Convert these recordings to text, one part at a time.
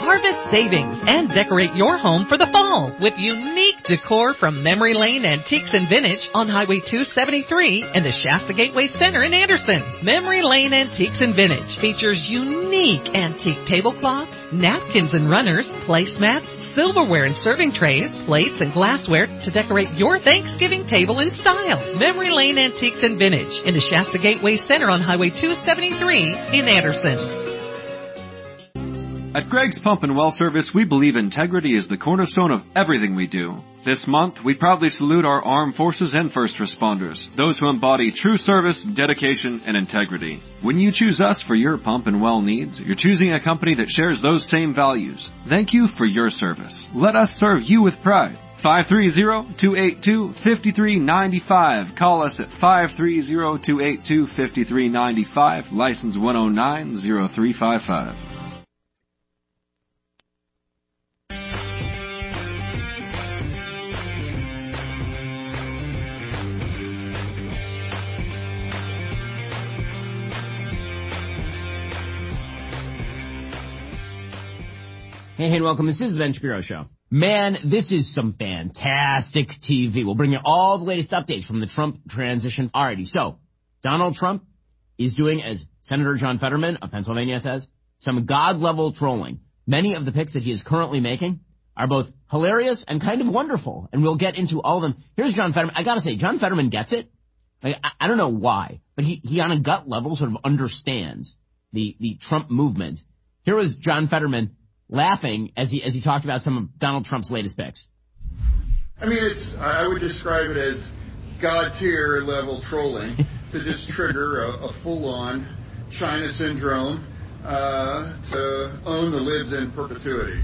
harvest savings and decorate your home for the fall with unique decor from Memory Lane Antiques and Vintage on Highway 273 in the Shasta Gateway Center in Anderson. Memory Lane Antiques and Vintage features unique antique tablecloths, napkins and runners, placemats, silverware and serving trays, plates, and glassware to decorate your Thanksgiving table in style. Memory Lane Antiques and Vintage in the Shasta Gateway Center on Highway 273 in Anderson. At Greg's Pump and Well Service, we believe integrity is the cornerstone of everything we do. This month, we proudly salute our armed forces and first responders, those who embody true service, dedication, and integrity. When you choose us for your pump and well needs, you're choosing a company that shares those same values. Thank you for your service. Let us serve you with pride. 530-282-5395. Call us at 530-282-5395. License 1090355. Hey, welcome. This is the Ben Shapiro Show. Man, this is some fantastic TV. We'll bring you all the latest updates from the Trump transition. Alrighty, so Donald Trump is doing, as Senator John Fetterman of Pennsylvania says, some God-level trolling. Many of the picks that he is currently making are both hilarious and kind of wonderful, and we'll get into all of them. Here's John Fetterman. I gotta say, John Fetterman gets it. I don't know why, but he on a gut level sort of understands the Trump movement. Here was John Fetterman laughing as he talked about some of Donald Trump's latest picks. I mean, I would describe it as God-tier level trolling to just trigger a full-on China syndrome to own the libs in perpetuity.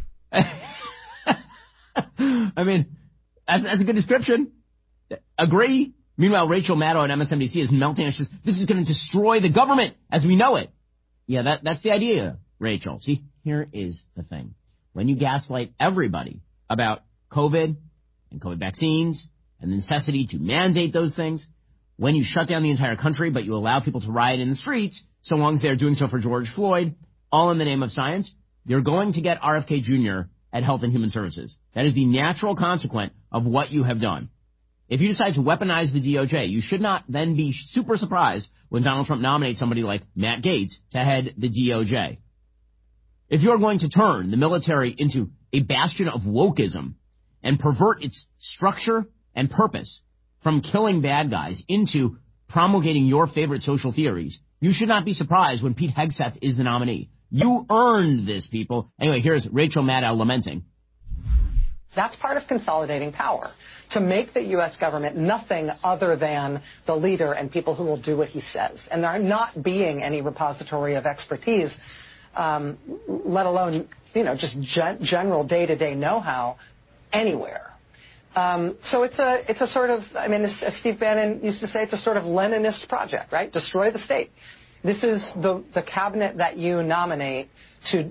I mean, that's a good description. Agree. Meanwhile, Rachel Maddow on MSNBC is melting. She says, this is going to destroy the government as we know it. Yeah, that's the idea, Rachel. See? Here is the thing. When you gaslight everybody about COVID and COVID vaccines and the necessity to mandate those things, when you shut down the entire country but you allow people to riot in the streets, so long as they're doing so for George Floyd, all in the name of science, you're going to get RFK Jr. at Health and Human Services. That is the natural consequence of what you have done. If you decide to weaponize the DOJ, you should not then be super surprised when Donald Trump nominates somebody like Matt Gaetz to head the DOJ. If you're going to turn the military into a bastion of wokeism and pervert its structure and purpose from killing bad guys into promulgating your favorite social theories, you should not be surprised when Pete Hegseth is the nominee. You earned this, people. Anyway, here's Rachel Maddow lamenting. That's part of consolidating power, to make the U.S. government nothing other than the leader and people who will do what he says. And there not being any repository of expertise, let alone, just general day-to-day know-how anywhere. So it's a sort of, as Steve Bannon used to say, it's a sort of Leninist project, right? Destroy the state. This is the cabinet that you nominate to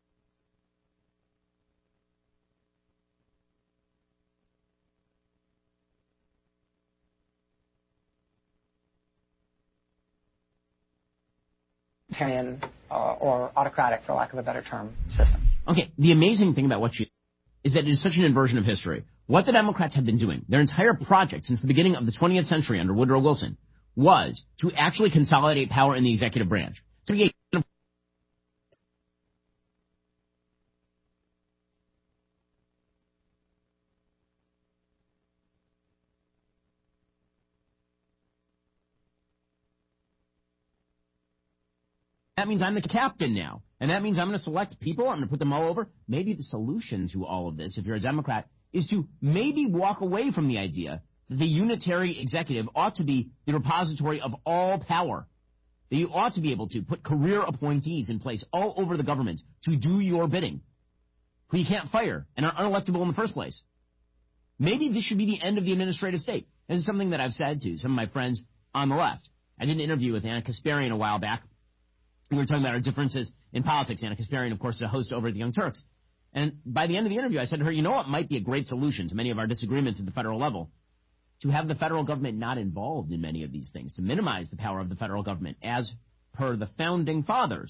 or autocratic, for lack of a better term, system. Okay, the amazing thing about what she is that it is such an inversion of history. What the Democrats have been doing, their entire project since the beginning of the 20th century under Woodrow Wilson, was to actually consolidate power in the executive branch. So that means I'm the captain now. And that means I'm going to select people. I'm going to put them all over. Maybe the solution to all of this, if you're a Democrat, is to maybe walk away from the idea that the unitary executive ought to be the repository of all power. That you ought to be able to put career appointees in place all over the government to do your bidding, who you can't fire and are unelectable in the first place. Maybe this should be the end of the administrative state. This is something that I've said to some of my friends on the left. I did an interview with Anna Kasparian a while back. We were talking about our differences in politics. Anna Kasparian, of course, is a host over at the Young Turks. And by the end of the interview, I said to her, you know what might be a great solution to many of our disagreements at the federal level? To have the federal government not involved in many of these things, to minimize the power of the federal government as per the founding fathers.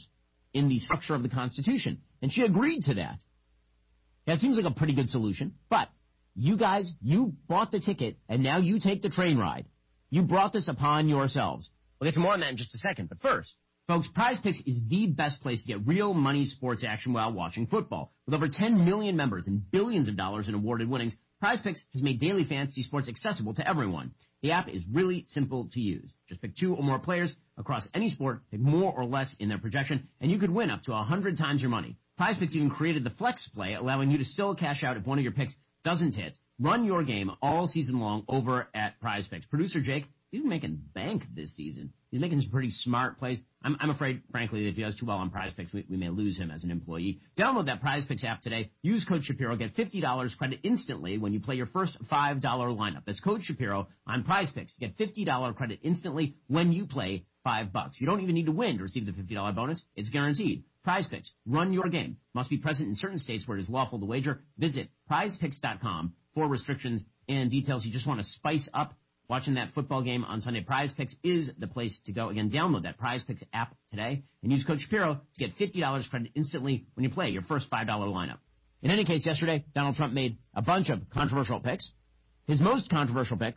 in the structure of the Constitution. And she agreed to that. That seems like a pretty good solution, but you guys, you bought the ticket, and now you take the train ride. You brought this upon yourselves. We'll get to more on that in just a second, but first, folks, Prize Picks is the best place to get real money sports action while watching football. With over 10 million members and billions of dollars in awarded winnings, Prize Picks has made daily fantasy sports accessible to everyone. The app is really simple to use. Just pick 2 or more players across any sport, pick more or less in their projection, and you could win up to 100 times your money. Prize Picks even created the Flex Play, allowing you to still cash out if one of your picks doesn't hit. Run your game all season long over at Prize Picks. Producer Jake, he's making bank this season. He's making some pretty smart plays. I'm afraid, frankly, that if he does too well on Prize Picks, we may lose him as an employee. Download that Prize Picks app today. Use code Shapiro. Get $50 credit instantly when you play your first $5 lineup. That's code Shapiro on Prize Picks to get $50 credit instantly when you play $5. You don't even need to win to receive the $50 bonus. It's guaranteed. Prize Picks. Run your game. Must be present in certain states where it is lawful to wager. Visit prizepicks.com for restrictions and details. You just want to spice up watching that football game on Sunday. Prize Picks is the place to go. Again, download that Prize Picks app today and use code Shapiro to get $50 credit instantly when you play your first $5 lineup. In any case, yesterday, Donald Trump made a bunch of controversial picks. His most controversial pick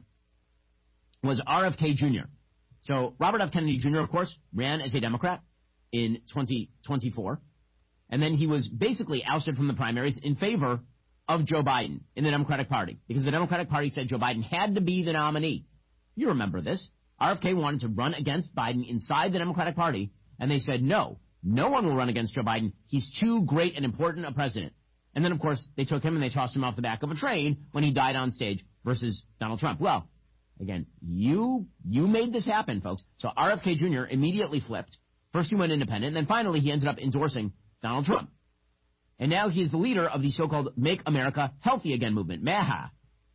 was RFK Jr. So Robert F. Kennedy Jr., of course, ran as a Democrat in 2024, and then he was basically ousted from the primaries in favor of Joe Biden in the Democratic Party, because the Democratic Party said Joe Biden had to be the nominee. You remember this. RFK wanted to run against Biden inside the Democratic Party, and they said, no one will run against Joe Biden. He's too great and important a president. And then, of course, they took him and they tossed him off the back of a train when he died on stage versus Donald Trump. Well, again, you made this happen, folks. So RFK Jr. immediately flipped. First he went independent, and then finally he ended up endorsing Donald Trump. And now he is the leader of the so-called Make America Healthy Again movement, MAHA,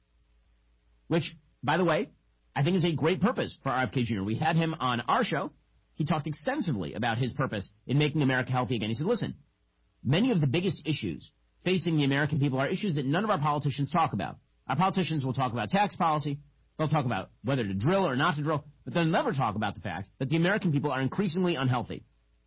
which, by the way, I think is a great purpose for RFK Jr. We had him on our show. He talked extensively about his purpose in making America healthy again. He said, listen, many of the biggest issues facing the American people are issues that none of our politicians talk about. Our politicians will talk about tax policy. They'll talk about whether to drill or not to drill, but they'll never talk about the fact that the American people are increasingly unhealthy.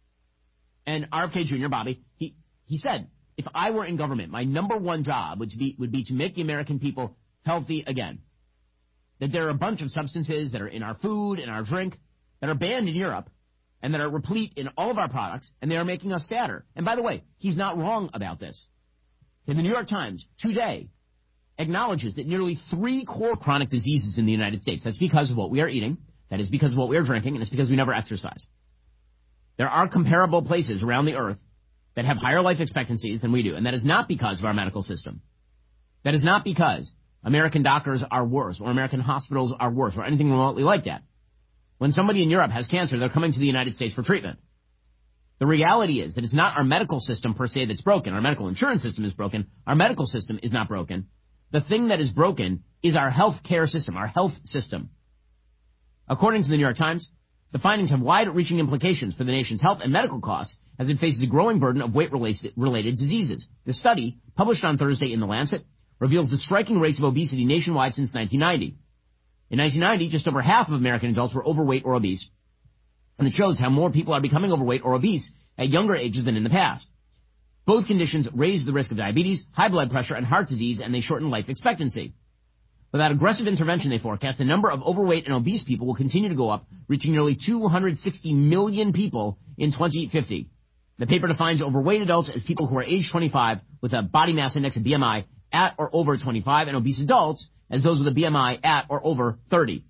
And RFK Jr., Bobby, he said, if I were in government, my number one job would be to make the American people healthy again. That there are a bunch of substances that are in our food and our drink that are banned in Europe and that are replete in all of our products, and they are making us fatter. And by the way, he's not wrong about this. And the New York Times today acknowledges that nearly 3 core chronic diseases in the United States, that's because of what we are eating, that is because of what we are drinking, and it's because we never exercise. There are comparable places around the earth that have higher life expectancies than we do, and that is not because of our medical system. That is not because American doctors are worse or American hospitals are worse or anything remotely like that. When somebody in Europe has cancer, they're coming to the United States for treatment. The reality is that it's not our medical system per se that's broken. Our medical insurance system is broken. Our medical system is not broken. The thing that is broken is our health care system, our health system. According to the New York Times, the findings have wide-reaching implications for the nation's health and medical costs as it faces a growing burden of weight-related diseases. The study, published on Thursday in The Lancet, reveals the striking rates of obesity nationwide since 1990. In 1990, just over half of American adults were overweight or obese, and it shows how more people are becoming overweight or obese at younger ages than in the past. Both conditions raise the risk of diabetes, high blood pressure, and heart disease, and they shorten life expectancy. Without aggressive intervention, they forecast, the number of overweight and obese people will continue to go up, reaching nearly 260 million people in 2050. The paper defines overweight adults as people who are age 25 with a body mass index of BMI at or over 25, and obese adults as those with a BMI at or over 30.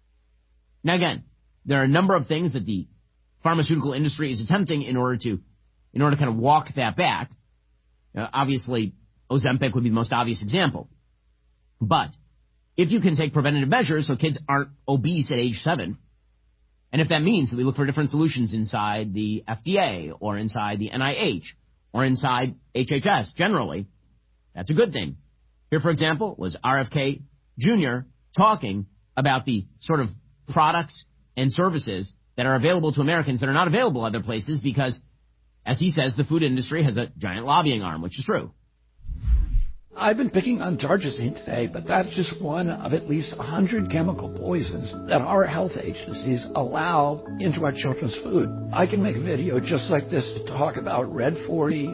Now again, there are a number of things that the pharmaceutical industry is attempting in order to kind of walk that back. Obviously, Ozempic would be the most obvious example. But if you can take preventative measures so kids aren't obese at age 7, and if that means that we look for different solutions inside the FDA or inside the NIH or inside HHS generally, that's a good thing. Here, for example, was RFK Jr. talking about the sort of products and services that are available to Americans that are not available other places because, as he says, the food industry has a giant lobbying arm, which is true. I've been picking on tartrazine today, but that's just one of at least 100 chemical poisons that our health agencies allow into our children's food. I can make a video just like this to talk about Red 40,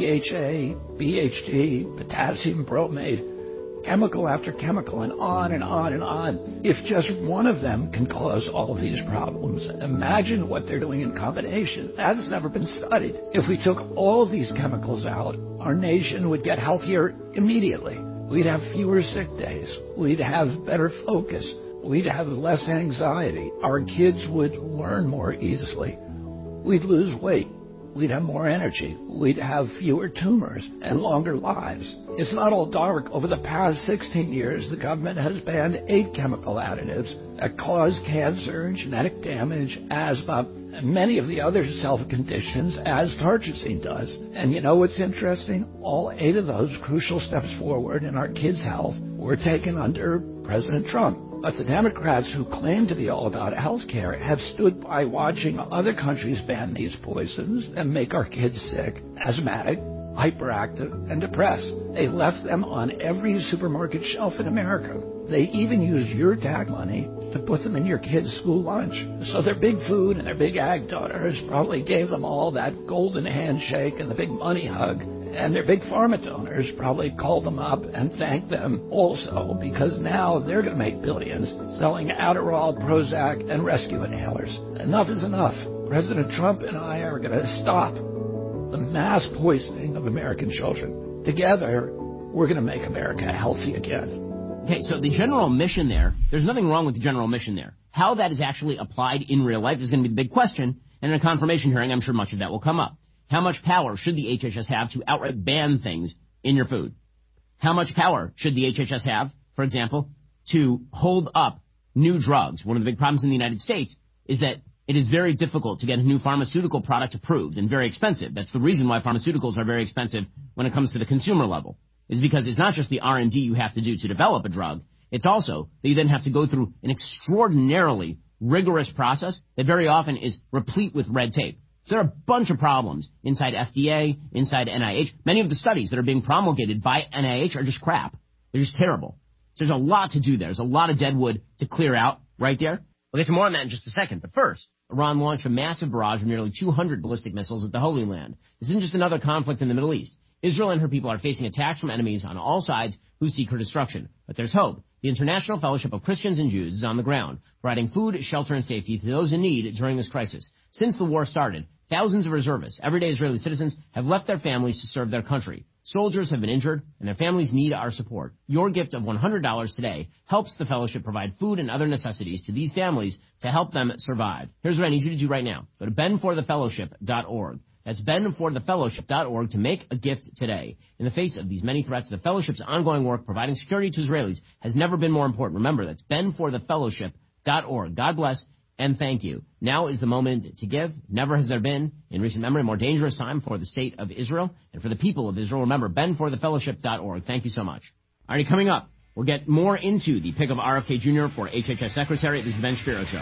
BHA, BHD, potassium bromate, chemical after chemical, and on and on and on. If just one of them can cause all of these problems, imagine what they're doing in combination. That has never been studied. If we took all of these chemicals out, our nation would get healthier immediately. We'd have fewer sick days. We'd have better focus. We'd have less anxiety. Our kids would learn more easily. We'd lose weight. We'd have more energy. We'd have fewer tumors and longer lives. It's not all dark. Over the past 16 years, the government has banned 8 chemical additives that cause cancer, genetic damage, asthma, and many of the other health conditions as tartrazine does. And you know what's interesting? All 8 of those crucial steps forward in our kids' health were taken under President Trump. But the Democrats who claim to be all about health care have stood by watching other countries ban these poisons and make our kids sick, asthmatic, hyperactive, and depressed. They left them on every supermarket shelf in America. They even used your tax money to put them in your kids' school lunch. So their big food and their big ag donors probably gave them all that golden handshake and the big money hug. And their big pharma donors probably called them up and thanked them also, because now they're going to make billions selling Adderall, Prozac, and rescue inhalers. Enough is enough. President Trump and I are going to stop the mass poisoning of American children. Together, we're going to make America healthy again. Okay, so the general mission there's nothing wrong with the general mission there. How that is actually applied in real life is going to be the big question, and in a confirmation hearing, I'm sure much of that will come up. How much power should the HHS have to outright ban things in your food? How much power should the HHS have, for example, to hold up new drugs? One of the big problems in the United States is that it is very difficult to get a new pharmaceutical product approved and very expensive. That's the reason why pharmaceuticals are very expensive when it comes to the consumer level, is because it's not just the R&D you have to do to develop a drug. It's also that you then have to go through an extraordinarily rigorous process that very often is replete with red tape. So there are a bunch of problems inside FDA, inside NIH. Many of the studies that are being promulgated by NIH are just crap. They're just terrible. So there's a lot to do there. There's a lot of dead wood to clear out right there. We'll get to more on that in just a second. But first, Iran launched a massive barrage of nearly 200 ballistic missiles at the Holy Land. This isn't just another conflict in the Middle East. Israel and her people are facing attacks from enemies on all sides who seek her destruction. But there's hope. The International Fellowship of Christians and Jews is on the ground, providing food, shelter, and safety to those in need during this crisis. Since the war started, thousands of reservists, everyday Israeli citizens, have left their families to serve their country. Soldiers have been injured, and their families need our support. Your gift of $100 today helps the fellowship provide food and other necessities to these families to help them survive. Here's what I need you to do right now. Go to benforthefellowship.org. That's benforthefellowship.org to make a gift today. In the face of these many threats, the fellowship's ongoing work providing security to Israelis has never been more important. Remember, that's benforthefellowship.org. God bless and thank you. Now is the moment to give. Never has there been, in recent memory, a more dangerous time for the state of Israel and for the people of Israel. Remember, benforthefellowship.org. Thank you so much. All right, coming up, we'll get more into the pick of RFK Jr. for HHS Secretary. This is the Ben Shapiro Show.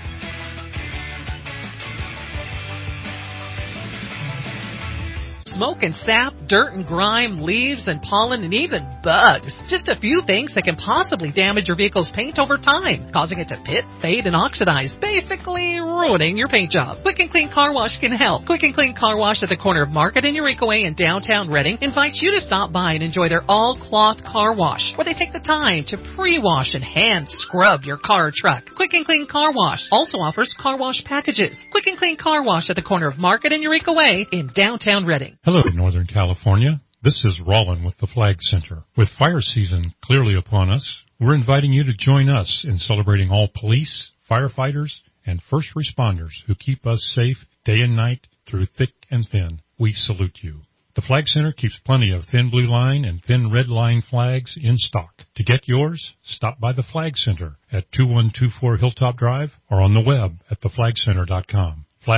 Smoke and sap, dirt and grime, leaves and pollen, and even bugs. Just a few things that can possibly damage your vehicle's paint over time, causing it to pit, fade, and oxidize, basically ruining your paint job. Quick and Clean Car Wash can help. Quick and Clean Car Wash at the corner of Market and Eureka Way in downtown Reading invites you to stop by and enjoy their all-cloth car wash, where they take the time to pre-wash and hand-scrub your car or truck. Quick and Clean Car Wash also offers car wash packages. Quick and Clean Car Wash at the corner of Market and Eureka Way in downtown Reading. Hello, Northern California. This is Rollin with the Flag Center. With fire season clearly upon us, we're inviting you to join us in celebrating all police, firefighters, and first responders who keep us safe day and night through thick and thin. We salute you. The Flag Center keeps plenty of thin blue line and thin red line flags in stock. To get yours, stop by the Flag Center at 2124 Hilltop Drive or on the web at theflagcenter.com. Flags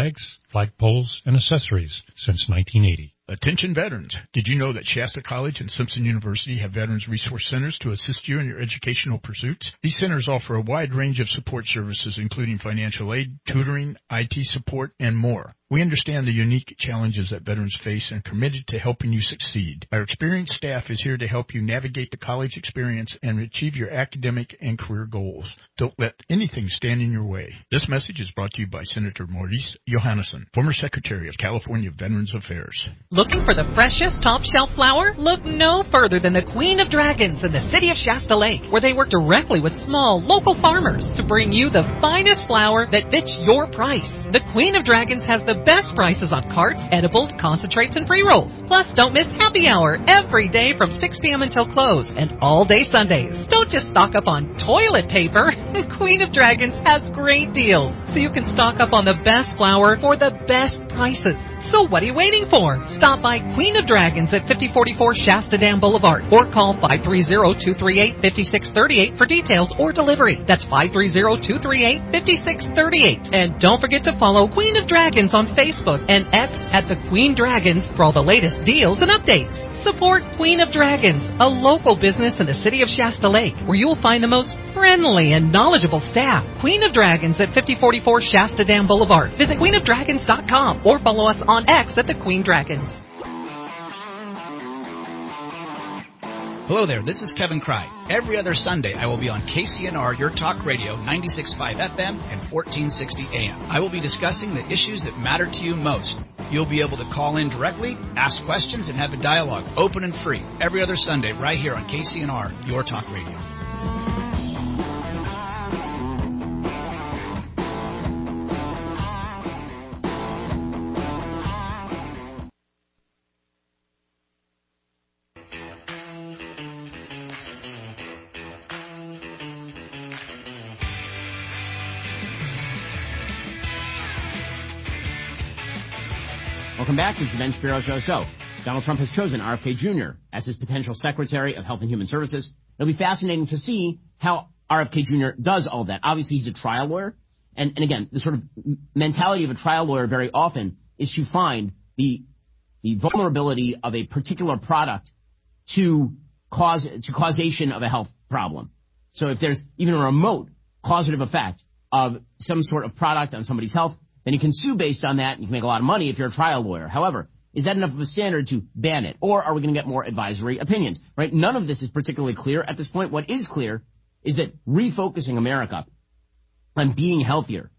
flagpoles, and accessories since 1980. Attention veterans. Did you know that Shasta College and Simpson University have Veterans Resource Centers to assist you in your educational pursuits? These centers offer a wide range of support services, including financial aid, tutoring, IT support, and more. We understand the unique challenges that veterans face and are committed to helping you succeed. Our experienced staff is here to help you navigate the college experience and achieve your academic and career goals. Don't let anything stand in your way. This message is brought to you by Senator Maurice Johannesson, former Secretary of California Veterans Affairs. Looking for the freshest top shelf flour? Look no further than the Queen of Dragons in the city of Shasta Lake, where they work directly with small local farmers to bring you the finest flour that fits your price. The Queen of Dragons has the best prices on carts, edibles, concentrates, and pre-rolls. Plus, don't miss happy hour every day from 6 p.m. until close and all day Sundays. Don't just stock up on toilet paper. Queen of Dragons has great deals, so you can stock up on the best flour for the best prices. So what are you waiting for? Stop by Queen of Dragons at 5044 Shasta Dam Boulevard or call 530-238-5638 for details or delivery. That's 530-238-5638. And don't forget to follow Queen of Dragons on Facebook and X at the Queen Dragons for all the latest deals and updates. Support Queen of Dragons, a local business in the city of Shasta Lake, where you will find the most friendly and knowledgeable staff. Queen of Dragons at 5044 Shasta Dam Boulevard. Visit queenofdragons.com or follow us on X at the Queen Dragons. Hello there, this is Kevin Cry. Every other Sunday, I will be on KCNR, Your Talk Radio, 96.5 FM and 1460 AM. I will be discussing the issues that matter to you most. You'll be able to call in directly, ask questions, and have a dialogue, open and free, every other Sunday right here on KCNR, Your Talk Radio. Welcome back. This is the Ben Shapiro Show. So, Donald Trump has chosen RFK Jr. as his potential Secretary of Health and Human Services. It'll be fascinating to see how RFK Jr. does all that. Obviously, he's a trial lawyer. And again, the sort of mentality of a trial lawyer very often is to find the vulnerability of a particular product to causation of a health problem. So if there's even a remote causative effect of some sort of product on somebody's health, then you can sue based on that, and you can make a lot of money if you're a trial lawyer. However, is that enough of a standard to ban it? Or are we going to get more advisory opinions? Right? None of this is particularly clear at this point. What is clear is that refocusing America on being healthier,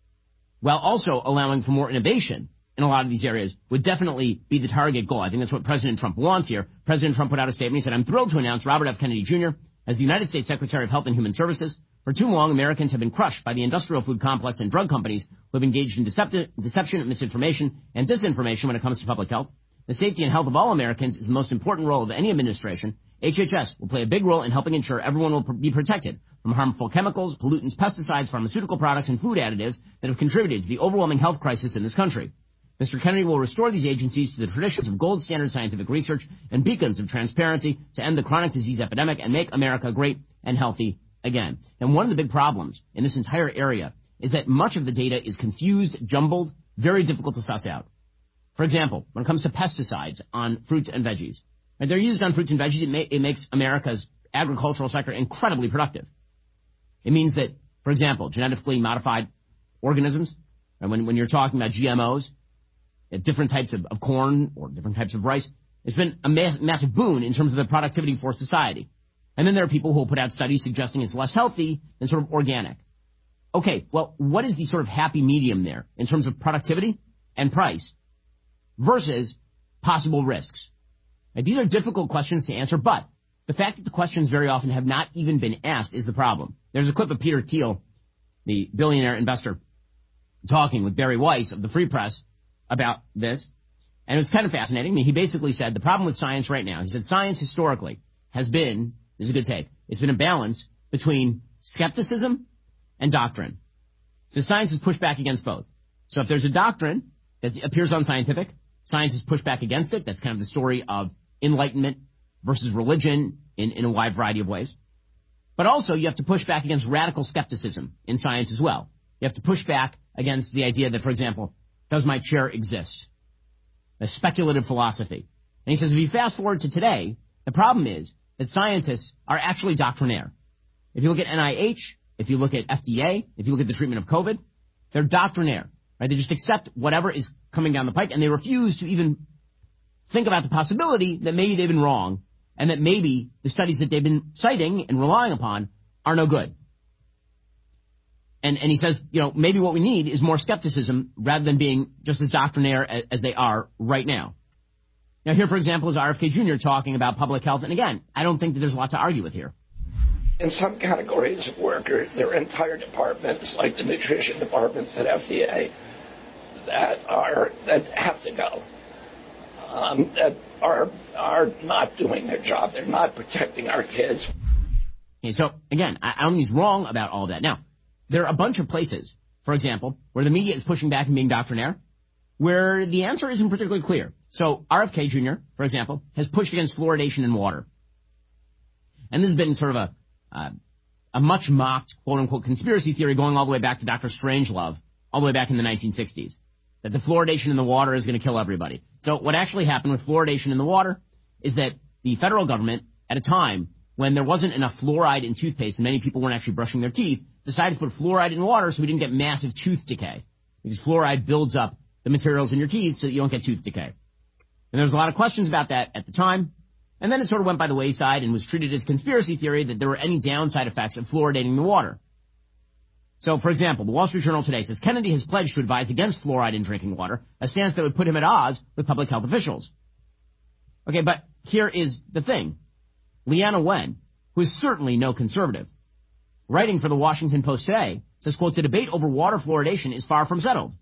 while also allowing for more innovation in a lot of these areas, would definitely be the target goal. I think that's what President Trump wants here. President Trump put out a statement. He said, "I'm thrilled to announce Robert F. Kennedy Jr. as the United States Secretary of Health and Human Services. For too long, Americans have been crushed by the industrial food complex and drug companies who have engaged in deception, misinformation, and disinformation when it comes to public health. The safety and health of all Americans is the most important role of any administration. HHS will play a big role in helping ensure everyone will be protected from harmful chemicals, pollutants, pesticides, pharmaceutical products, and food additives that have contributed to the overwhelming health crisis in this country. Mr. Kennedy will restore these agencies to the traditions of gold standard scientific research and beacons of transparency to end the chronic disease epidemic and make America great and healthy again." And one of the big problems in this entire area is that much of the data is confused, jumbled, very difficult to suss out. For example, when it comes to pesticides on fruits and veggies, right, they're used on fruits and veggies. It makes America's agricultural sector incredibly productive. It means that, for example, genetically modified organisms, and when you're talking about GMOs, different types of corn or different types of rice, it's been a massive boon in terms of the productivity for society. And then there are people who will put out studies suggesting it's less healthy than sort of organic. Okay, well, what is the sort of happy medium there in terms of productivity and price versus possible risks? Right, these are difficult questions to answer, but the fact that the questions very often have not even been asked is the problem. There's a clip of Peter Thiel, the billionaire investor, talking with Barry Weiss of the Free Press about this, and it was kind of fascinating. I mean, he basically said the problem with science right now, he said science historically has been, this is a good take, it's been a balance between skepticism and doctrine. So science has pushed back against both. So if there's a doctrine that appears unscientific, science has pushed back against it. That's kind of the story of enlightenment versus religion in a wide variety of ways. But also you have to push back against radical skepticism in science as well. You have to push back against the idea that, for example, does my chair exist? A speculative philosophy. And he says, if you fast forward to today, the problem is that scientists are actually doctrinaire. If you look at NIH, if you look at FDA, if you look at the treatment of COVID, they're doctrinaire, right? They just accept whatever is coming down the pike, and they refuse to even think about the possibility that maybe they've been wrong and that maybe the studies that they've been citing and relying upon are no good. And he says, maybe what we need is more skepticism rather than being just as doctrinaire as they are right now. Now, here, for example, is RFK Jr. talking about public health. And again, I don't think that there's a lot to argue with here. In some categories of workers, there are entire departments, like the nutrition departments at FDA, that have to go, that are not doing their job. They're not protecting our kids. Okay, so, again, I don't think he's wrong about all that. Now, there are a bunch of places, for example, where the media is pushing back and being doctrinaire, where the answer isn't particularly clear. So RFK Jr., for example, has pushed against fluoridation in water. And this has been sort of a much-mocked, quote-unquote, conspiracy theory going all the way back to Dr. Strangelove, all the way back in the 1960s, that the fluoridation in the water is going to kill everybody. So what actually happened with fluoridation in the water is that the federal government, at a time when there wasn't enough fluoride in toothpaste and many people weren't actually brushing their teeth, decided to put fluoride in water so we didn't get massive tooth decay. Because fluoride builds up the materials in your teeth so that you don't get tooth decay. And there was a lot of questions about that at the time. And then it sort of went by the wayside and was treated as conspiracy theory that there were any downside effects of fluoridating the water. So, for example, the Wall Street Journal today says Kennedy has pledged to advise against fluoride in drinking water, a stance that would put him at odds with public health officials. Okay, but here is the thing. Leana Wen, who is certainly no conservative, writing for the Washington Post today, says, quote, the debate over water fluoridation is far from settled.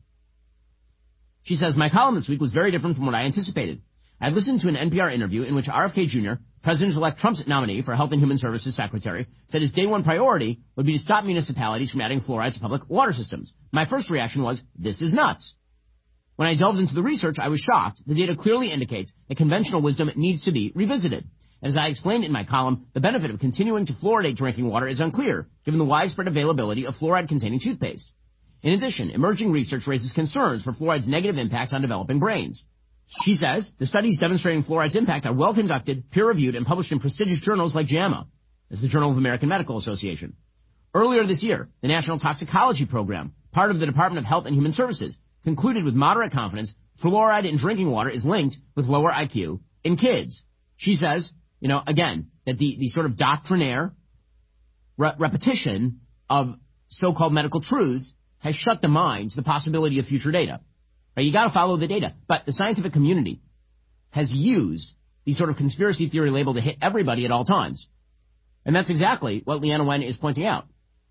She says, my column this week was very different from what I anticipated. I listened to an NPR interview in which RFK Jr., President-elect Trump's nominee for Health and Human Services Secretary, said his day one priority would be to stop municipalities from adding fluoride to public water systems. My first reaction was, this is nuts. When I delved into the research, I was shocked. The data clearly indicates that conventional wisdom needs to be revisited. And as I explained in my column, the benefit of continuing to fluoridate drinking water is unclear, given the widespread availability of fluoride-containing toothpaste. In addition, emerging research raises concerns for fluoride's negative impacts on developing brains. She says the studies demonstrating fluoride's impact are well conducted, peer-reviewed, and published in prestigious journals like JAMA, as the Journal of American Medical Association. Earlier this year, the National Toxicology Program, part of the Department of Health and Human Services, concluded with moderate confidence fluoride in drinking water is linked with lower IQ in kids. She says, again, that the sort of doctrinaire repetition of so-called medical truths has shut the mind to the possibility of future data. Right? You got to follow the data. But the scientific community has used the sort of conspiracy theory label to hit everybody at all times. And that's exactly what Leana Wen is pointing out.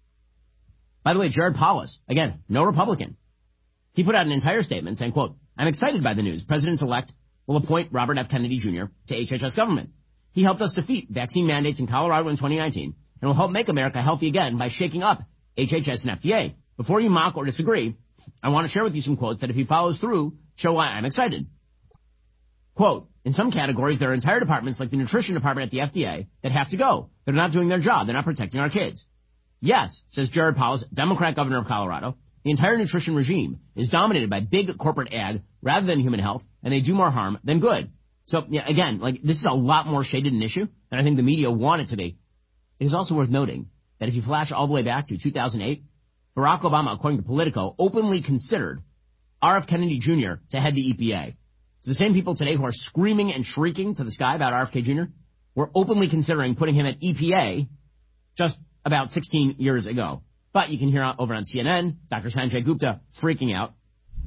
By the way, Jared Polis, again, no Republican. He put out an entire statement saying, quote, I'm excited by the news. President-elect will appoint Robert F. Kennedy Jr. to HHS government. He helped us defeat vaccine mandates in Colorado in 2019 and will help make America healthy again by shaking up HHS and FDA. Before you mock or disagree, I want to share with you some quotes that if he follows through, show why I'm excited. Quote, in some categories, there are entire departments like the nutrition department at the FDA that have to go. They're not doing their job. They're not protecting our kids. Yes, says Jared Powell, Democrat governor of Colorado, the entire nutrition regime is dominated by big corporate ag rather than human health, and they do more harm than good. So, yeah, again, this is a lot more shaded an issue than I think the media want it to be. It is also worth noting that if you flash all the way back to 2008, Barack Obama, according to Politico, openly considered R.F. Kennedy Jr. to head the EPA. So the same people today who are screaming and shrieking to the sky about RFK Jr. were openly considering putting him at EPA just about 16 years ago. But you can hear over on CNN, Dr. Sanjay Gupta freaking out.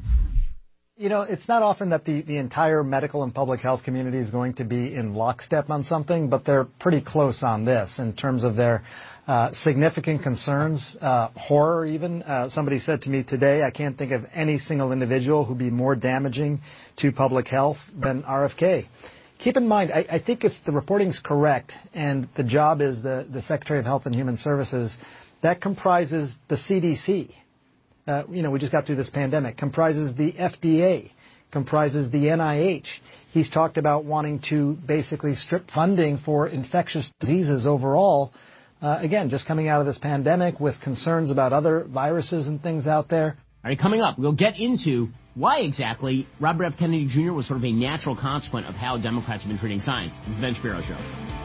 It's not often that the entire medical and public health community is going to be in lockstep on something, but they're pretty close on this in terms of their significant concerns, horror even. Somebody said to me today, I can't think of any single individual who'd be more damaging to public health than RFK. Keep in mind, I think if the reporting's correct and the job is the Secretary of Health and Human Services, that comprises the CDC. We just got through this pandemic, comprises the FDA, comprises the NIH. He's talked about wanting to basically strip funding for infectious diseases overall. Again, just coming out of this pandemic with concerns about other viruses and things out there. All right, coming up, we'll get into why exactly Robert F. Kennedy Jr. was sort of a natural consequence of how Democrats have been treating science. It's the Ben Shapiro Show.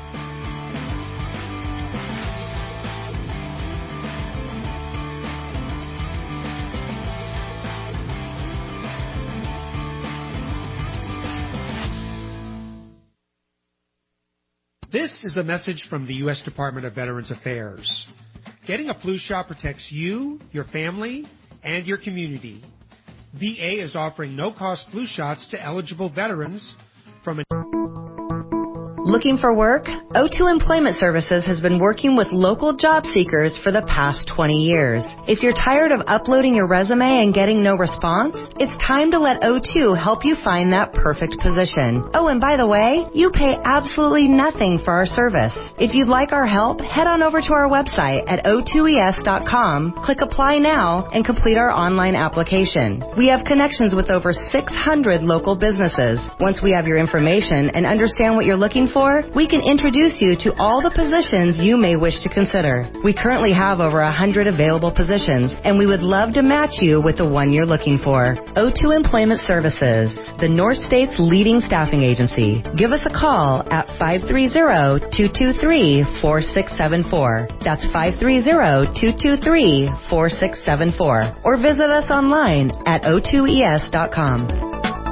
This is the message from the U.S. Department of Veterans Affairs. Getting a flu shot protects you, your family, and your community. VA is offering no-cost flu shots to eligible veterans from a... Looking for work? O2 Employment Services has been working with local job seekers for the past 20 years. If you're tired of uploading your resume and getting no response, it's time to let O2 help you find that perfect position. Oh, and by the way, you pay absolutely nothing for our service. If you'd like our help, head on over to our website at o2es.com, click Apply Now, and complete our online application. We have connections with over 600 local businesses. Once we have your information and understand what you're looking for, we can introduce you to all the positions you may wish to consider. We currently have over 100 available positions, and we would love to match you with the one you're looking for. O2 Employment Services, the North State's leading staffing agency. Give us a call at 530-223-4674. That's 530-223-4674. Or visit us online at o2es.com.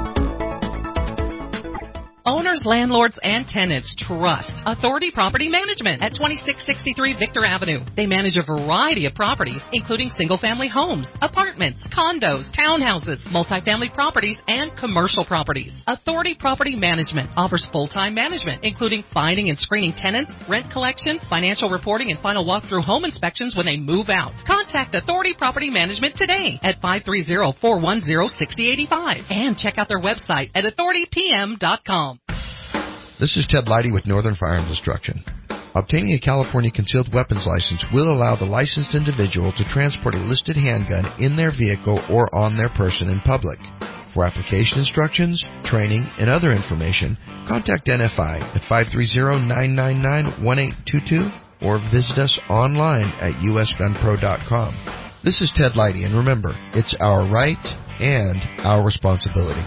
Owners, landlords, and tenants trust Authority Property Management at 2663 Victor Avenue. They manage a variety of properties, including single-family homes, apartments, condos, townhouses, multifamily properties, and commercial properties. Authority Property Management offers full-time management, including finding and screening tenants, rent collection, financial reporting, and final walkthrough home inspections when they move out. Contact Authority Property Management today at 530-410-6085 and check out their website at authoritypm.com. This is Ted Leidy with Northern Firearms Instruction. Obtaining a California concealed weapons license will allow the licensed individual to transport a listed handgun in their vehicle or on their person in public. For application instructions, training, and other information, contact NFI at 530-999-1822 or visit us online at usgunpro.com. This is Ted Leidy, and remember, it's our right and our responsibility.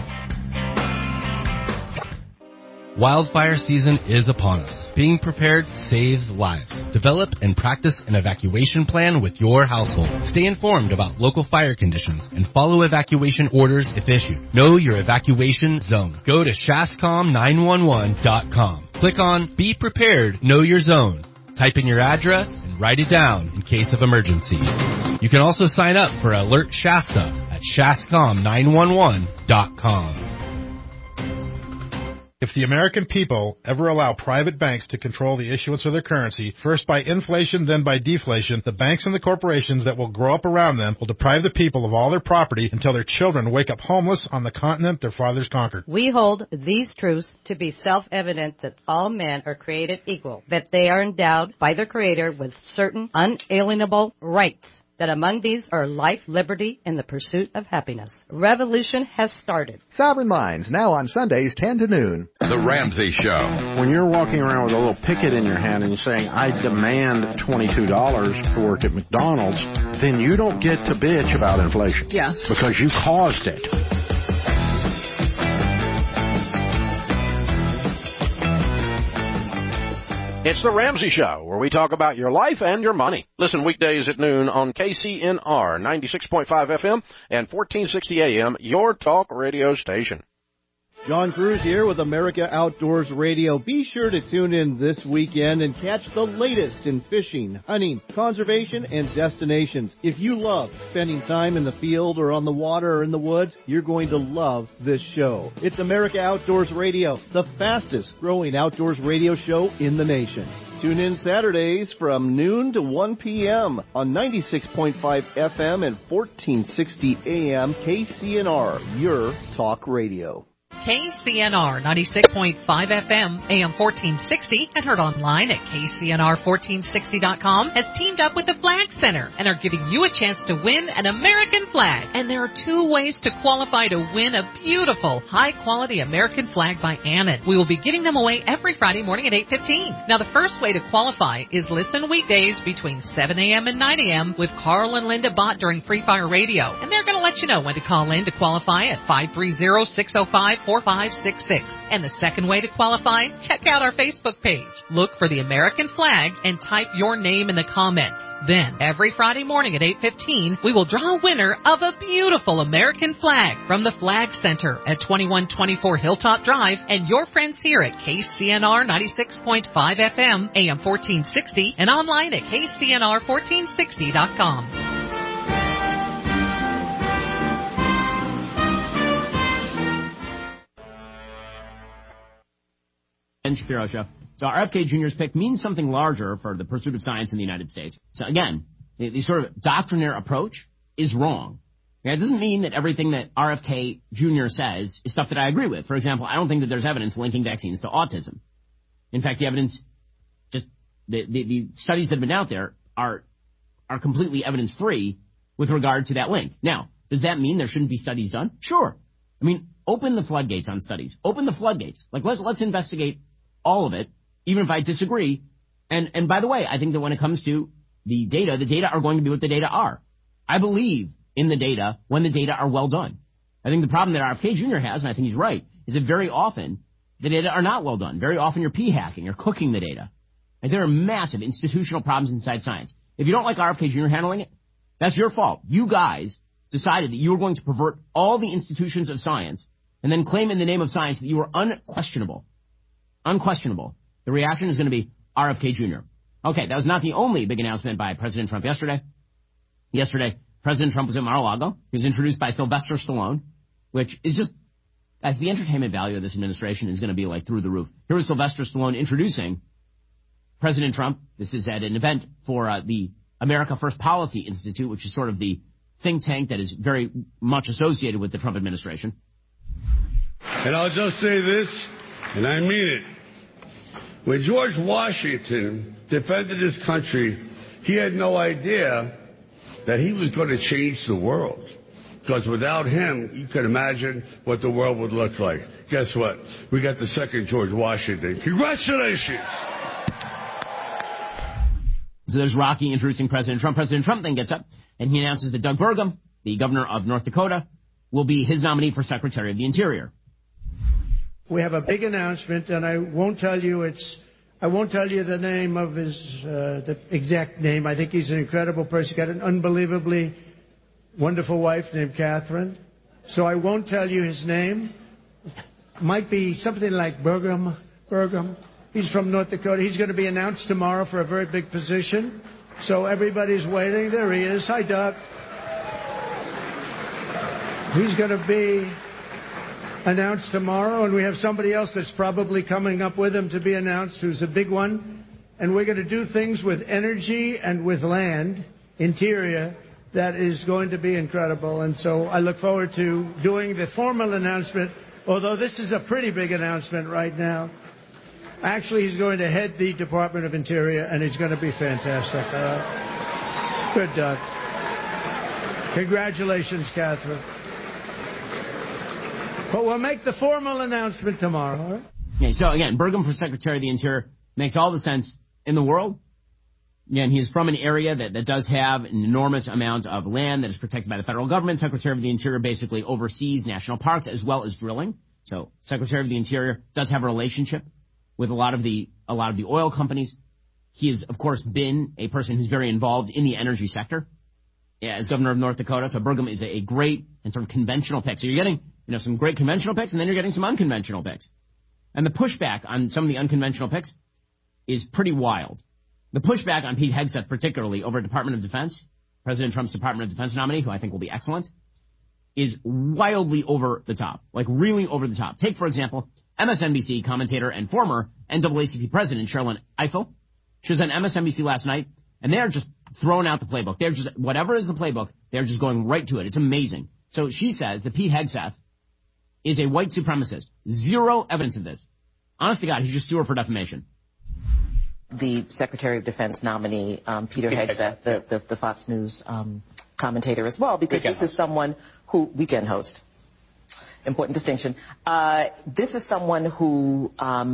Wildfire season is upon us. Being prepared saves lives. Develop and practice an evacuation plan with your household. Stay informed about local fire conditions and follow evacuation orders if issued. Know your evacuation zone. Go to shascom911.com. Click on Be Prepared, Know Your Zone. Type in your address and write it down in case of emergency. You can also sign up for Alert Shasta at shascom911.com. If the American people ever allow private banks to control the issuance of their currency, first by inflation, then by deflation, the banks and the corporations that will grow up around them will deprive the people of all their property until their children wake up homeless on the continent their fathers conquered. We hold these truths to be self-evident that all men are created equal, that they are endowed by their Creator with certain unalienable rights, that among these are life, liberty, and the pursuit of happiness. Revolution has started. Sovereign Minds, now on Sundays, 10 to noon. The Ramsey Show. When you're walking around with a little picket in your hand and you're saying, I demand $22 to work at McDonald's, then you don't get to bitch about inflation. Yeah. Because you caused it. It's The Ramsey Show, where we talk about your life and your money. Listen weekdays at noon on KCNR 96.5 FM and 1460 AM, your talk radio station. John Cruz here with America Outdoors Radio. Be sure to tune in this weekend and catch the latest in fishing, hunting, conservation, and destinations. If you love spending time in the field or on the water or in the woods, you're going to love this show. It's America Outdoors Radio, the fastest growing outdoors radio show in the nation. Tune in Saturdays from noon to 1 p.m. on 96.5 FM and 1460 AM KCNR, your talk radio. KCNR 96.5 FM, AM 1460, and heard online at KCNR1460.com, has teamed up with the Flag Center and are giving you a chance to win an American flag. And there are 2 ways to qualify to win a beautiful, high-quality American flag by Annan. We will be giving them away every Friday morning at 8:15. Now, the first way to qualify is listen weekdays between 7 a.m. and 9 a.m. with Carl and Linda Bott during Free Fire Radio, and they're going to let you know when to call in to qualify at 530-605-4566. And the second way to qualify, check out our Facebook page. Look for the American flag and type your name in the comments. Then, every Friday morning at 8:15, we will draw a winner of a beautiful American flag from the Flag Center at 2124 Hilltop Drive and your friends here at KCNR 96.5 FM, AM 1460, and online at KCNR1460.com. Ben Shapiro Show. So RFK Jr.'s pick means something larger for the pursuit of science in the United States. So again, the sort of doctrinaire approach is wrong. It doesn't mean that everything that RFK Jr. says is stuff that I agree with. For example, I don't think that there's evidence linking vaccines to autism. In fact, the evidence, just the studies that have been out there are completely evidence-free with regard to that link. Now, does that mean there shouldn't be studies done? Sure. I mean, open the floodgates on studies. Open the floodgates. Like, let's investigate all of it, even if I disagree. And by the way, I think that when it comes to the data are going to be what the data are. I believe in the data when the data are well done. I think the problem that RFK Jr. has, and I think he's right, is that very often the data are not well done. Very often you're p-hacking, you're cooking the data. And there are massive institutional problems inside science. If you don't like RFK Jr. handling it, that's your fault. You guys decided that you were going to pervert all the institutions of science and then claim in the name of science that you were unquestionable. Unquestionable. The reaction is going to be RFK Jr. Okay, that was not the only big announcement by President Trump yesterday. Yesterday, President Trump was at Mar-a-Lago. He was introduced by Sylvester Stallone, which is just, as the entertainment value of this administration is going to be like through the roof. Here was Sylvester Stallone introducing President Trump. This is at an event for the America First Policy Institute, which is sort of the think tank that is very much associated with the Trump administration. And I'll just say this, and I mean it. When George Washington defended his country, he had no idea that he was going to change the world. Because without him, you can imagine what the world would look like. Guess what? We got the second George Washington. Congratulations! So there's Rocky introducing President Trump. President Trump then gets up and he announces that Doug Burgum, the governor of North Dakota, will be his nominee for Secretary of the Interior. We have a big announcement, and I won't tell you the name of his, the exact name. I think he's an incredible person. He's got an unbelievably wonderful wife named Catherine. So I won't tell you his name. Might be something like Burgum. He's from North Dakota. He's going to be announced tomorrow for a very big position. So everybody's waiting. There he is. Hi, Doug. He's going to be announced tomorrow, and we have somebody else that's probably coming up with him to be announced who's a big one. And we're going to do things with energy and with land, interior, that is going to be incredible. And so I look forward to doing the formal announcement, although this is a pretty big announcement right now. Actually, he's going to head the Department of Interior, and it's going to be fantastic. Good, Doug. Congratulations, Catherine. But we'll make the formal announcement tomorrow. All right? Okay, so again, Burgum for Secretary of the Interior makes all the sense in the world. Again, he is from an area that does have an enormous amount of land that is protected by the federal government. Secretary of the Interior basically oversees national parks as well as drilling. So Secretary of the Interior does have a relationship with a lot of the oil companies. He has, of course, been a person who's very involved in the energy sector as governor of North Dakota. So Burgum is a great and sort of conventional pick. So you're getting some great conventional picks, and then you're getting some unconventional picks. And the pushback on some of the unconventional picks is pretty wild. The pushback on Pete Hegseth, particularly over Department of Defense, President Trump's Department of Defense nominee, who I think will be excellent, is wildly over the top, like really over the top. Take, for example, MSNBC commentator and former NAACP president Sherlyn Ifill. She was on MSNBC last night, and they're just throwing out the playbook. They're just, whatever is the playbook, they're just going right to it. It's amazing. So she says that Pete Hegseth is a white supremacist. Zero evidence of this. Honest to God, he's just sued for defamation. The Secretary of Defense nominee, Peter Hegseth, the Fox News commentator as well, because this is someone who, weekend host, important distinction. This is someone who,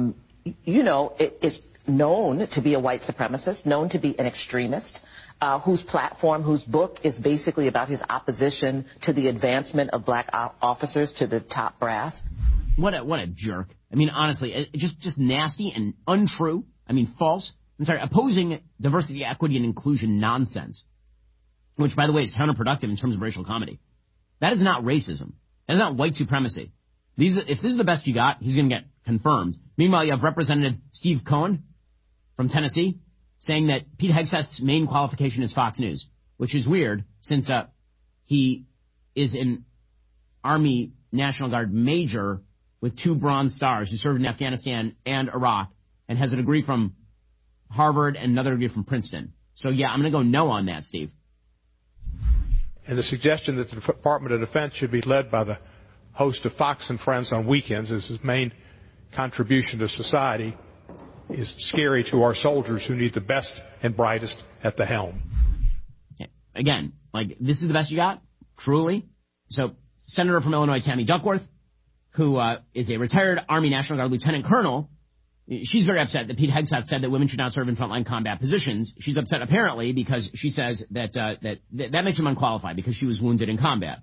is known to be a white supremacist, known to be an extremist, whose platform, whose book is basically about his opposition to the advancement of black officers to the top brass. What a jerk. I mean, honestly, just nasty and untrue. I mean, false. I'm sorry, opposing diversity, equity, and inclusion nonsense, which, by the way, is counterproductive in terms of racial comedy. That is not racism. That is not white supremacy. If this is the best you got, he's going to get confirmed. Meanwhile, you have Representative Steve Cohen from Tennessee saying that Pete Hegseth's main qualification is Fox News, which is weird since he is an Army National Guard major with 2 Bronze Stars who served in Afghanistan and Iraq and has a degree from Harvard and another degree from Princeton. So, yeah, I'm going to go no on that, Steve. And the suggestion that the Department of Defense should be led by the host of Fox and Friends on weekends as his main contribution to society is scary to our soldiers who need the best and brightest at the helm. Again, this is the best you got? Truly? So, Senator from Illinois, Tammy Duckworth, who is a retired Army National Guard lieutenant colonel, she's very upset that Pete Hegseth said that women should not serve in frontline combat positions. She's upset, apparently, because she says that makes him unqualified because she was wounded in combat.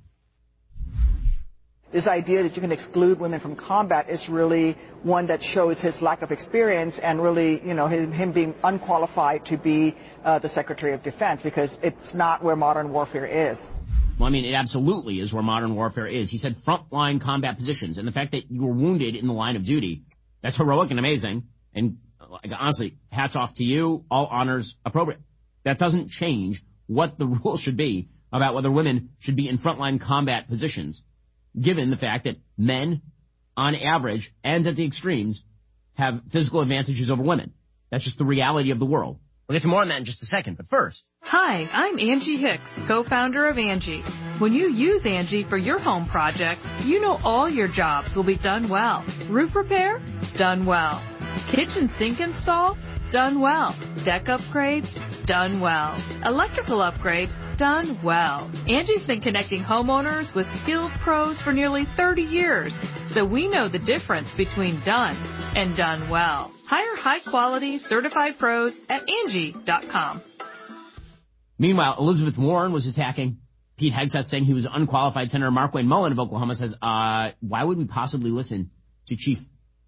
This idea that you can exclude women from combat is really one that shows his lack of experience and really, him being unqualified to be the Secretary of Defense, because it's not where modern warfare is. Well, I mean, it absolutely is where modern warfare is. He said frontline combat positions, and the fact that you were wounded in the line of duty, that's heroic and amazing. And honestly, hats off to you. All honors appropriate. That doesn't change what the rule should be about whether women should be in frontline combat positions, given the fact that men, on average, and at the extremes, have physical advantages over women. That's just the reality of the world. We'll get to more on that in just a second, but first. Hi, I'm Angie Hicks, co-founder of Angie. When you use Angie for your home project, you know all your jobs will be done well. Roof repair? Done well. Kitchen sink install? Done well. Deck upgrade? Done well. Electrical upgrade? Done well. Angie's been connecting homeowners with skilled pros for nearly 30 years, so we know the difference between done and done well. Hire high-quality, certified pros at Angie.com. Meanwhile, Elizabeth Warren was attacking Pete Hegseth, saying he was unqualified. Senator Markwayne Mullin of Oklahoma says, why would we possibly listen to Chief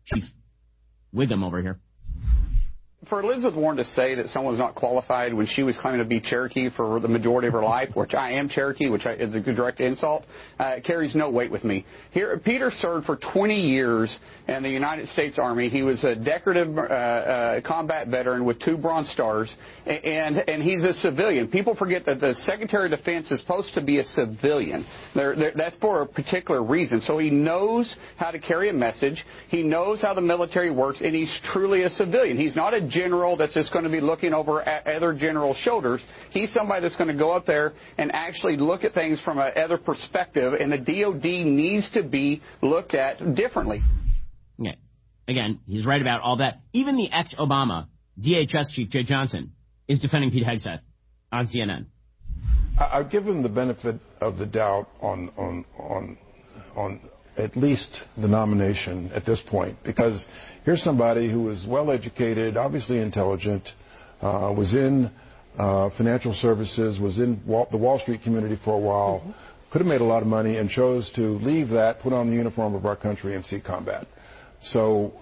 Wiggum over here? For Elizabeth Warren to say that someone's not qualified when she was claiming to be Cherokee for the majority of her life, which I am Cherokee, which is a good direct insult, carries no weight with me. Here, Peter served for 20 years in the United States Army. He was a decorative combat veteran with 2 Bronze Stars, and he's a civilian. People forget that the Secretary of Defense is supposed to be a civilian. That's for a particular reason. So he knows how to carry a message. He knows how the military works, and he's truly a civilian. He's not a general that's just going to be looking over at other generals' shoulders. He's somebody that's going to go up there and actually look at things from another perspective, and the DOD needs to be looked at differently. Okay. Again, he's right about all that. Even the ex-Obama DHS chief, Jay Johnson, is defending Pete Hegseth on CNN. I've given the benefit of the doubt on at least the nomination at this point, because here's somebody who was well-educated, obviously intelligent, was in financial services, was in the Wall Street community for a while, could have made a lot of money, and chose to leave that, put on the uniform of our country, and see combat. So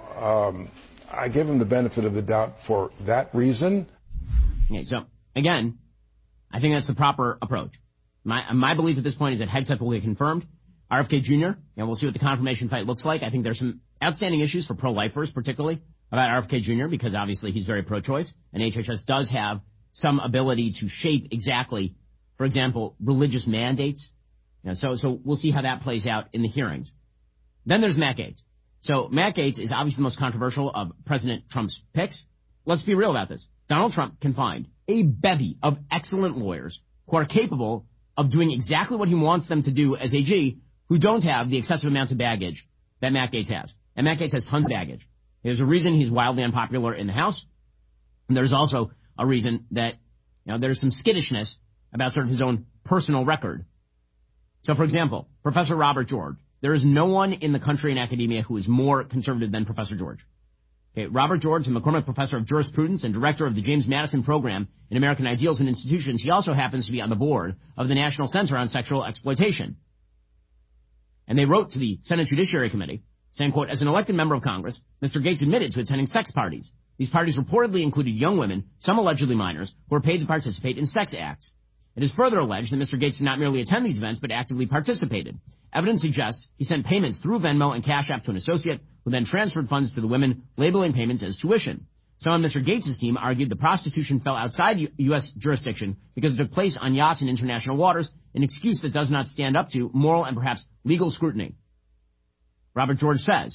I give him the benefit of the doubt for that reason. Okay, so, again, I think that's the proper approach. My belief at this point is that Hegseth will get confirmed. RFK Jr., and we'll see what the confirmation fight looks like. I think there's some outstanding issues for pro-lifers, particularly, about RFK Jr., because obviously he's very pro-choice, and HHS does have some ability to shape exactly, for example, religious mandates. So we'll see how that plays out in the hearings. Then there's Matt Gaetz. So Matt Gaetz is obviously the most controversial of President Trump's picks. Let's be real about this. Donald Trump can find a bevy of excellent lawyers who are capable of doing exactly what he wants them to do as AG, who don't have the excessive amount of baggage that Matt Gaetz has. And Matt Gaetz has tons of baggage. There's a reason he's wildly unpopular in the House. And there's also a reason that, there's some skittishness about sort of his own personal record. So, for example, Professor Robert George. There is no one in the country in academia who is more conservative than Professor George. Okay, Robert George, a McCormick Professor of Jurisprudence and Director of the James Madison Program in American Ideals and Institutions. He also happens to be on the board of the National Center on Sexual Exploitation. And they wrote to the Senate Judiciary Committee saying, quote, as an elected member of Congress, Mr. Gaetz admitted to attending sex parties. These parties reportedly included young women, some allegedly minors, who were paid to participate in sex acts. It is further alleged that Mr. Gaetz did not merely attend these events, but actively participated. Evidence suggests he sent payments through Venmo and Cash App to an associate, who then transferred funds to the women, labeling payments as tuition. Some on Mr. Gaetz's team argued the prostitution fell outside U.S. jurisdiction because it took place on yachts in international waters, an excuse that does not stand up to moral and perhaps legal scrutiny. Robert George says,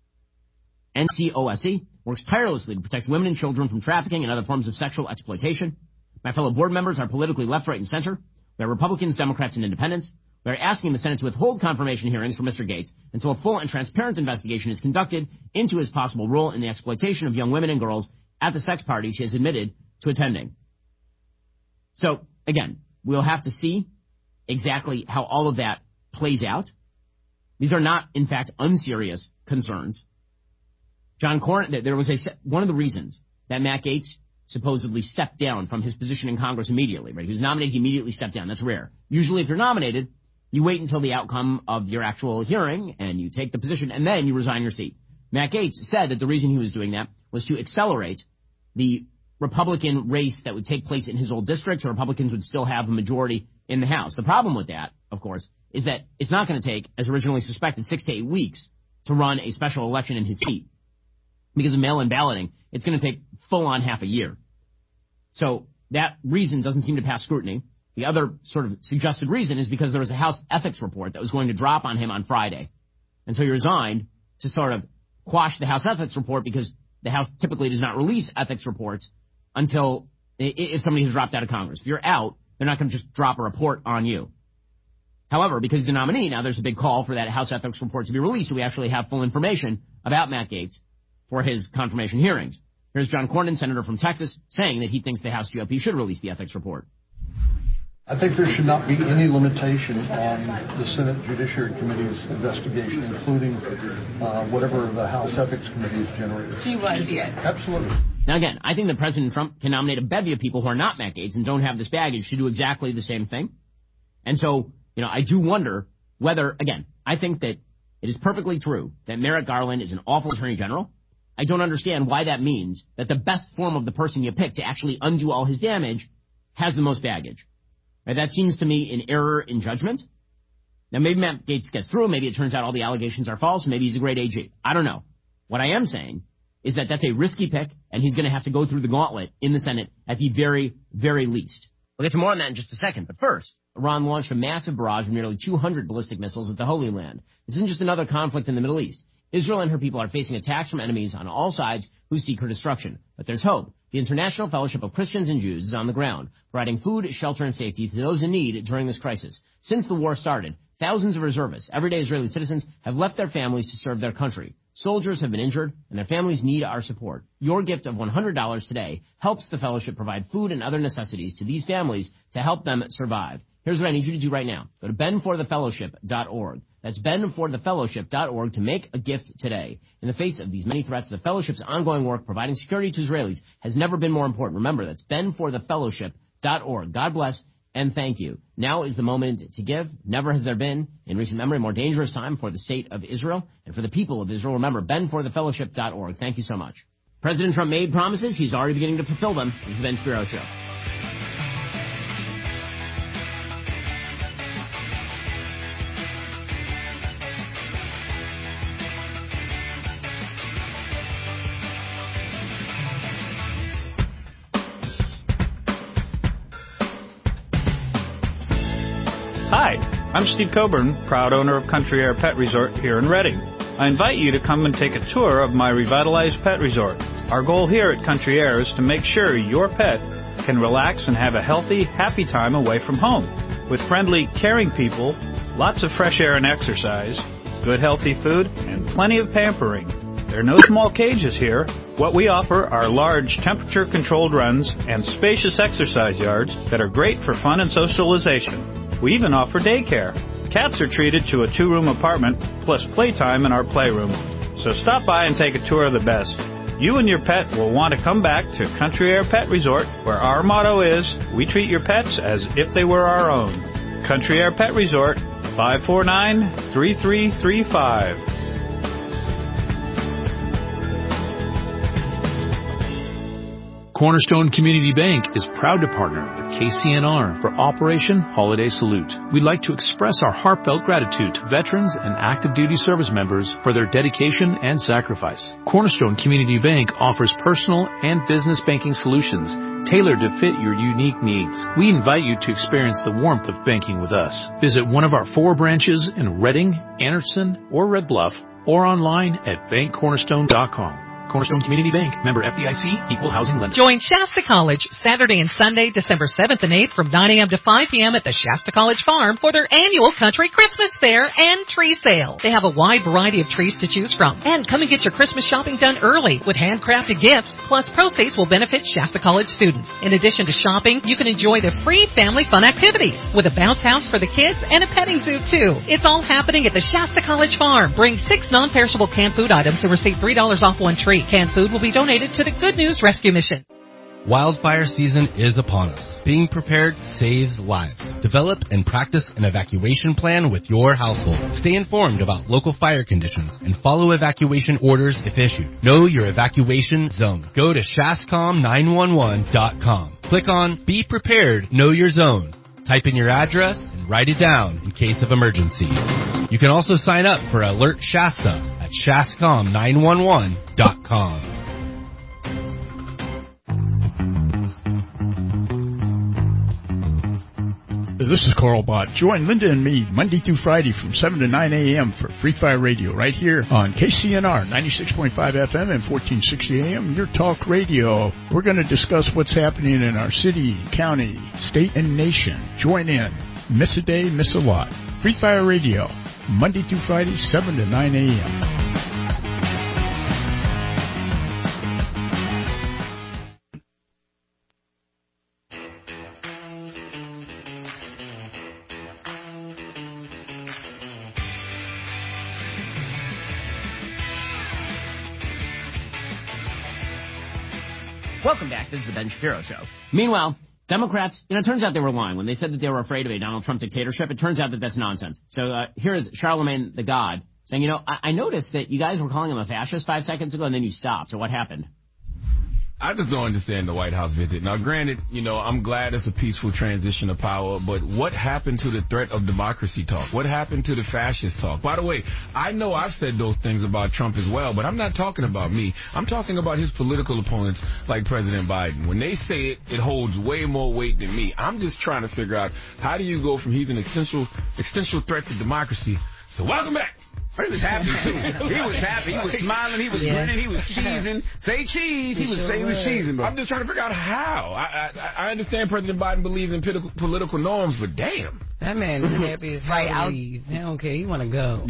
NCOSE works tirelessly to protect women and children from trafficking and other forms of sexual exploitation. My fellow board members are politically left, right, and center. We are Republicans, Democrats, and Independents. We are asking the Senate to withhold confirmation hearings for Mr. Gaetz until a full and transparent investigation is conducted into his possible role in the exploitation of young women and girls at the sex parties he has admitted to attending. So, again, we'll have to see exactly how all of that plays out. These are not, in fact, unserious concerns. John Cornyn, there was one of the reasons that Matt Gaetz supposedly stepped down from his position in Congress immediately, right? He was nominated, he immediately stepped down. That's rare. Usually if you're nominated, you wait until the outcome of your actual hearing and you take the position and then you resign your seat. Matt Gaetz said that the reason he was doing that was to accelerate the Republican race that would take place in his old district, so Republicans would still have a majority in the House. The problem with that, of course, is that it's not going to take, as originally suspected, 6 to 8 weeks to run a special election in his seat. Because of mail-in balloting, it's going to take full-on half a year. So that reason doesn't seem to pass scrutiny. The other sort of suggested reason is because there was a House ethics report that was going to drop on him on Friday. And so he resigned to sort of quash the House ethics report because the House typically does not release ethics reports until if somebody has dropped out of Congress. If you're out, they're not going to just drop a report on you. However, because he's the nominee, now there's a big call for that House ethics report to be released so we actually have full information about Matt Gaetz for his confirmation hearings. Here's John Cornyn, senator from Texas, saying that he thinks the House GOP should release the ethics report. I think there should not be any limitation on the Senate Judiciary Committee's investigation, including whatever the House Ethics Committee has generated. So you want to see it? Absolutely. Now again, I think that President Trump can nominate a bevy of people who are not Matt Gaetz and don't have this baggage to do exactly the same thing. And so, I do wonder whether, again, I think that it is perfectly true that Merrick Garland is an awful attorney general. I don't understand why that means that the best form of the person you pick to actually undo all his damage has the most baggage. Right? That seems to me an error in judgment. Now, maybe Matt Gaetz gets through. Maybe it turns out all the allegations are false. Maybe he's a great AG. I don't know. What I am saying is that that's a risky pick, and he's going to have to go through the gauntlet in the Senate at the very, very least. We'll get to more on that in just a second. But first, Iran launched a massive barrage of nearly 200 ballistic missiles at the Holy Land. This isn't just another conflict in the Middle East. Israel and her people are facing attacks from enemies on all sides who seek her destruction. But there's hope. The International Fellowship of Christians and Jews is on the ground, providing food, shelter, and safety to those in need during this crisis. Since the war started, thousands of reservists, everyday Israeli citizens, have left their families to serve their country. Soldiers have been injured, and their families need our support. Your gift of $100 today helps the fellowship provide food and other necessities to these families to help them survive. Here's what I need you to do right now. Go to benforthefellowship.org. That's benforthefellowship.org to make a gift today. In the face of these many threats, the fellowship's ongoing work providing security to Israelis has never been more important. Remember, that's benforthefellowship.org. God bless and thank you. Now is the moment to give. Never has there been, in recent memory, a more dangerous time for the state of Israel and for the people of Israel. Remember, benforthefellowship.org. Thank you so much. President Trump made promises. He's already beginning to fulfill them. This is the Ben Shapiro Show. Hi, I'm Steve Coburn, proud owner of Country Air Pet Resort here in Redding. I invite you to come and take a tour of my revitalized pet resort. Our goal here at Country Air is to make sure your pet can relax and have a healthy, happy time away from home. With friendly, caring people Lots of fresh air and exercise, good healthy food, and plenty of pampering. There are no small cages here. What we offer are large temperature-controlled runs and spacious exercise yards that are great for fun and socialization. We even offer daycare. Cats are treated to a 2-room apartment plus playtime in our playroom. So stop by and take a tour of the best. You and your pet will want to come back to Country Air Pet Resort, where our motto is, we treat your pets as if they were our own. Country Air Pet Resort, 549-3335. Cornerstone Community Bank is proud to partner with KCNR for Operation Holiday Salute. We'd like to express our heartfelt gratitude to veterans and active duty service members for their dedication and sacrifice. Cornerstone Community Bank offers personal and business banking solutions tailored to fit your unique needs. We invite you to experience the warmth of banking with us. Visit one of our 4 branches in Reading, Anderson, or Red Bluff, or online at bankcornerstone.com. Cornerstone Community Bank, member FDIC, equal housing lender. Join Shasta College Saturday and Sunday, December 7th and 8th from 9 a.m. to 5 p.m. at the Shasta College Farm for their annual Country Christmas Fair and Tree Sale. They have a wide variety of trees to choose from. And come and get your Christmas shopping done early with handcrafted gifts, plus proceeds will benefit Shasta College students. In addition to shopping, you can enjoy the free family fun activities with a bounce house for the kids and a petting zoo, too. It's all happening at the Shasta College Farm. Bring 6 non-perishable canned food items and receive $3 off one tree. Canned food will be donated to the Good News Rescue Mission. Wildfire season is upon us. Being prepared saves lives. Develop and practice an evacuation plan with your household. Stay informed about local fire conditions and follow evacuation orders if issued. Know your evacuation zone. Go to shascom911.com. Click on Be Prepared, Know Your Zone. Type in your address and write it down in case of emergency. You can also sign up for Alert Shasta at shascom911.com. This is Carl Bott. Join Linda and me Monday through Friday from 7 to 9 a.m. for Free Fire Radio right here on KCNR 96.5 FM and 1460 a.m. Your talk radio. We're going to discuss what's happening in our city, county, state, and nation. Join in. Miss a day, miss a lot. Free Fire Radio, Monday through Friday, 7 to 9 a.m. Welcome back. This is the Ben Shapiro Show. Meanwhile, Democrats, it turns out they were lying. When they said that they were afraid of a Donald Trump dictatorship, it turns out that that's nonsense. So here is Charlemagne the God saying, I noticed that you guys were calling him a fascist 5 seconds ago, and then you stopped. So what happened? I just don't understand the White House visit. Now, granted, I'm glad it's a peaceful transition of power, but what happened to the threat of democracy talk? What happened to the fascist talk? By the way, I know I've said those things about Trump as well, but I'm not talking about me. I'm talking about his political opponents like President Biden. When they say it, it holds way more weight than me. I'm just trying to figure out, how do you go from he's an existential threat to democracy? So welcome back. He was happy, too. He was happy. He was smiling. He was grinning. He was cheesing. Say cheese. He was cheesing. Bro. I'm just trying to figure out how. I understand President Biden believes in political norms, but damn. That man is happy as hell to leave. He don't care. He want to go.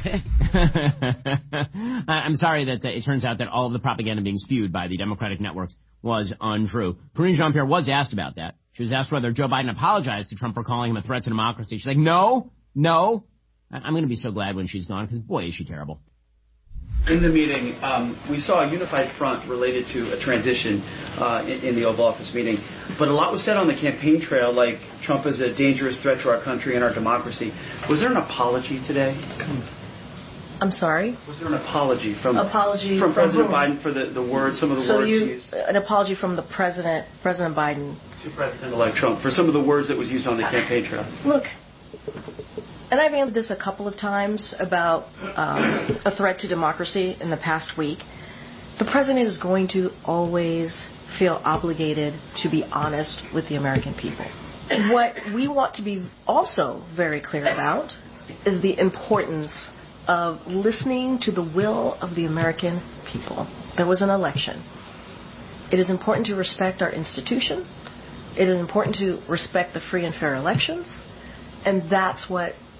I'm sorry that it turns out that all of the propaganda being spewed by the Democratic networks was untrue. Karine Jean-Pierre was asked about that. She was asked whether Joe Biden apologized to Trump for calling him a threat to democracy. She's like, no. I'm going to be so glad when she's gone, because, boy, is she terrible. In the meeting, we saw a unified front related to a transition in the Oval Office meeting. But a lot was said on the campaign trail, like Trump is a dangerous threat to our country and our democracy. Was there an apology today? I'm sorry? Was there an apology from President Biden for the words, some of the words used? An apology from the President Biden. To President-elect Trump for some of the words that was used on the campaign trail. Look. And I've answered this a couple of times about a threat to democracy in the past week. The president is going to always feel obligated to be honest with the American people. What we want to be also very clear about is the importance of listening to the will of the American people. There was an election. It is important to respect our institution. It is important to respect the free and fair elections. And that's what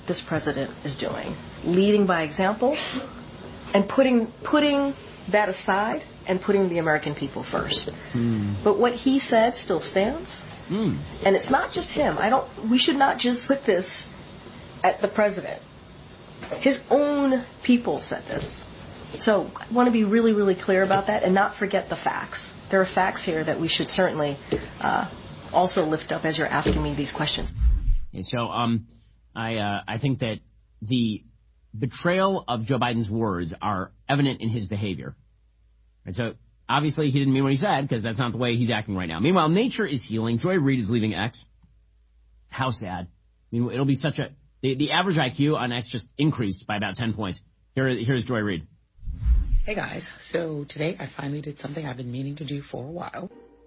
this president is doing, leading by example and putting that aside and putting the American people first. But what he said still stands. And it's not just him. We should not just put this at the president. His own people said this. So I want to be really, really clear about that and not forget the facts. There are facts here that we should certainly also lift up as you're asking me these questions. And so I think that the betrayal of Joe Biden's words are evident in his behavior. Right, so obviously he didn't mean what he said because that's not the way he's acting right now. Meanwhile, nature is healing. Joy Reid is leaving X. How sad. I mean, it'll be such a... The average IQ on X just increased by about 10 points. Here's Joy Reid. Hey guys, so today I finally did something I've been meaning to do for a while.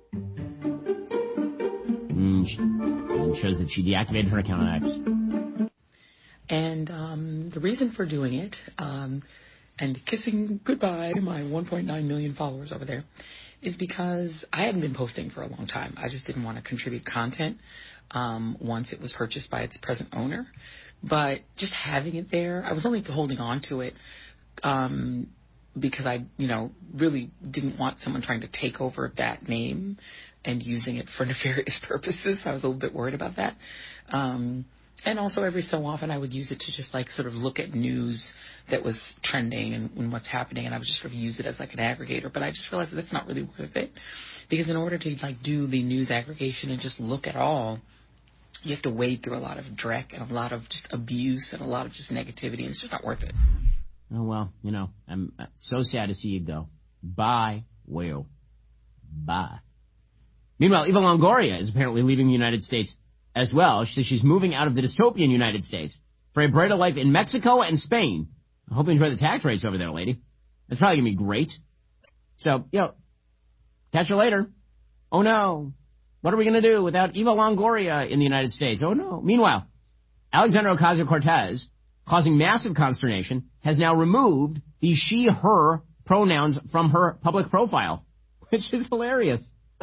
It shows that she deactivated her account on X. And the reason for doing it, and kissing goodbye to my 1.9 million followers over there, is because I hadn't been posting for a long time. I just didn't want to contribute content once it was purchased by its present owner. But just having it there, I was only holding on to it because I, really didn't want someone trying to take over that name and using it for nefarious purposes. I was a little bit worried about that. And also every so often I would use it to just sort of look at news that was trending and what's happening, and I would just sort of use it as an aggregator. But I just realized that's not really worth it, because in order to do the news aggregation and just look at all, you have to wade through a lot of dreck and a lot of just abuse and a lot of just negativity, and it's just not worth it. Oh, well, I'm so sad to see you go. Bye, Will. Bye. Meanwhile, Eva Longoria is apparently leaving the United States as well. She says she's moving out of the dystopian United States for a brighter life in Mexico and Spain. I hope you enjoy the tax rates over there, lady. That's probably going to be great. So, catch you later. Oh, no. What are we going to do without Eva Longoria in the United States? Oh, no. Meanwhile, Alexandria Ocasio-Cortez, causing massive consternation, has now removed the she, her pronouns from her public profile, which is hilarious.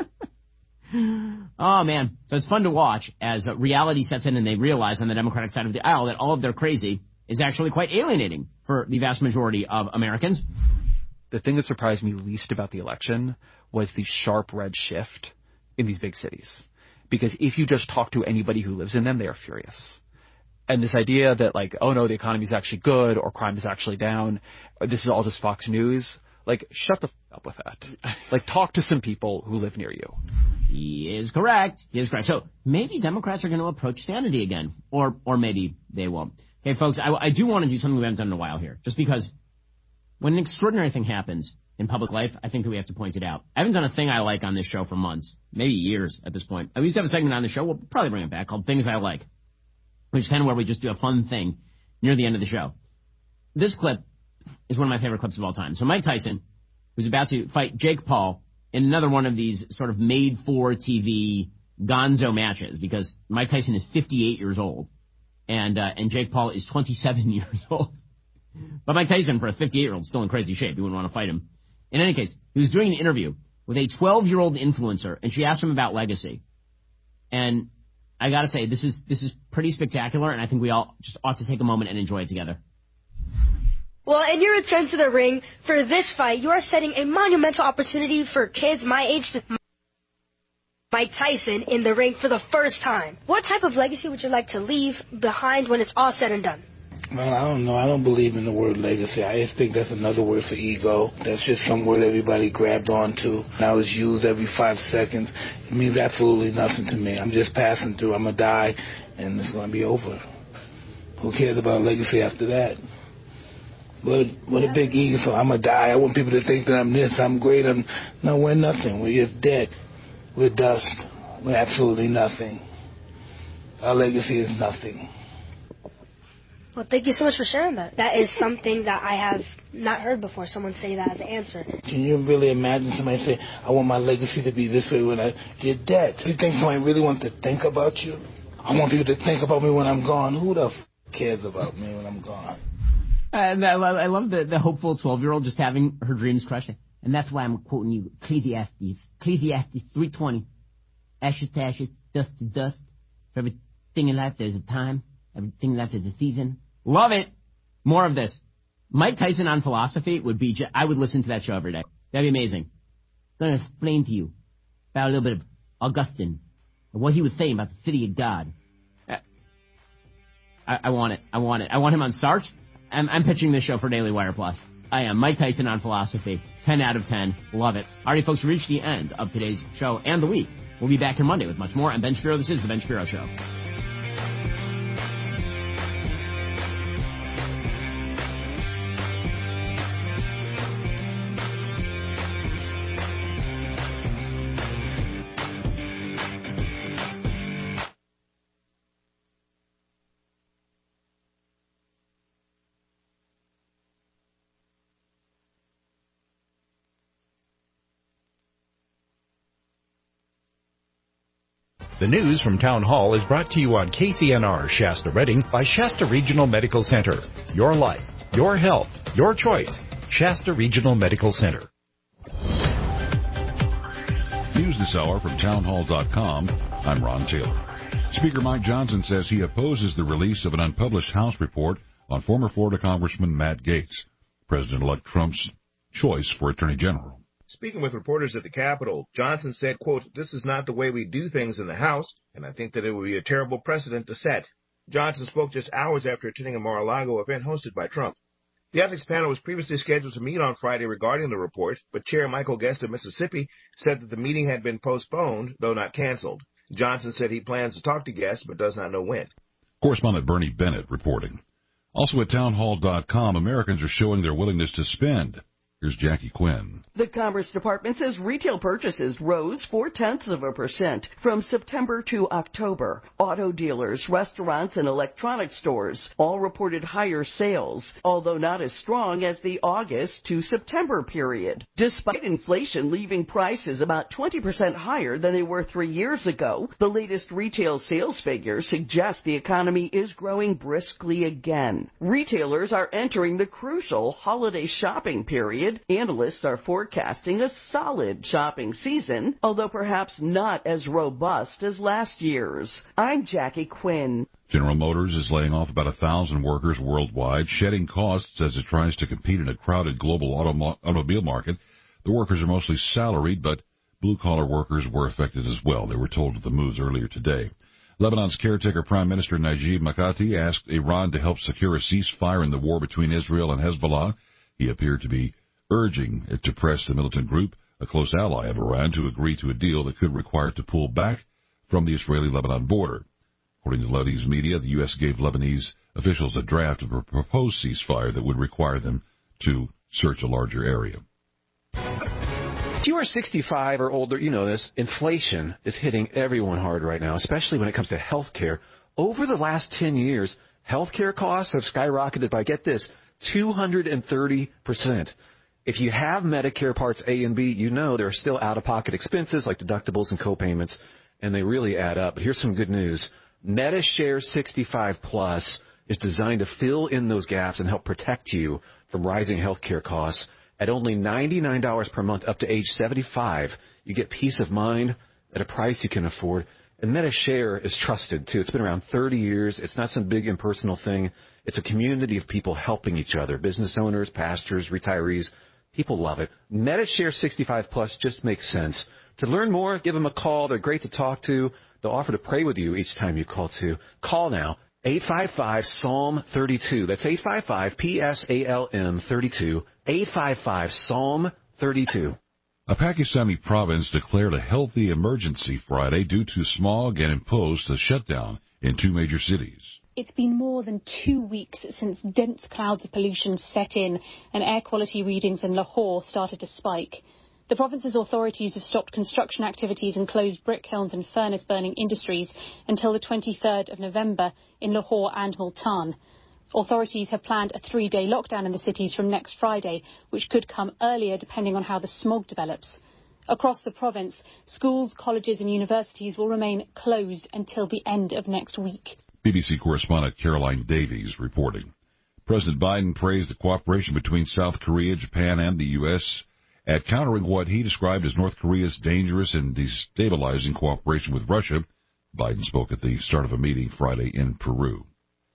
Oh, man. So it's fun to watch as reality sets in and they realize on the Democratic side of the aisle that all of their crazy is actually quite alienating for the vast majority of Americans. The thing that surprised me least about the election was the sharp red shift in these big cities. Because if you just talk to anybody who lives in them, they are furious. And this idea that oh no, the economy is actually good or crime is actually down, this is all just Fox News. Shut the f*** up with that. Talk to some people who live near you. He is correct. So maybe Democrats are going to approach sanity again. Or maybe they won't. Okay, folks, I do want to do something we haven't done in a while here. Just because when an extraordinary thing happens in public life, I think that we have to point it out. I haven't done a thing I like on this show for months, maybe years at this point. We used to have a segment on the show, we'll probably bring it back, called Things I Like, which is kind of where we just do a fun thing near the end of the show. This clip is one of my favorite clips of all time. So Mike Tyson, who's about to fight Jake Paul in another one of these sort of made-for-TV gonzo matches, because Mike Tyson is 58 years old, and Jake Paul is 27 years old. But Mike Tyson, for a 58-year-old, is still in crazy shape. You wouldn't want to fight him. In any case, he was doing an interview with a 12-year-old influencer, and she asked him about legacy. And I got to say, this is pretty spectacular, and I think we all just ought to take a moment and enjoy it together. Well, in your return to the ring for this fight, you are setting a monumental opportunity for kids my age to Mike Tyson in the ring for the first time. What type of legacy would you like to leave behind when it's all said and done? Well, I don't know. I don't believe in the word legacy. I just think that's another word for ego. That's just some word everybody grabbed onto. Now it's used every 5 seconds. It means absolutely nothing to me. I'm just passing through. I'm going to die, and it's going to be over. Who cares about legacy after that? What a big ego. So I'm going to die. I want people to think that I'm this, I'm great. No, we're nothing. We're just dead. We're dust. We're absolutely nothing. Our legacy is nothing. Well, thank you so much for sharing that. That is something that I have not heard before, someone say that as an answer. Can you really imagine somebody say, I want my legacy to be this way when I get dead? Do you think somebody really wants to think about you? I want people to think about me when I'm gone. Who the cares about me when I'm gone? And I love the hopeful 12-year-old just having her dreams crushed. And that's why I'm quoting you Ecclesiastes 3:20. Ashes to ashes, dust to dust. For everything in life, there's a time. Everything after the season. Love it. More of this. Mike Tyson on philosophy would be, I would listen to that show every day. That'd be amazing. I'm going to explain to you about a little bit of Augustine and what he was saying about the city of God. I want it. I want him on Sarge. I'm pitching this show for Daily Wire Plus. I am. Mike Tyson on philosophy. 10 out of 10. Love it. All right, folks, we reached the end of today's show and the week. We'll be back here Monday with much more. I'm Ben Shapiro. This is The Ben Shapiro Show. The news from Town Hall is brought to you on KCNR Shasta Redding by Shasta Regional Medical Center. Your life, your health, your choice. Shasta Regional Medical Center. News this hour from townhall.com. I'm Ron Taylor. Speaker Mike Johnson says he opposes the release of an unpublished House report on former Florida Congressman Matt Gaetz, President-elect Trump's choice for Attorney General. Speaking with reporters at the Capitol, Johnson said, quote, "This is not the way we do things in the House, and I think that it would be a terrible precedent to set." Johnson spoke just hours after attending a Mar-a-Lago event hosted by Trump. The ethics panel was previously scheduled to meet on Friday regarding the report, but Chair Michael Guest of Mississippi said that the meeting had been postponed, though not canceled. Johnson said he plans to talk to Guest, but does not know when. Correspondent Bernie Bennett reporting. Also at townhall.com, Americans are showing their willingness to spend. Here's Jackie Quinn. The Commerce Department says retail purchases rose 0.4% from September to October. Auto dealers, restaurants, and electronics stores all reported higher sales, although not as strong as the August to September period. Despite inflation leaving prices about 20% higher than they were 3 years ago, the latest retail sales figures suggest the economy is growing briskly again. Retailers are entering the crucial holiday shopping period. Analysts are forecasting a solid shopping season, although perhaps not as robust as last year's. I'm Jackie Quinn. General Motors is laying off about 1,000 workers worldwide, shedding costs as it tries to compete in a crowded global automobile market. The workers are mostly salaried, but blue-collar workers were affected as well. They were told of the moves earlier today. Lebanon's caretaker Prime Minister Najib Mikati asked Iran to help secure a ceasefire in the war between Israel and Hezbollah. He appeared to be urging it to press the militant group, a close ally of Iran, to agree to a deal that could require it to pull back from the Israeli-Lebanon border. According to Lebanese media, the U.S. gave Lebanese officials a draft of a proposed ceasefire that would require them to search a larger area. If you are 65 or older, you know this. Inflation is hitting everyone hard right now, especially when it comes to health care. Over the last 10 years, health care costs have skyrocketed by, get this, 230%. If you have Medicare Parts A and B, you know there are still out-of-pocket expenses like deductibles and copayments, and they really add up. But here's some good news. MediShare 65 Plus is designed to fill in those gaps and help protect you from rising health care costs. At only $99 per month up to age 75, you get peace of mind at a price you can afford. And MediShare is trusted, too. It's been around 30 years. It's not some big impersonal thing. It's a community of people helping each other, business owners, pastors, retirees. People love it. MediShare 65 Plus just makes sense. To learn more, give them a call. They're great to talk to. They'll offer to pray with you each time you call, too. Call now, 855-PSALM-32. That's 855-PSALM-32. 855-PSALM-32. A Pakistani province declared a healthy emergency Friday due to smog and imposed a shutdown in 2 major cities. It's been more than 2 weeks since dense clouds of pollution set in and air quality readings in Lahore started to spike. The province's authorities have stopped construction activities and closed brick kilns and furnace-burning industries until the 23rd of November in Lahore and Multan. Authorities have planned a 3-day lockdown in the cities from next Friday, which could come earlier depending on how the smog develops. Across the province, schools, colleges and universities will remain closed until the end of next week. BBC correspondent Caroline Davies reporting. President Biden praised the cooperation between South Korea, Japan, and the U.S. at countering what he described as North Korea's dangerous and destabilizing cooperation with Russia. Biden spoke at the start of a meeting Friday in Peru.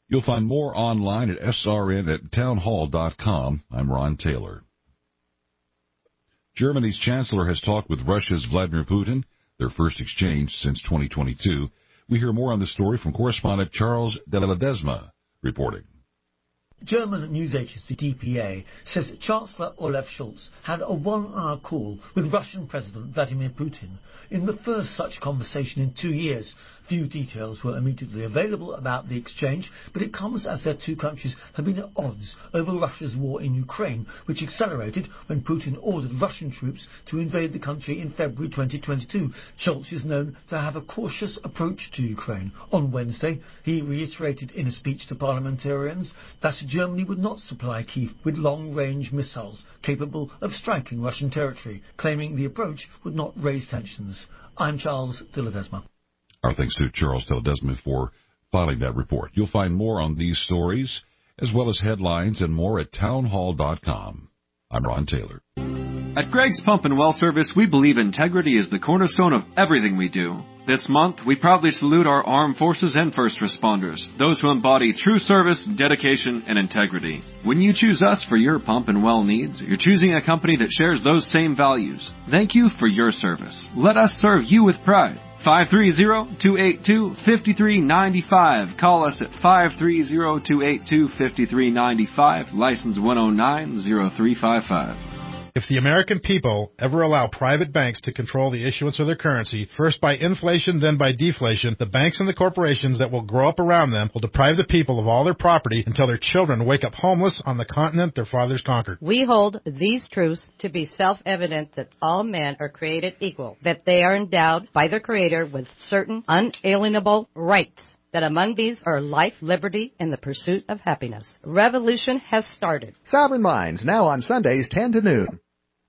You'll find more online at srn@townhall.com. I'm Ron Taylor. Germany's chancellor has talked with Russia's Vladimir Putin, their first exchange since 2022. We hear more on this story from correspondent Charles de Ledesma reporting. German news agency DPA says Chancellor Olaf Scholz had a one-hour call with Russian President Vladimir Putin in the first such conversation in 2 years. Few details were immediately available about the exchange, but it comes as their two countries have been at odds over Russia's war in Ukraine, which accelerated when Putin ordered Russian troops to invade the country in February 2022. Scholz is known to have a cautious approach to Ukraine. On Wednesday, he reiterated in a speech to parliamentarians that Germany would not supply Kyiv with long-range missiles capable of striking Russian territory, claiming the approach would not raise tensions. I'm Charles de Ledesma. Our thanks to Charles de Ledesma for filing that report. You'll find more on these stories, as well as headlines and more at townhall.com. I'm Ron Taylor. At Greg's Pump and Well Service, we believe integrity is the cornerstone of everything we do. This month, we proudly salute our armed forces and first responders, those who embody true service, dedication, and integrity. When you choose us for your pump and well needs, you're choosing a company that shares those same values. Thank you for your service. Let us serve you with pride. 530-282-5395. Call us at 530-282-5395. License 1090355. If the American people ever allow private banks to control the issuance of their currency, first by inflation, then by deflation, the banks and the corporations that will grow up around them will deprive the people of all their property until their children wake up homeless on the continent their fathers conquered. We hold these truths to be self-evident that all men are created equal, that they are endowed by their Creator with certain unalienable rights, that among these are life, liberty, and the pursuit of happiness. Revolution has started. Sovereign Minds, now on Sundays 10 to noon.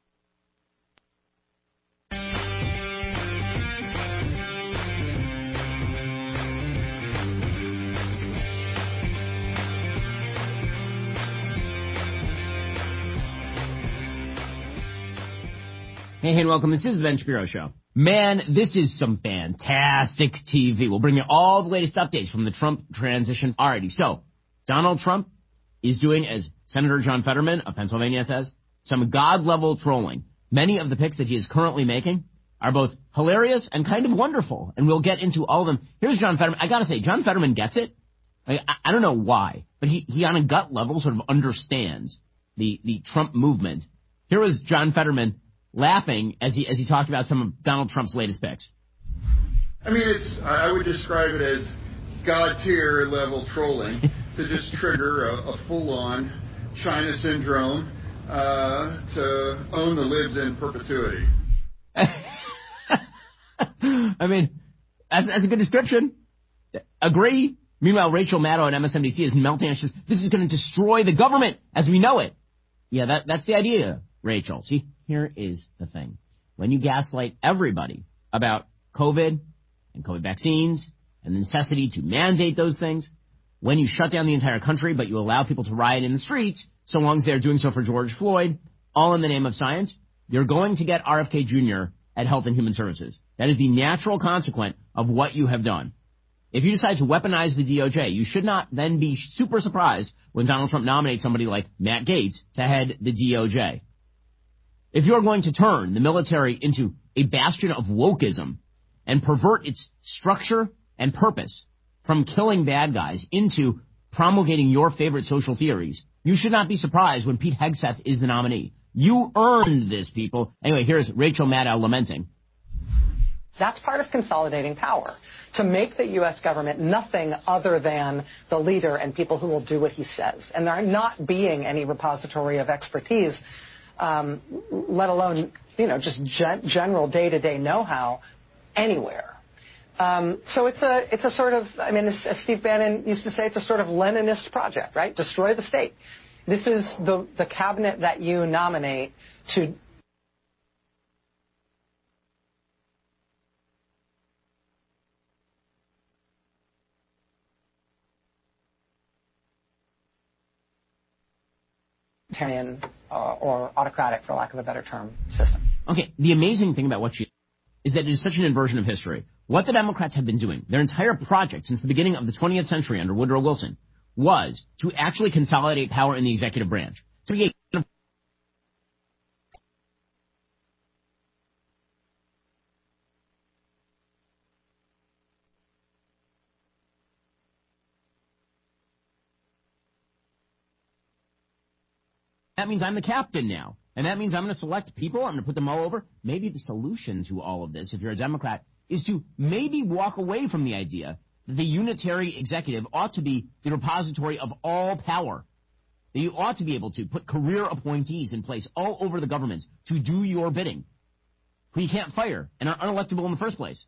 Hey, and welcome. This is the Ben Shapiro Show. Man, this is some fantastic TV. We'll bring you all the latest updates from the Trump transition. Alrighty, so Donald Trump is doing, as Senator John Fetterman of Pennsylvania says, some God-level trolling. Many of the picks that he is currently making are both hilarious and kind of wonderful, and we'll get into all of them. Here's John Fetterman. I gotta say, John Fetterman gets it. I don't know why, but he on a gut level sort of understands the Trump movement. Here was John Fetterman laughing as he talked about some of Donald Trump's latest picks. I mean, I would describe it as God-tier level trolling to just trigger a full-on China syndrome to own the libs in perpetuity. I mean, that's a good description. Agree. Meanwhile, Rachel Maddow at MSNBC is melting. She says, this is going to destroy the government as we know it. Yeah, that's the idea, Rachel. See? Here is the thing. When you gaslight everybody about COVID and COVID vaccines and the necessity to mandate those things, when you shut down the entire country but you allow people to riot in the streets, so long as they're doing so for George Floyd, all in the name of science, you're going to get RFK Jr. at Health and Human Services. That is the natural consequence of what you have done. If you decide to weaponize the DOJ, you should not then be super surprised when Donald Trump nominates somebody like Matt Gaetz to head the DOJ. If you're going to turn the military into a bastion of wokeism and pervert its structure and purpose from killing bad guys into promulgating your favorite social theories, you should not be surprised when Pete Hegseth is the nominee. You earned this, people. Anyway, here's Rachel Maddow lamenting. That's part of consolidating power, to make the U.S. government nothing other than the leader and people who will do what he says. And there not being any repository of expertise, let alone, just general day-to-day know-how anywhere. So it's a sort of, as Steve Bannon used to say, it's a sort of Leninist project, right? Destroy the state. This is the cabinet that you nominate to or autocratic, for lack of a better term, system. Okay, the amazing thing about what she is that it is such an inversion of history. What the Democrats have been doing, their entire project since the beginning of the 20th century under Woodrow Wilson, was to actually consolidate power in the executive branch. So that means I'm the captain now. And that means I'm going to select people. I'm going to put them all over. Maybe the solution to all of this, if you're a Democrat, is to maybe walk away from the idea that the unitary executive ought to be the repository of all power. That you ought to be able to put career appointees in place all over the government to do your bidding, who you can't fire and are unelectable in the first place.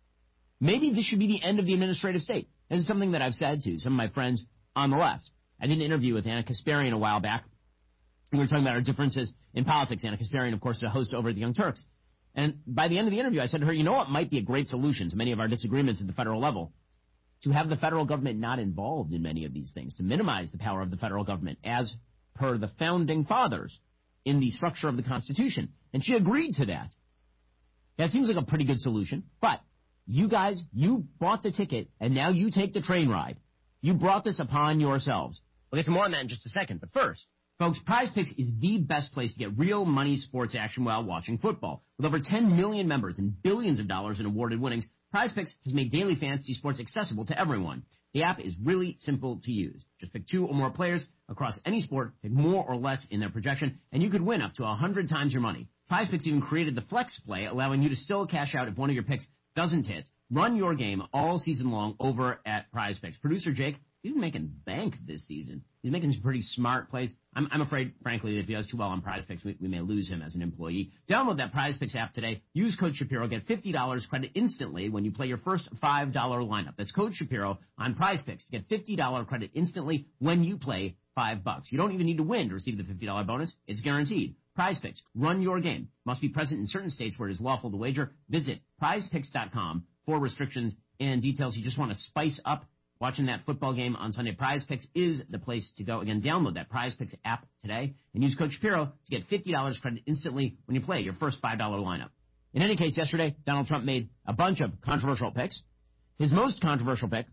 Maybe this should be the end of the administrative state. This is something that I've said to some of my friends on the left. I did an interview with Anna Kasparian a while back. We were talking about our differences in politics. Anna Kasparian, of course, is a host over at the Young Turks. And by the end of the interview, I said to her, you know what might be a great solution to many of our disagreements at the federal level? To have the federal government not involved in many of these things, to minimize the power of the federal government as per the founding fathers in the structure of the Constitution. And she agreed to that. That seems like a pretty good solution. But you guys, you bought the ticket, and now you take the train ride. You brought this upon yourselves. We'll get to more on that in just a second. But first, folks, PrizePicks is the best place to get real money sports action while watching football. With over 10 million members and billions of dollars in awarded winnings, PrizePicks has made daily fantasy sports accessible to everyone. The app is really simple to use. Just pick 2 or more players across any sport, pick more or less in their projection, and you could win up to 100 times your money. PrizePicks even created the Flex Play, allowing you to still cash out if one of your picks doesn't hit. Run your game all season long over at PrizePicks. Producer Jake, he's making bank this season. He's making some pretty smart plays. I'm afraid, frankly, that if he does too well on PrizePicks, we may lose him as an employee. Download that PrizePicks app today. Use code Shapiro. Get $50 credit instantly when you play your first $5 lineup. That's code Shapiro on PrizePicks. Get $50 credit instantly when you play $5. You don't even need to win to receive the $50 bonus. It's guaranteed. PrizePicks. Run your game. Must be present in certain states where it is lawful to wager. Visit PrizePicks.com for restrictions and details. You just want to spice up watching that football game on Sunday. PrizePicks is the place to go. Again, download that PrizePicks app today and use code Shapiro to get $50 credit instantly when you play your first $5 lineup. In any case, yesterday, Donald Trump made a bunch of controversial picks. His most controversial pick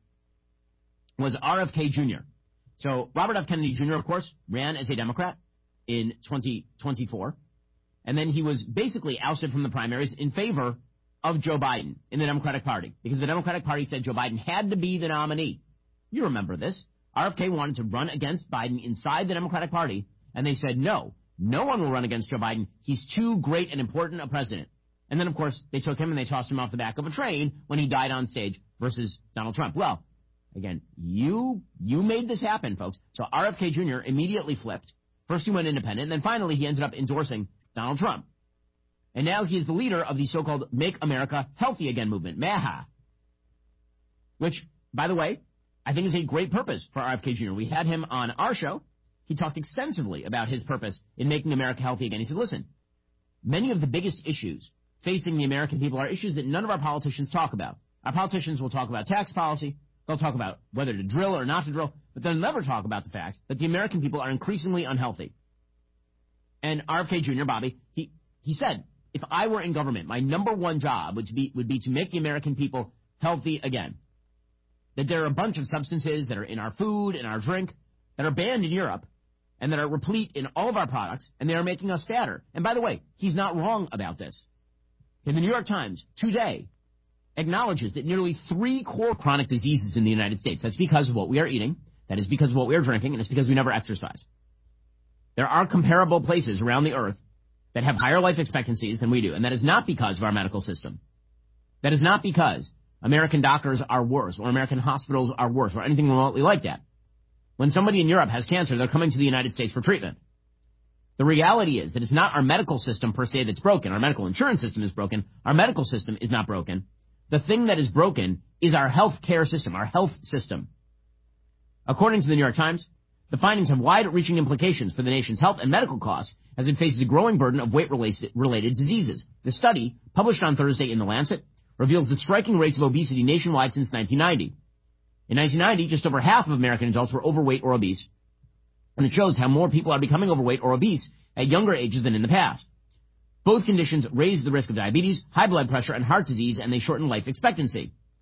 was RFK Jr. So Robert F. Kennedy Jr., of course, ran as a Democrat in 2024, and then he was basically ousted from the primaries in favor of Joe Biden in the Democratic Party, because the Democratic Party said Joe Biden had to be the nominee. You remember this. RFK wanted to run against Biden inside the Democratic Party, and they said, no one will run against Joe Biden. He's too great and important a president. And then, of course, they took him and they tossed him off the back of a train when he died on stage versus Donald Trump. Well, again, you made this happen, folks. So RFK Jr. immediately flipped. First he went independent, and then finally he ended up endorsing Donald Trump. And now he is the leader of the so-called Make America Healthy Again movement, MAHA, which, by the way, I think is a great purpose for RFK Jr. We had him on our show. He talked extensively about his purpose in making America healthy again. He said, listen, many of the biggest issues facing the American people are issues that none of our politicians talk about. Our politicians will talk about tax policy. They'll talk about whether to drill or not to drill, but they'll never talk about the fact that the American people are increasingly unhealthy. And RFK Jr., Bobby, he said, if I were in government, my number one job would be to make the American people healthy again. That there are a bunch of substances that are in our food and our drink that are banned in Europe and that are replete in all of our products, and they are making us fatter. And by the way, he's not wrong about this. And the New York Times today acknowledges that nearly 3 core chronic diseases in the United States, that's because of what we are eating, that is because of what we are drinking, and it's because we never exercise. There are comparable places around the earth that have higher life expectancies than we do, and that is not because of our medical system. That is not because American doctors are worse or American hospitals are worse or anything remotely like that. When somebody in Europe has cancer, they're coming to the United States for treatment. The reality is that it's not our medical system per se that's broken. Our medical insurance system is broken. Our medical system is not broken. The thing that is broken is our health care system, our health system. According to the New York Times, the findings have wide-reaching implications for the nation's health and medical costs as it faces a growing burden of weight-related diseases. The study, published on Thursday in The Lancet, reveals the striking rates of obesity nationwide since 1990. In 1990, just over half of American adults were overweight or obese, and it shows how more people are becoming overweight or obese at younger ages than in the past. Both conditions raise the risk of diabetes, high blood pressure, and heart disease, and they shorten life expectancy.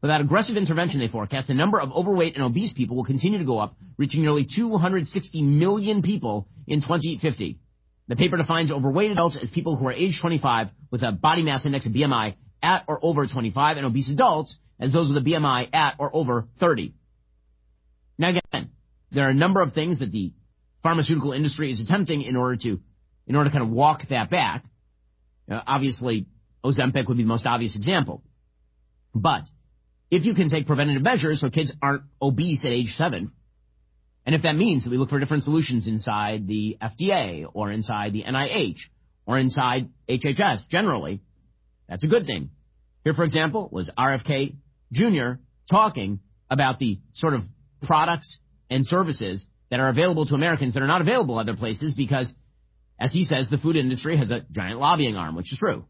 Without aggressive intervention, they forecast the number of overweight and obese people will continue to go up, reaching nearly 260 million people in 2050. The paper defines overweight adults as people who are age 25 with a body mass index of BMI at or over 25, and obese adults as those with a BMI at or over 30. Now again, there are a number of things that the pharmaceutical industry is attempting in order to kind of walk that back. Obviously, Ozempic would be the most obvious example. But if you can take preventative measures so kids aren't obese at age 7, and if that means that we look for different solutions inside the FDA or inside the NIH or inside HHS generally, that's a good thing. Here, for example, was RFK Jr. talking about the sort of products and services that are available to Americans that are not available other places because, as he says, the food industry has a giant lobbying arm, which is true.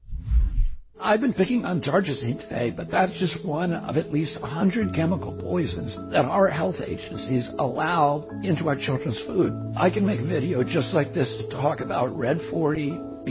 I've been picking on targetsine today, but that's just one of at least 100 chemical poisons that our health agencies allow into our children's food. I can make a video just like this to talk about Red 40,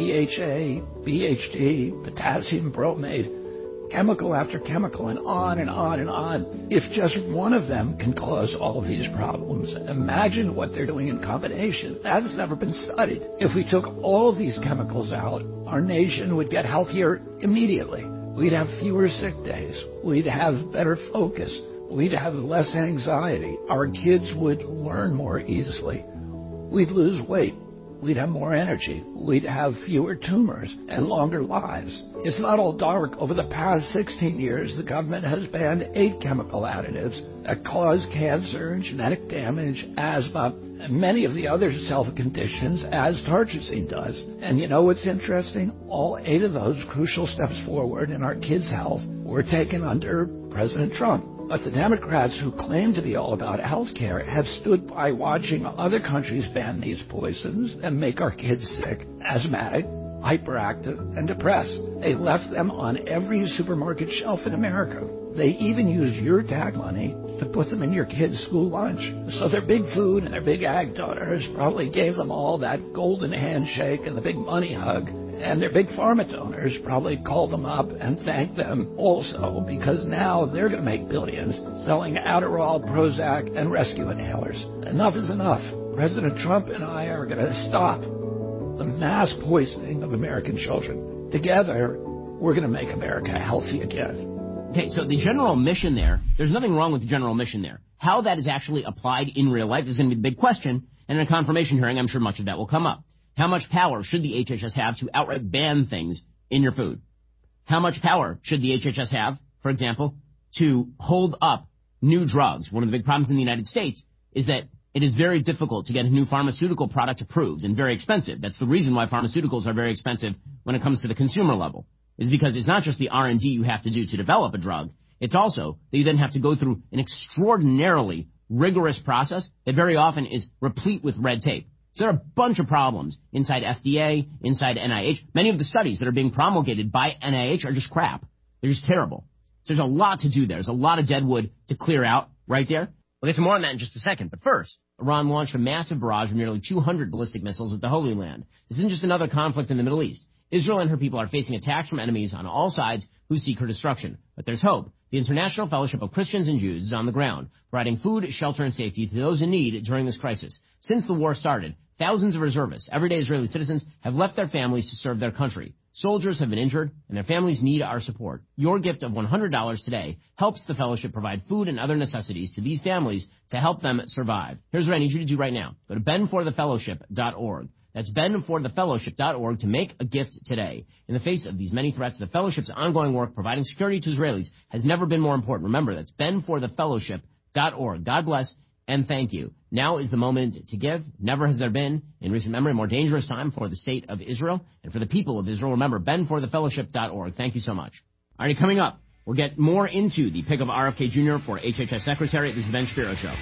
BHA, BHD, potassium bromide, chemical after chemical, and on and on and on. If just one of them can cause all of these problems, imagine what they're doing in combination. That has never been studied. If we took all of these chemicals out, our nation would get healthier immediately. We'd have fewer sick days. We'd have better focus. We'd have less anxiety. Our kids would learn more easily. We'd lose weight. We'd have more energy. We'd have fewer tumors and longer lives. It's not all dark. Over the past 16 years, the government has banned 8 chemical additives that cause cancer, genetic damage, asthma, and many of the other health conditions as targetsine does. And you know what's interesting? All 8 of those crucial steps forward in our kids' health were taken under President Trump. But the Democrats who claim to be all about health care have stood by watching other countries ban these poisons and make our kids sick, asthmatic, hyperactive, and depressed. They left them on every supermarket shelf in America. They even used your tag money to put them in your kids' school lunch. So their big food and their big ag donors probably gave them all that golden handshake and the big money hug. And their big pharma donors probably called them up and thanked them also, because now they're going to make billions selling Adderall, Prozac, and rescue inhalers. Enough is enough. President Trump and I are going to stop the mass poisoning of American children. Together, we're going to make America healthy again. Okay, so the general mission there's nothing wrong with the general mission there. How that is actually applied in real life is going to be the big question, and in a confirmation hearing, I'm sure much of that will come up. How much power should the HHS have to outright ban things in your food? How much power should the HHS have, for example, to hold up new drugs? One of the big problems in the United States is that it is very difficult to get a new pharmaceutical product approved and very expensive. That's the reason why pharmaceuticals are very expensive when it comes to the consumer level, is because it's not just the R&D you have to do to develop a drug. It's also that you then have to go through an extraordinarily rigorous process that very often is replete with red tape. So there are a bunch of problems inside FDA, inside NIH. Many of the studies that are being promulgated by NIH are just crap. They're just terrible. So there's a lot to do there. There's a lot of dead wood to clear out right there. We'll get to more on that in just a second. But first, Iran launched a massive barrage of nearly 200 ballistic missiles at the Holy Land. This isn't just another conflict in the Middle East. Israel and her people are facing attacks from enemies on all sides who seek her destruction. But there's hope. The International Fellowship of Christians and Jews is on the ground, providing food, shelter, and safety to those in need during this crisis. Since the war started, thousands of reservists, everyday Israeli citizens, have left their families to serve their country. Soldiers have been injured, and their families need our support. Your gift of $100 today helps the fellowship provide food and other necessities to these families to help them survive. Here's what I need you to do right now. Go to benforthefellowship.org. That's benforthefellowship.org to make a gift today. In the face of these many threats, the fellowship's ongoing work providing security to Israelis has never been more important. Remember, that's benforthefellowship.org. God bless and thank you. Now is the moment to give. Never has there been, in recent memory, a more dangerous time for the state of Israel and for the people of Israel. Remember, benforthefellowship.org. Thank you so much. All right, coming up, we'll get more into the pick of RFK Jr. for HHS Secretary. This is the Ben Shapiro Show.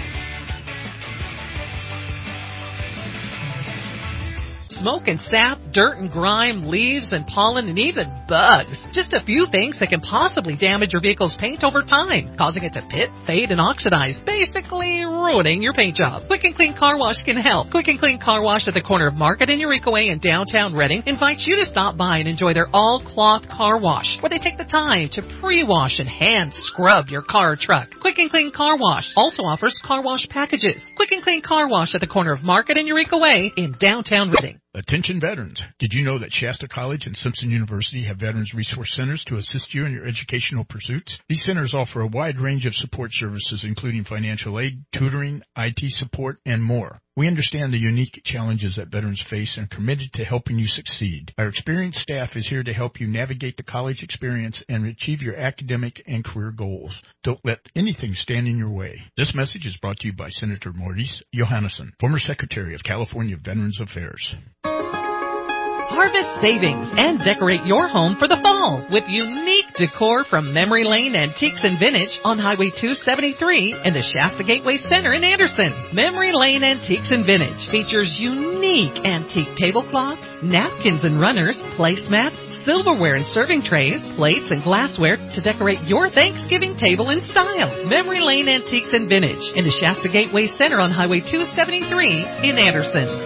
Smoke and Sap dirt and grime, leaves and pollen, and even bugs. Just a few things that can possibly damage your vehicle's paint over time, causing it to pit, fade, and oxidize, basically ruining your paint job. Quick and Clean Car Wash can help. Quick and Clean Car Wash at the corner of Market and Eureka Way in downtown Reading invites you to stop by and enjoy their all-cloth car wash, where they take the time to pre-wash and hand scrub your car or truck. Quick and Clean Car Wash also offers car wash packages. Quick and Clean Car Wash at the corner of Market and Eureka Way in downtown Reading. Attention veterans. Did you know that Shasta College and Simpson University have Veterans Resource Centers to assist you in your educational pursuits? These centers offer a wide range of support services, including financial aid, tutoring, IT support, and more. We understand the unique challenges that veterans face and are committed to helping you succeed. Our experienced staff is here to help you navigate the college experience and achieve your academic and career goals. Don't let anything stand in your way. This message is brought to you by Senator Maurice Johannesson, former Secretary of California Veterans Affairs. Harvest savings and decorate your home for the fall with unique decor from Memory Lane Antiques and Vintage on Highway 273 in the Shasta Gateway Center in Anderson. Memory Lane Antiques and Vintage features unique antique tablecloths, napkins and runners, placemats, silverware and serving trays, plates and glassware to decorate your Thanksgiving table in style. Memory Lane Antiques and Vintage in the Shasta Gateway Center on Highway 273 in Anderson.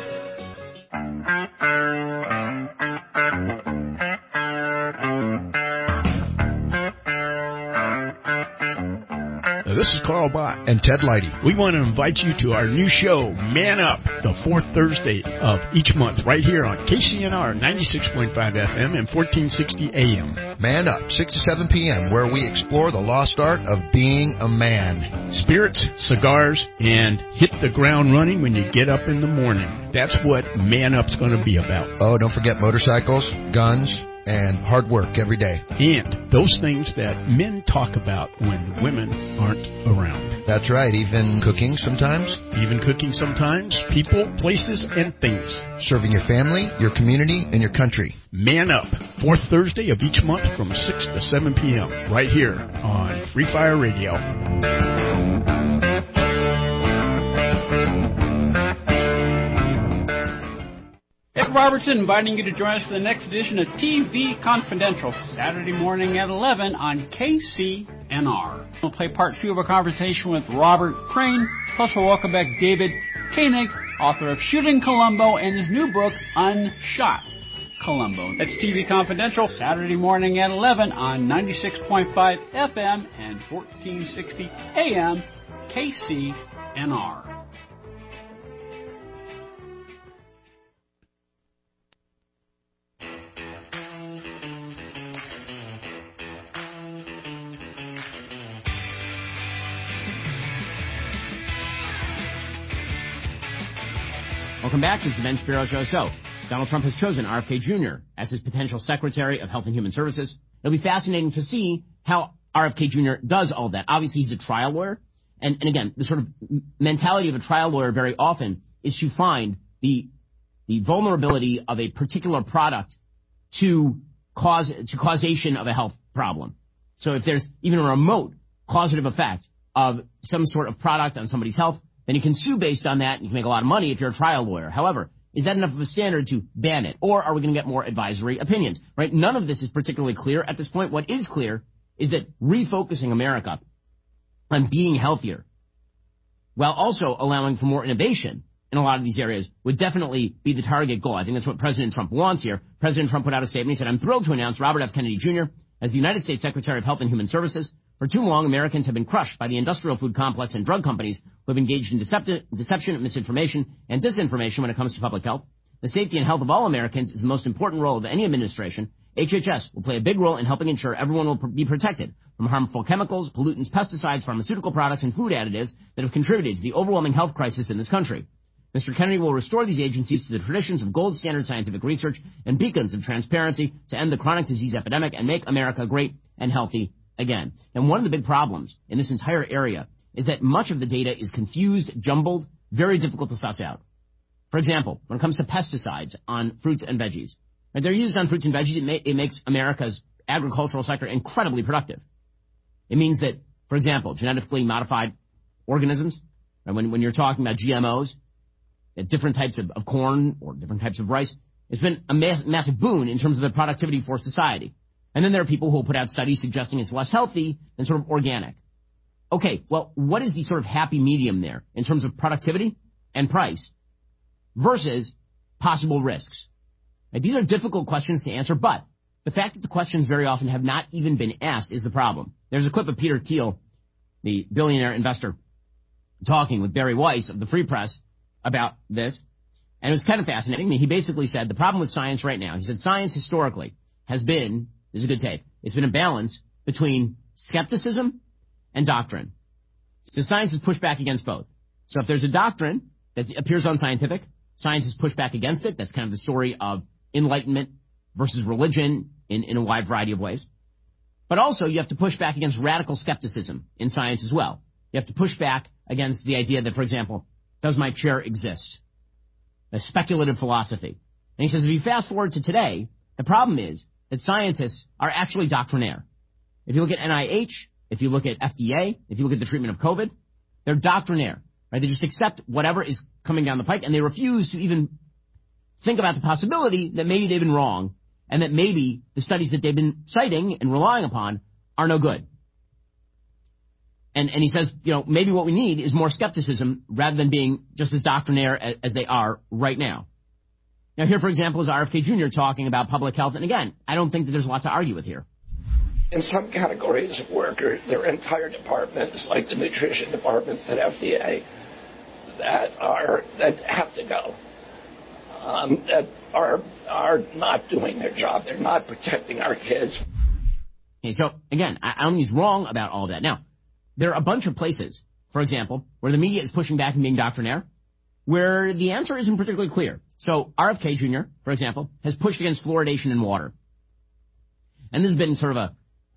This is Carl Bott and Ted Leidy. We want to invite you to our new show, Man Up, the fourth Thursday of each month, right here on KCNR 96.5 FM and 1460 AM. Man Up, 6 to 7 p.m., where we explore the lost art of being a man. Spirits, cigars, and hit the ground running when you get up in the morning. That's what Man Up's going to be about. Oh, don't forget motorcycles, guns, and hard work every day. And those things that men talk about when women aren't around. That's right, even cooking sometimes. Even cooking sometimes. People, places, and things. Serving your family, your community, and your country. Man Up, fourth Thursday of each month from 6 to 7 p.m. right here on Free Fire Radio. Ed Robertson inviting you to join us for the next edition of TV Confidential, Saturday morning at 11 on KCNR. We'll play part 2 of a conversation with Robert Crane, plus we'll welcome back David Koenig, author of Shooting Columbo and his new book, Unshot Columbo. That's TV Confidential, Saturday morning at 11 on 96.5 FM and 1460 AM, KCNR. Welcome back. This is the Ben Shapiro Show. So, Donald Trump has chosen RFK Jr. as his potential Secretary of Health and Human Services. It'll be fascinating to see how RFK Jr. does all that. Obviously, he's a trial lawyer. And again, the sort of mentality of a trial lawyer very often is to find the vulnerability of a particular product to causation of a health problem. So if there's even a remote causative effect of some sort of product on somebody's health, then you can sue based on that, and you can make a lot of money if you're a trial lawyer. However, is that enough of a standard to ban it? Or are we going to get more advisory opinions? Right? None of this is particularly clear at this point. What is clear is that refocusing America on being healthier, while also allowing for more innovation in a lot of these areas, would definitely be the target goal. I think that's what President Trump wants here. President Trump put out a statement. He said, "I'm thrilled to announce Robert F. Kennedy Jr. as the United States Secretary of Health and Human Services. For too long, Americans have been crushed by the industrial food complex and drug companies who have engaged in deception, misinformation, and disinformation when it comes to public health. The safety and health of all Americans is the most important role of any administration. HHS will play a big role in helping ensure everyone will be protected from harmful chemicals, pollutants, pesticides, pharmaceutical products, and food additives that have contributed to the overwhelming health crisis in this country. Mr. Kennedy will restore these agencies to the traditions of gold standard scientific research and beacons of transparency to end the chronic disease epidemic and make America great and healthy again." And one of the big problems in this entire area is that much of the data is confused, jumbled, very difficult to suss out. For example, when it comes to pesticides on fruits and veggies, right, they're used on fruits and veggies. It makes America's agricultural sector incredibly productive. It means that, for example, genetically modified organisms, right, when you're talking about GMOs, different types of corn or different types of rice, It's been a massive boon in terms of the productivity for society. And then there are people who will put out studies suggesting it's less healthy than sort of organic. Okay, well, what is the sort of happy medium there in terms of productivity and price versus possible risks? Now, these are difficult questions to answer, but the fact that the questions very often have not even been asked is the problem. There's a clip of Peter Thiel, the billionaire investor, talking with Barry Weiss of the Free Press about this. And it was kind of fascinating. He basically said the problem with science right now, he said science historically has been, this is a good tape, it's been a balance between skepticism and doctrine. So science has pushed back against both. So if there's a doctrine that appears unscientific, science has pushed back against it. That's kind of the story of enlightenment versus religion in a wide variety of ways. But also you have to push back against radical skepticism in science as well. You have to push back against the idea that, for example, does my chair exist? A speculative philosophy. And he says if you fast forward to today, the problem is that scientists are actually doctrinaire. If you look at NIH, if you look at FDA, if you look at the treatment of COVID, they're doctrinaire. Right? They just accept whatever is coming down the pike, and they refuse to even think about the possibility that maybe they've been wrong and that maybe the studies that they've been citing and relying upon are no good. And he says, maybe what we need is more skepticism rather than being just as doctrinaire as they are right now. Now, here, for example, is RFK Jr. talking about public health. And again, I don't think that there's a lot to argue with here. In some categories of workers, there are entire departments, like the nutrition departments at FDA, that have to go, that are not doing their job. They're not protecting our kids. Okay, so again, I don't think he's wrong about all that. Now, there are a bunch of places, for example, where the media is pushing back and being doctrinaire, where the answer isn't particularly clear. So RFK Jr., for example, has pushed against fluoridation in water. And this has been sort of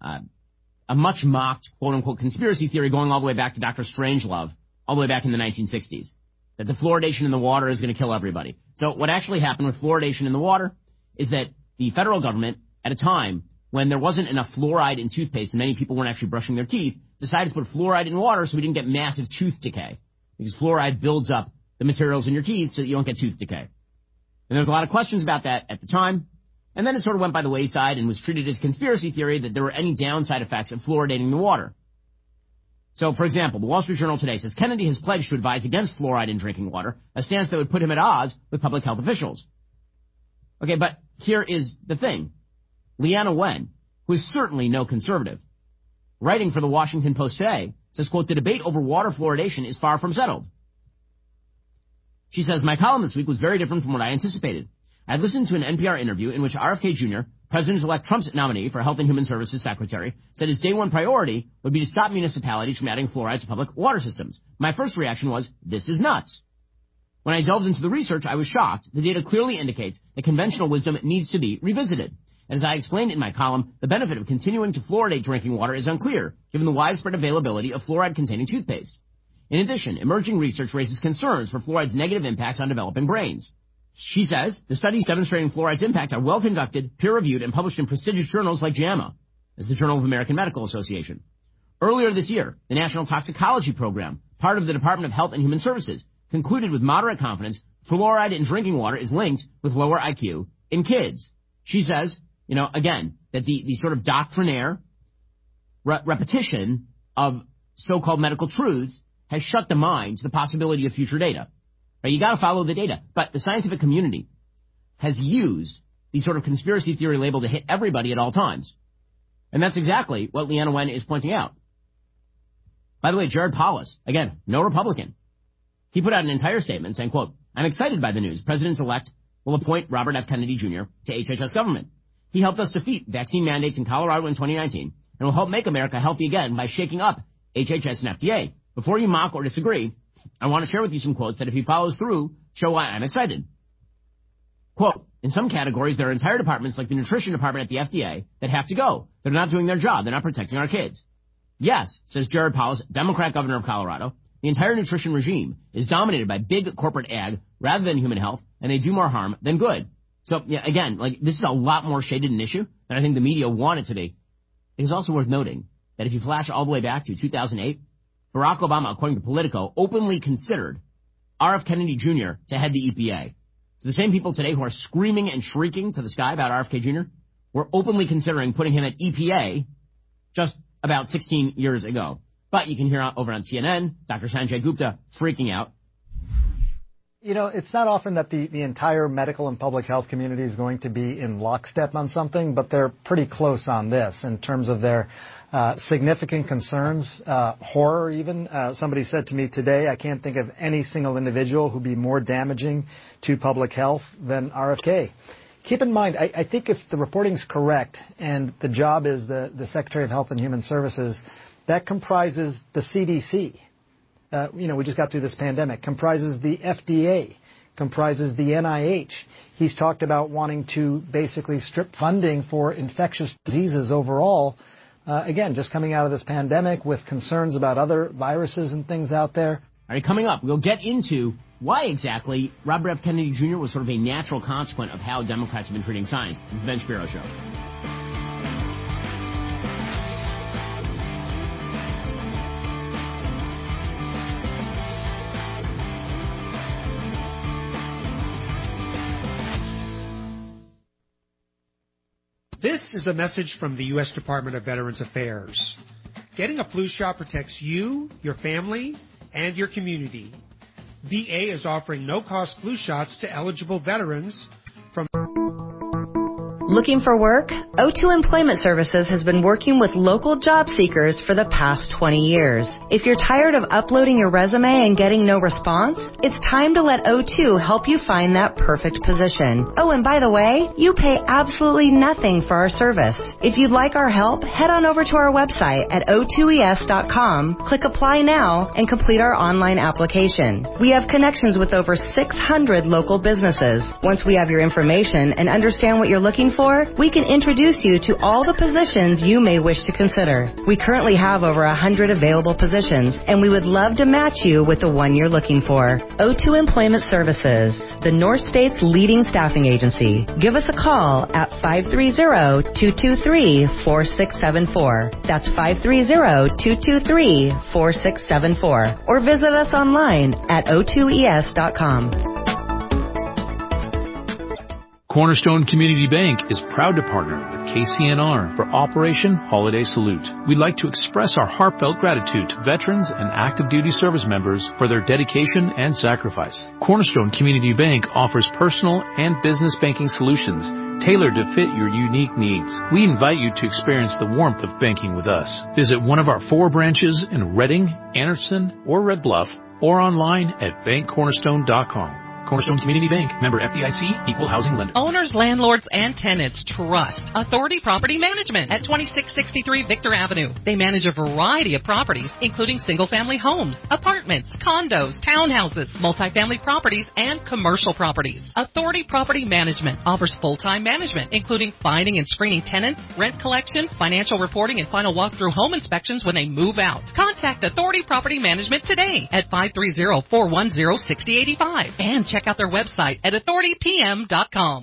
a much-mocked, quote-unquote, conspiracy theory going all the way back to Dr. Strangelove, all the way back in the 1960s, that the fluoridation in the water is going to kill everybody. So what actually happened with fluoridation in the water is that the federal government, at a time when there wasn't enough fluoride in toothpaste and many people weren't actually brushing their teeth, decided to put fluoride in water so we didn't get massive tooth decay. Because fluoride builds up the materials in your teeth so that you don't get tooth decay. And there was a lot of questions about that at the time. And then it sort of went by the wayside and was treated as conspiracy theory that there were any downside effects of fluoridating the water. So, for example, the Wall Street Journal today says Kennedy has pledged to advise against fluoride in drinking water, a stance that would put him at odds with public health officials. Okay, but here is the thing. Leana Wen, who is certainly no conservative, writing for the Washington Post today, says, quote, the debate over water fluoridation is far from settled. She says, my column this week was very different from what I anticipated. I listened to an NPR interview in which RFK Jr., President-elect Trump's nominee for Health and Human Services Secretary, said his day one priority would be to stop municipalities from adding fluoride to public water systems. My first reaction was, this is nuts. When I delved into the research, I was shocked. The data clearly indicates that conventional wisdom needs to be revisited. And as I explained in my column, the benefit of continuing to fluoridate drinking water is unclear, given the widespread availability of fluoride-containing toothpaste. In addition, emerging research raises concerns for fluoride's negative impacts on developing brains. She says the studies demonstrating fluoride's impact are well conducted, peer-reviewed, and published in prestigious journals like JAMA, as the Journal of American Medical Association. Earlier this year, the National Toxicology Program, part of the Department of Health and Human Services, concluded with moderate confidence fluoride in drinking water is linked with lower IQ in kids. She says, again, that the sort of doctrinaire repetition of so-called medical truths has shut the mind to the possibility of future data. Right? You got to follow the data. But the scientific community has used the sort of conspiracy theory label to hit everybody at all times. And that's exactly what Leana Wen is pointing out. By the way, Jared Polis, again, no Republican. He put out an entire statement saying, quote, I'm excited by the news. President-elect will appoint Robert F. Kennedy Jr. to HHS government. He helped us defeat vaccine mandates in Colorado in 2019 and will help make America healthy again by shaking up HHS and FDA. Before you mock or disagree, I want to share with you some quotes that if he follows through, show why I'm excited. Quote, in some categories, there are entire departments like the nutrition department at the FDA that have to go. They're not doing their job. They're not protecting our kids. Yes, says Jared Polis, Democrat governor of Colorado, the entire nutrition regime is dominated by big corporate ag rather than human health, and they do more harm than good. So, yeah, again, this is a lot more shaded an issue than I think the media want it to be. It is also worth noting that if you flash all the way back to 2008, Barack Obama, according to Politico, openly considered R.F. Kennedy Jr. to head the EPA. So the same people today who are screaming and shrieking to the sky about RFK Jr. were openly considering putting him at EPA just about 16 years ago. But you can hear over on CNN, Dr. Sanjay Gupta freaking out. You know, it's not often that the entire medical and public health community is going to be in lockstep on something, but they're pretty close on this in terms of their significant concerns, horror even. Somebody said to me today, I can't think of any single individual who'd be more damaging to public health than RFK. Keep in mind, I think if the reporting's correct and the job is the Secretary of Health and Human Services, that comprises the CDC. We just got through this pandemic, comprises the FDA, comprises the NIH. He's talked about wanting to basically strip funding for infectious diseases overall. Again, just coming out of this pandemic with concerns about other viruses and things out there. All right, coming up, we'll get into why exactly Robert F. Kennedy Jr. was sort of a natural consequence of how Democrats have been treating science. It's the Ben Shapiro Show. This is a message from the U.S. Department of Veterans Affairs. Getting a flu shot protects you, your family, and your community. VA is offering no-cost flu shots to eligible veterans from... Looking for work? O2 Employment Services has been working with local job seekers for the past 20 years. If you're tired of uploading your resume and getting no response, it's time to let O2 help you find that perfect position. Oh, and by the way, you pay absolutely nothing for our service. If you'd like our help, head on over to our website at o2es.com, click Apply Now, and complete our online application. We have connections with over 600 local businesses. Once we have your information and understand what you're looking for, we can introduce you to all the positions you may wish to consider. We currently have over 100 available positions, and we would love to match you with the one you're looking for. O2 Employment Services, the North State's leading staffing agency. Give us a call at 530-223-4674. That's 530-223-4674. Or visit us online at o2es.com. Cornerstone Community Bank is proud to partner with KCNR for Operation Holiday Salute. We'd like to express our heartfelt gratitude to veterans and active duty service members for their dedication and sacrifice. Cornerstone Community Bank offers personal and business banking solutions tailored to fit your unique needs. We invite you to experience the warmth of banking with us. Visit one of our 4 branches in Reading, Anderson, or Red Bluff, or online at bankcornerstone.com. Cornerstone Community Bank, member FDIC, equal housing lender. Owners, landlords, and tenants trust Authority Property Management at 2663 Victor Avenue. They manage a variety of properties, including single-family homes, apartments, condos, townhouses, multifamily properties, and commercial properties. Authority Property Management offers full-time management, including finding and screening tenants, rent collection, financial reporting, and final walkthrough home inspections when they move out. Contact Authority Property Management today at 530-410-6085 and check out their website at authoritypm.com.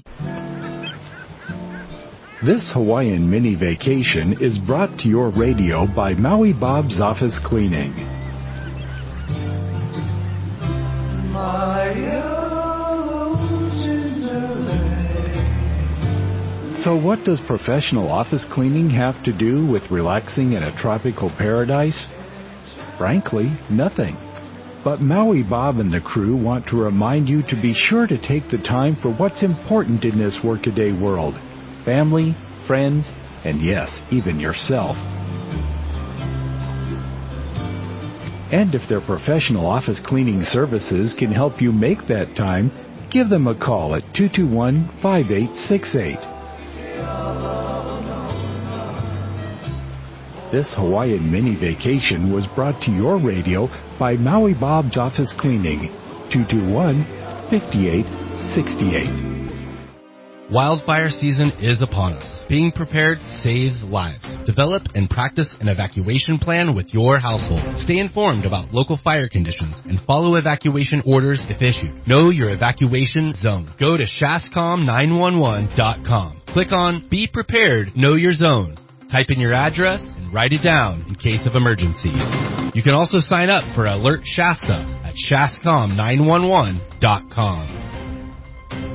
This Hawaiian mini vacation is brought to your radio by Maui Bob's Office Cleaning. So what does professional office cleaning have to do with relaxing in a tropical paradise? Frankly, nothing. But Maui Bob and the crew want to remind you to be sure to take the time for what's important in this workaday world. Family, friends, and yes, even yourself. And if their professional office cleaning services can help you make that time, give them a call at 221-5868. This Hawaiian mini vacation was brought to your radio by Maui Bob's Office Cleaning, 221-5868. Wildfire season is upon us. Being prepared saves lives. Develop and practice an evacuation plan with your household. Stay informed about local fire conditions and follow evacuation orders if issued. Know your evacuation zone. Go to shascom911.com. Click on Be Prepared, Know Your Zone. Type in your address and write it down in case of emergency. You can also sign up for Alert Shasta at shascom911.com.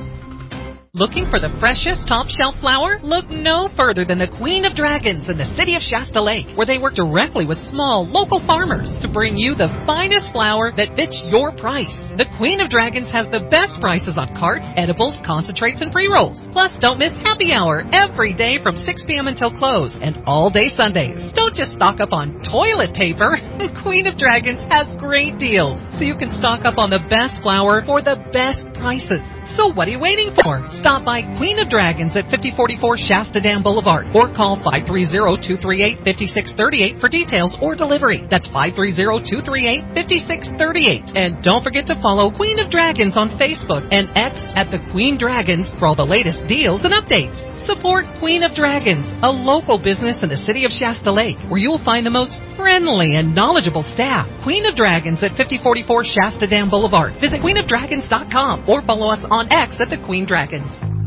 Looking for the freshest top-shelf flour? Look no further than the Queen of Dragons in the city of Shasta Lake, where they work directly with small, local farmers to bring you the finest flour that fits your price. The Queen of Dragons has the best prices on carts, edibles, concentrates, and pre-rolls. Plus, don't miss happy hour every day from 6 p.m. until close, and all day Sundays. Don't just stock up on toilet paper. Queen of Dragons has great deals, so you can stock up on the best flour for the best prices. So what are you waiting for? Stop by Queen of Dragons at 5044 Shasta Dam Boulevard or call 530-238-5638 for details or delivery. That's 530-238-5638. And don't forget to follow Queen of Dragons on Facebook and X at the Queen Dragons for all the latest deals and updates. Support Queen of Dragons, a local business in the city of Shasta Lake, where you will find the most friendly and knowledgeable staff. Queen of Dragons at 5044 Shasta Dam Boulevard. Visit queenofdragons.com or follow us on X at the Queen Dragons.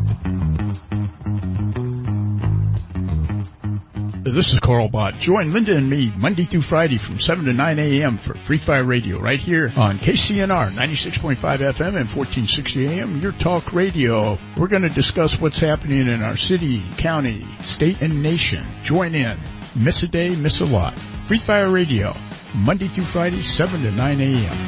This is Carl Bott. Join Linda and me Monday through Friday from 7 to 9 a.m. for Free Fire Radio right here on KCNR 96.5 FM and 1460 AM, your talk radio. We're going to discuss what's happening in our city, county, state, and nation. Join in. Miss a day, miss a lot. Free Fire Radio, Monday through Friday, 7 to 9 a.m.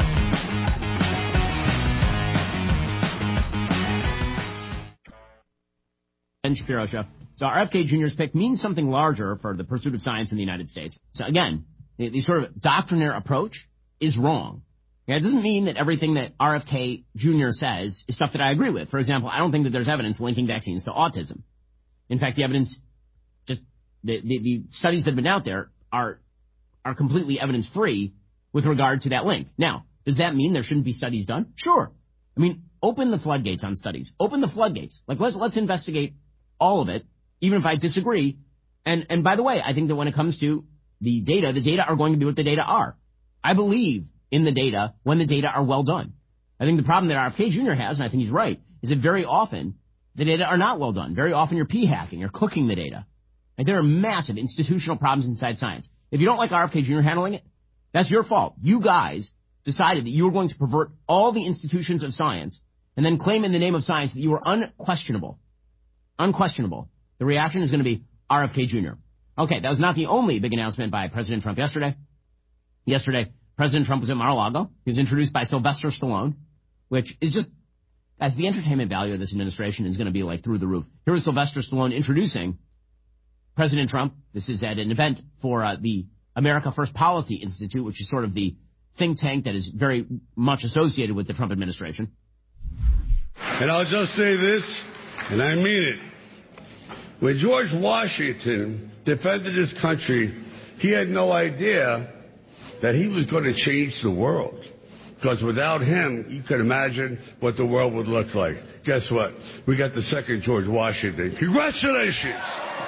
Ben Shapiro Show. So RFK Jr.'s pick means something larger for the pursuit of science in the United States. So again, the sort of doctrinaire approach is wrong. It doesn't mean that everything that RFK Jr. says is stuff that I agree with. For example, I don't think that there's evidence linking vaccines to autism. In fact, the evidence, just the studies that have been out there are completely evidence-free with regard to that link. Now, does that mean there shouldn't be studies done? Sure. I mean, open the floodgates on studies. Open the floodgates. Like, let's investigate all of it, even if I disagree. And by the way, I think that when it comes to the data are going to be what the data are. I believe in the data when the data are well done. I think the problem that RFK Jr. has, and I think he's right, is that very often the data are not well done. Very often you're p-hacking, you're cooking the data. Like, there are massive institutional problems inside science. If you don't like RFK Jr. handling it, that's your fault. You guys decided that you were going to pervert all the institutions of science and then claim in the name of science that you were unquestionable. Unquestionable. The reaction is going to be RFK Jr. Okay, that was not the only big announcement by President Trump yesterday. Yesterday, President Trump was at Mar-a-Lago. He was introduced by Sylvester Stallone, which is just, as the entertainment value of this administration is going to be like through the roof. Here was Sylvester Stallone introducing President Trump. This is at an event for the America First Policy Institute, which is sort of the think tank that is very much associated with the Trump administration. And I'll just say this, and I mean it. When George Washington defended his country, he had no idea that he was going to change the world. Because without him, you can imagine what the world would look like. Guess what? We got the second George Washington. Congratulations!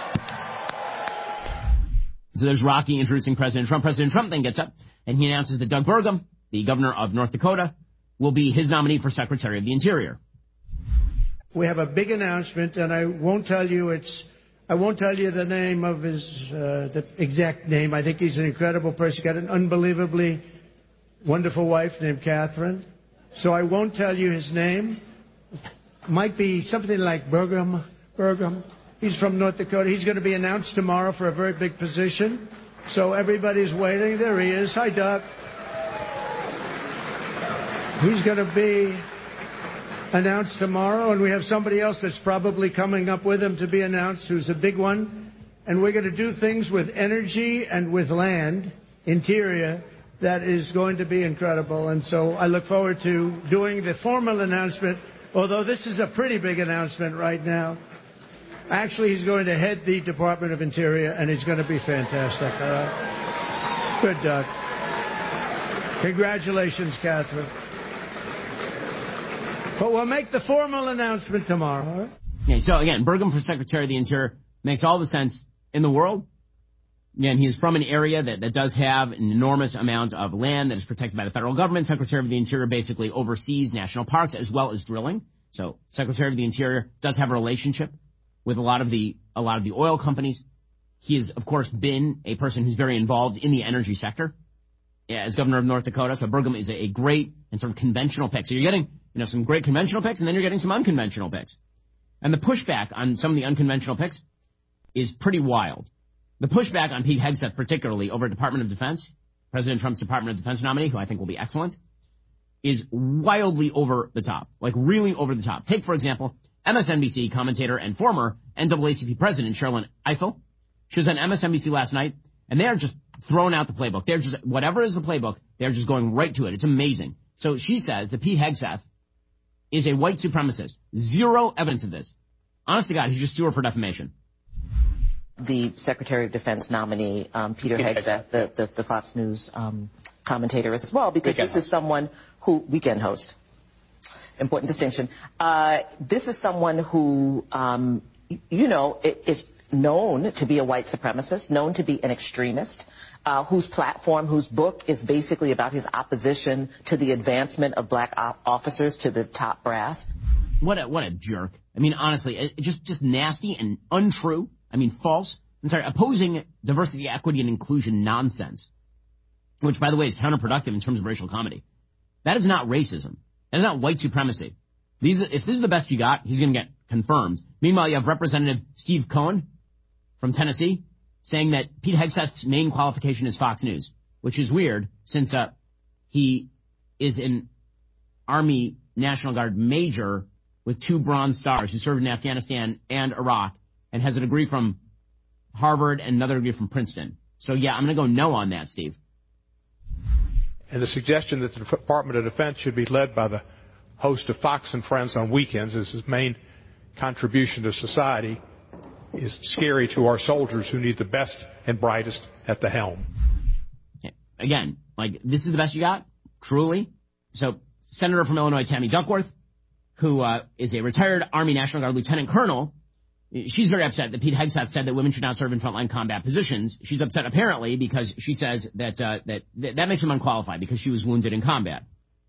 So there's Rocky introducing President Trump. President Trump then gets up and he announces that Doug Burgum, the governor of North Dakota, will be his nominee for Secretary of the Interior. We have a big announcement, and I won't tell you the name of his, the exact name. I think he's an incredible person. He's got an unbelievably wonderful wife named Catherine. So I won't tell you his name. Might be something like Burgum. He's from North Dakota. He's going to be announced tomorrow for a very big position. So everybody's waiting. There he is. Hi, Doc. He's going to be announced tomorrow, and we have somebody else that's probably coming up with him to be announced, who's a big one. And we're going to do things with energy and with land, interior, that is going to be incredible. And so I look forward to doing the formal announcement, although this is a pretty big announcement right now. Actually, he's going to head the Department of Interior, and he's going to be fantastic. Good, Doug. Congratulations, Catherine. But we'll make the formal announcement tomorrow. Okay, so again, Burgum for Secretary of the Interior makes all the sense in the world. Again, he's from an area that does have an enormous amount of land that is protected by the federal government. Secretary of the Interior basically oversees national parks as well as drilling. So Secretary of the Interior does have a relationship with a lot of the oil companies. He has, of course, been a person who's very involved in the energy sector as governor of North Dakota. So Burgum is a great and sort of conventional pick. So you're getting some great conventional picks, and then you're getting some unconventional picks. And the pushback on some of the unconventional picks is pretty wild. The pushback on Pete Hegseth, particularly over Department of Defense, President Trump's Department of Defense nominee, who I think will be excellent, is wildly over the top, like really over the top. Take, for example, MSNBC commentator and former NAACP president Sherrilyn Ifill. She was on MSNBC last night, and they are just throwing out the playbook. They're just, whatever is the playbook, they're just going right to it. It's amazing. So she says that Pete Hegseth is a white supremacist. Zero evidence of this. Honest to God, he's just sued her for defamation. The Secretary of Defense nominee, Peter Hegseth, the Fox News commentator as well, because this is someone who, weekend host, important distinction. This is someone who, is known to be a white supremacist, known to be an extremist, whose platform, whose book is basically about his opposition to the advancement of black officers to the top brass. What a jerk. I mean, honestly, just nasty and untrue. I mean, false. I'm sorry, opposing diversity, equity, and inclusion nonsense, which, by the way, is counterproductive in terms of racial comedy. That is not racism. That is not white supremacy. If this is the best you got, he's going to get confirmed. Meanwhile, you have Representative Steve Cohen from Tennessee saying that Pete Hegseth's main qualification is Fox News, which is weird since he is an Army National Guard major with 2 Bronze Stars who served in Afghanistan and Iraq and has a degree from Harvard and another degree from Princeton. So, yeah, I'm going to go no on that, Steve. And the suggestion that the Department of Defense should be led by the host of Fox and Friends on weekends as his main contribution to society is scary to our soldiers who need the best and brightest at the helm. Again, like, this is the best you got? Truly? So, Senator from Illinois, Tammy Duckworth, who is a retired Army National Guard lieutenant colonel, she's very upset that Pete Hegseth said that women should not serve in frontline combat positions. She's upset, apparently, because she says that makes him unqualified because she was wounded in combat.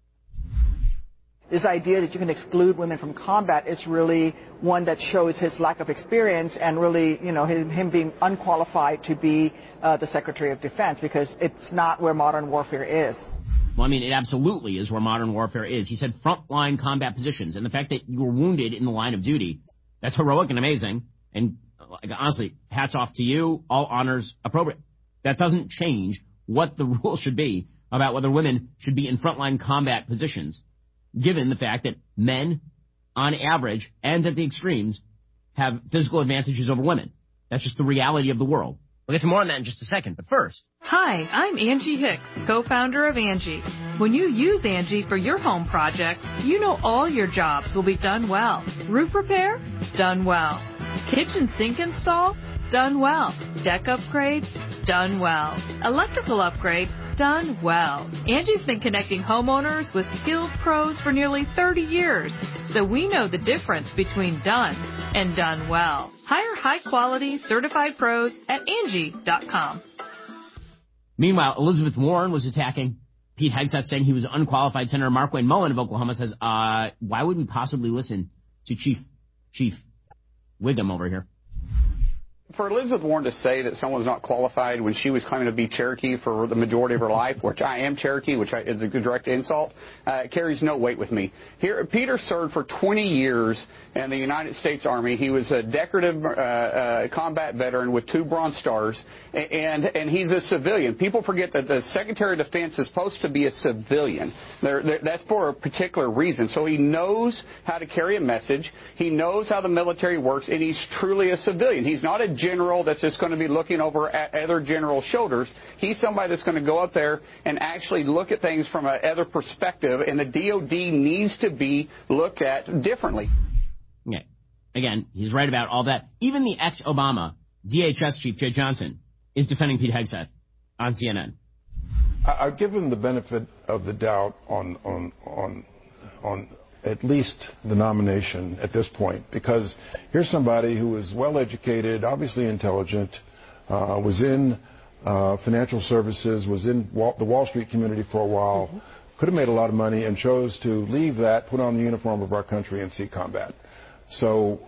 This idea that you can exclude women from combat is really one that shows his lack of experience and really, him being unqualified to be the Secretary of Defense, because it's not where modern warfare is. Well, I mean, it absolutely is where modern warfare is. He said frontline combat positions, and the fact that you were wounded in the line of duty, that's heroic and amazing. And honestly, hats off to you. All honors appropriate. That doesn't change what the rule should be about whether women should be in frontline combat positions, given the fact that men, on average, and at the extremes, have physical advantages over women. That's just the reality of the world. We'll get to more on that in just a second, but first. Hi, I'm Angie Hicks, co-founder of Angie. When you use Angie for your home project, you know all your jobs will be done well. Roof repair? Done well. Kitchen sink install? Done well. Deck upgrade? Done well. Electrical upgrade? Done well. Angie's been connecting homeowners with skilled pros for nearly 30 years, so we know the difference between done and done well. Hire high-quality, certified pros at Angie.com. Meanwhile, Elizabeth Warren was attacking Pete Hegseth, saying he was unqualified. Senator Markwayne Mullin of Oklahoma says, why would we possibly listen to Chief Wiggum over here? For Elizabeth Warren to say that someone's not qualified when she was claiming to be Cherokee for the majority of her life, which I am Cherokee, which is a direct insult, carries no weight with me. Here, Peter served for 20 years in the United States Army. He was a decorative combat veteran with 2 Bronze Stars, and he's a civilian. People forget that the Secretary of Defense is supposed to be a civilian. That's for a particular reason. So he knows how to carry a message. He knows how the military works, and he's truly a civilian. He's not a general that's just going to be looking over at other generals' shoulders. He's somebody that's going to go up there and actually look at things from another perspective, and the DOD needs to be looked at differently. Okay. Again, he's right about all that. Even the ex-Obama DHS chief, Jay Johnson, is defending Pete Hegseth on CNN. I've given the benefit of the doubt on at least the nomination at this point, because here's somebody who is well-educated, obviously intelligent, was in financial services, was in the Wall Street community for a while, could have made a lot of money, and chose to leave that, put on the uniform of our country, and see combat. So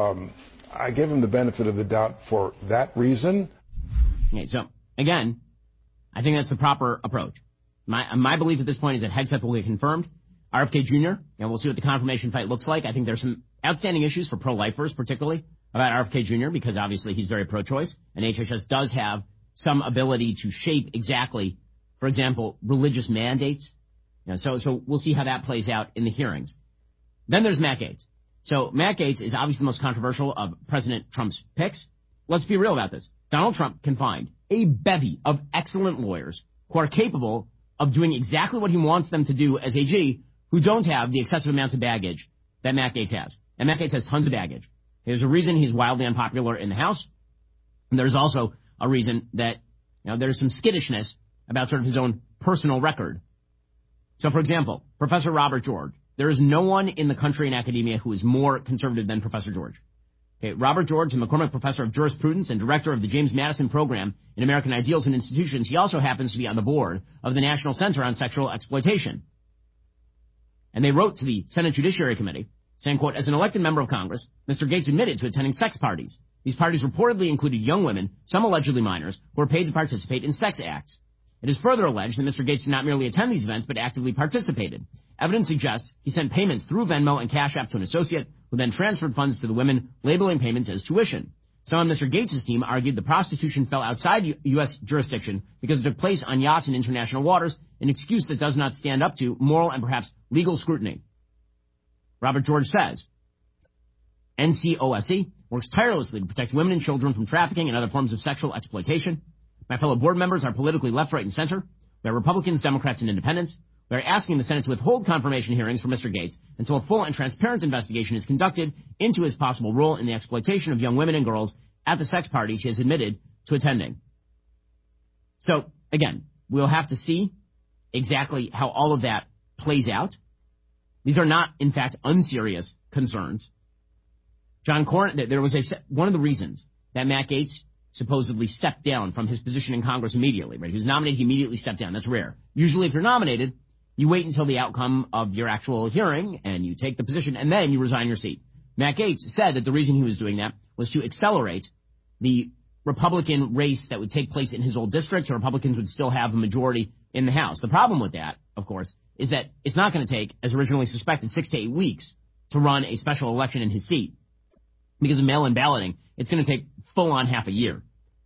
I give him the benefit of the doubt for that reason. Okay, so, again, I think that's the proper approach. My belief at this point is that Hegseth will get confirmed. RFK Jr., and we'll see what the confirmation fight looks like. I think there's some outstanding issues for pro-lifers, particularly, about RFK Jr., because obviously he's very pro-choice, and HHS does have some ability to shape exactly, for example, religious mandates. So we'll see how that plays out in the hearings. Then there's Matt Gaetz. So Matt Gaetz is obviously the most controversial of President Trump's picks. Let's be real about this. Donald Trump can find a bevy of excellent lawyers who are capable of doing exactly what he wants them to do as AG, who don't have the excessive amount of baggage that Matt Gaetz has. And Matt Gaetz has tons of baggage. There's a reason he's wildly unpopular in the House. And there's also a reason that there's some skittishness about sort of his own personal record. So, for example, Professor Robert George. There is no one in the country in academia who is more conservative than Professor George. Okay, Robert George, a McCormick Professor of Jurisprudence and Director of the James Madison Program in American Ideals and Institutions, he also happens to be on the board of the National Center on Sexual Exploitation. And they wrote to the Senate Judiciary Committee saying, quote, as an elected member of Congress, Mr. Gaetz admitted to attending sex parties. These parties reportedly included young women, some allegedly minors, who were paid to participate in sex acts. It is further alleged that Mr. Gaetz did not merely attend these events, but actively participated. Evidence suggests he sent payments through Venmo and Cash App to an associate, who then transferred funds to the women, labeling payments as tuition. Some on Mr. Gaetz' team argued the prostitution fell outside U.S. jurisdiction because it took place on yachts in international waters, an excuse that does not stand up to moral and perhaps legal scrutiny. Robert George says, NCOSE works tirelessly to protect women and children from trafficking and other forms of sexual exploitation. My fellow board members are politically left, right, and center. We are Republicans, Democrats, and Independents. We are asking the Senate to withhold confirmation hearings for Mr. Gaetz until a full and transparent investigation is conducted into his possible role in the exploitation of young women and girls at the sex parties he has admitted to attending. So, again, we'll have to see exactly how all of that plays out. These are not, in fact, unserious concerns. John Cornyn, there was one of the reasons that Matt Gaetz supposedly stepped down from his position in Congress immediately, right? He was nominated, he immediately stepped down. That's rare. Usually if you're nominated, you wait until the outcome of your actual hearing and you take the position and then you resign your seat. Matt Gaetz said that the reason he was doing that was to accelerate the Republican race that would take place in his old district, so Republicans would still have a majority in the House. The problem with that, of course, is that it's not going to take, as originally suspected, 6 to 8 weeks to run a special election in his seat. Because of mail-in balloting, it's going to take full-on half a year.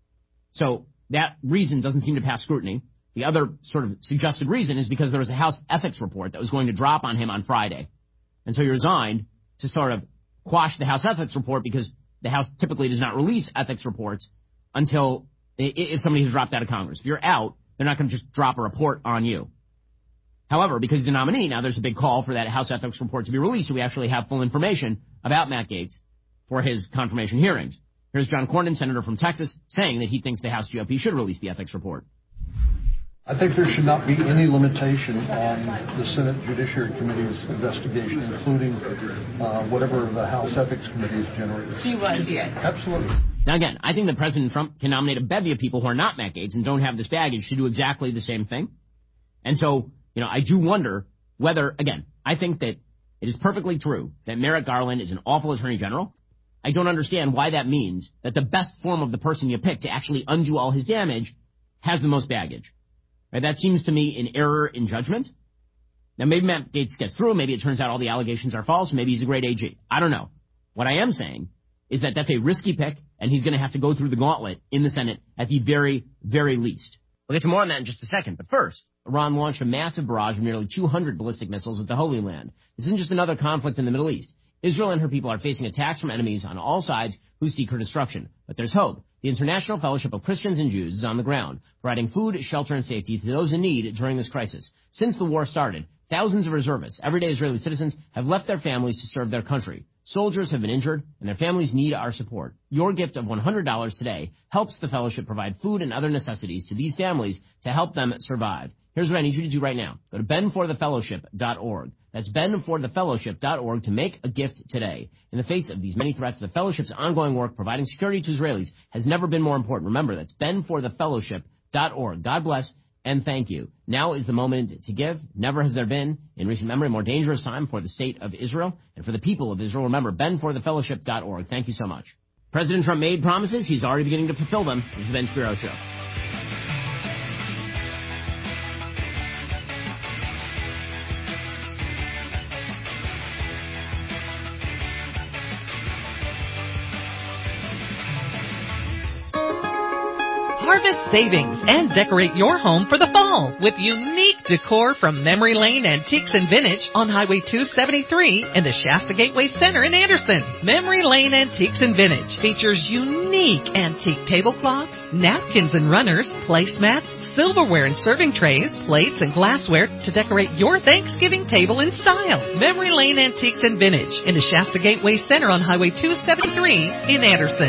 So that reason doesn't seem to pass scrutiny. The other sort of suggested reason is because there was a House ethics report that was going to drop on him on Friday. And so he resigned to sort of quash the House ethics report because the House typically does not release ethics reports until if somebody has dropped out of Congress. If you're out, they're not going to just drop a report on you. However, because he's a nominee, now there's a big call for that House ethics report to be released so we actually have full information about Matt Gaetz for his confirmation hearings. Here's John Cornyn, senator from Texas, saying that he thinks the House GOP should release the ethics report. I think there should not be any limitation on the Senate Judiciary Committee's investigation, including whatever the House Ethics Committee has generated. Absolutely. Now, again, I think that President Trump can nominate a bevy of people who are not Matt Gaetz and don't have this baggage to do exactly the same thing. And so, I do wonder whether, again, I think that it is perfectly true that Merrick Garland is an awful attorney general. I don't understand why that means that the best form of the person you pick to actually undo all his damage has the most baggage. Right? That seems to me an error in judgment. Now, maybe Matt Gaetz gets through. Maybe it turns out all the allegations are false. Maybe he's a great AG. I don't know. What I am saying is that that's a risky pick, and he's going to have to go through the gauntlet in the Senate at the very, very least. We'll get to more on that in just a second. But first, Iran launched a massive barrage of nearly 200 ballistic missiles at the Holy Land. This isn't just another conflict in the Middle East. Israel and her people are facing attacks from enemies on all sides who seek her destruction. But there's hope. The International Fellowship of Christians and Jews is on the ground, providing food, shelter, and safety to those in need during this crisis. Since the war started, thousands of reservists, everyday Israeli citizens, have left their families to serve their country. Soldiers have been injured, and their families need our support. Your gift of $100 today helps the fellowship provide food and other necessities to these families to help them survive. Here's what I need you to do right now. Go to benforthefellowship.org. That's benforthefellowship.org to make a gift today. In the face of these many threats, the fellowship's ongoing work providing security to Israelis has never been more important. Remember, that's benforthefellowship.org. God bless and thank you. Now is the moment to give. Never has there been, in recent memory, a more dangerous time for the state of Israel and for the people of Israel. Remember, benforthefellowship.org. Thank you so much. President Trump made promises. He's already beginning to fulfill them. This is the Ben Shapiro Show. harvest savings, and decorate your home for the fall with unique decor from Memory Lane Antiques and Vintage on Highway 273 in the Shasta Gateway Center in Anderson. Memory Lane Antiques and Vintage features unique antique tablecloths, napkins and runners, placemats, silverware and serving trays, plates, and glassware to decorate your Thanksgiving table in style. Memory Lane Antiques and Vintage in the Shasta Gateway Center on Highway 273 in Anderson.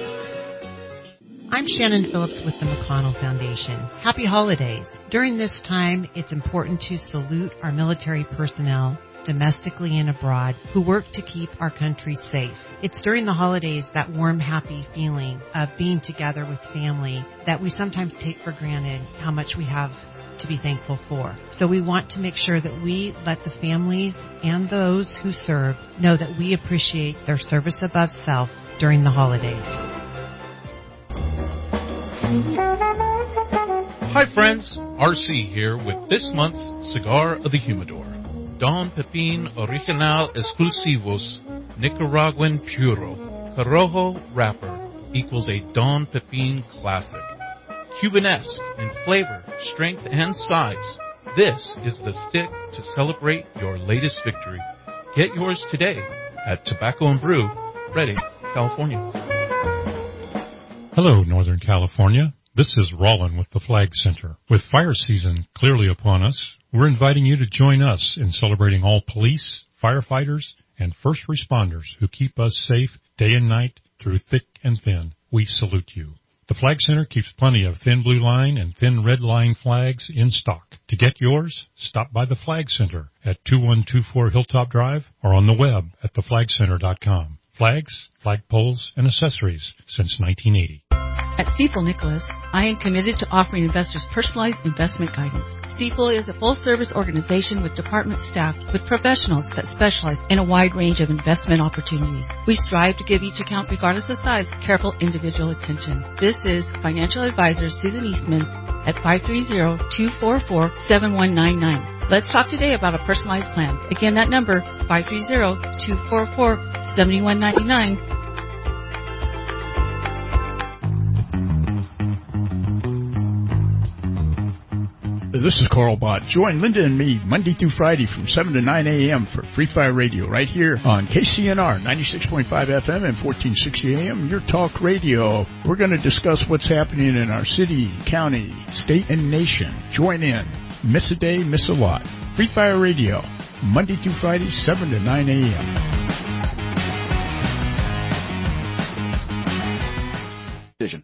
I'm Shannon Phillips with the McConnell Foundation. Happy holidays. During this time, it's important to salute our military personnel, domestically and abroad, who work to keep our country safe. It's during the holidays that warm, happy feeling of being together with family that we sometimes take for granted how much we have to be thankful for. So we want to make sure that we let the families and those who serve know that we appreciate their service above self during the holidays. Hi friends, RC here with this month's Cigar of the Humidor. Don Pepin Original Exclusivos Nicaraguan Puro Corojo wrapper equals a Don Pepin classic. Cubanesque in flavor, strength, and size. This is the stick to celebrate your latest victory. Get yours today at Tobacco and Brew, Redding, California. Hello, Northern California. This is Rollin with the Flag Center. With fire season clearly upon us, we're inviting you to join us in celebrating all police, firefighters, and first responders who keep us safe day and night through thick and thin. We salute you. The Flag Center keeps plenty of thin blue line and thin red line flags in stock. To get yours, stop by the Flag Center at 2124 Hilltop Drive or on the web at theflagcenter.com. Flags, flagpoles, and accessories since 1980. At Stifel Nicholas, I am committed to offering investors personalized investment guidance. Stifel is a full-service organization with department staff with professionals that specialize in a wide range of investment opportunities. We strive to give each account, regardless of size, careful individual attention. This is financial advisor Susan Eastman at 530-244-7199. Let's talk today about a personalized plan. Again, that number, 530-244-7199. This is Carl Bott. Join Linda and me Monday through Friday from 7 to 9 a.m. for Free Fire Radio right here on KCNR 96.5 FM and 1460 AM, your talk radio. We're going to discuss what's happening in our city, county, state, and nation. Join in. Miss a day, miss a lot. Free Fire Radio, Monday through Friday, 7 to 9 a.m. Decision.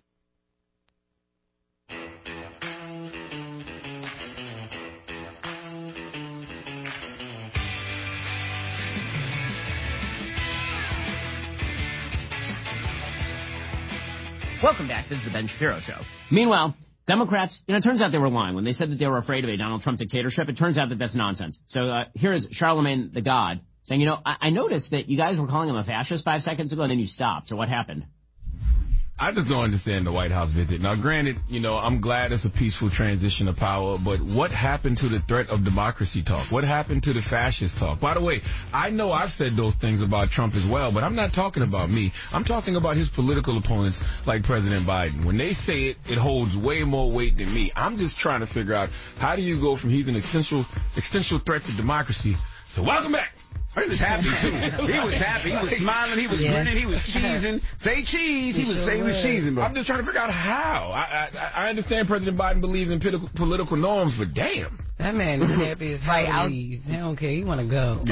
Welcome back. This is the Ben Shapiro Show. Meanwhile, Democrats, it turns out they were lying. When they said that they were afraid of a Donald Trump dictatorship, it turns out that that's nonsense. So here is Charlemagne the God saying, I noticed that you guys were calling him a fascist 5 seconds ago, and then you stopped. So what happened? I just don't understand the White House visit. Now, granted, I'm glad it's a peaceful transition of power, but what happened to the threat of democracy talk? What happened to the fascist talk? By the way, I know I've said those things about Trump as well, but I'm not talking about me. I'm talking about his political opponents like President Biden. When they say it, it holds way more weight than me. I'm just trying to figure out, how do you go from he's an existential threat to democracy? So welcome back. He was happy, too. He was happy. He was smiling. He was grinning. He was cheesing. Say cheese. He was cheesing. But I'm just trying to figure out how. I understand President Biden believes in political norms, but damn. That man is happy as hell. He don't care. He want to go.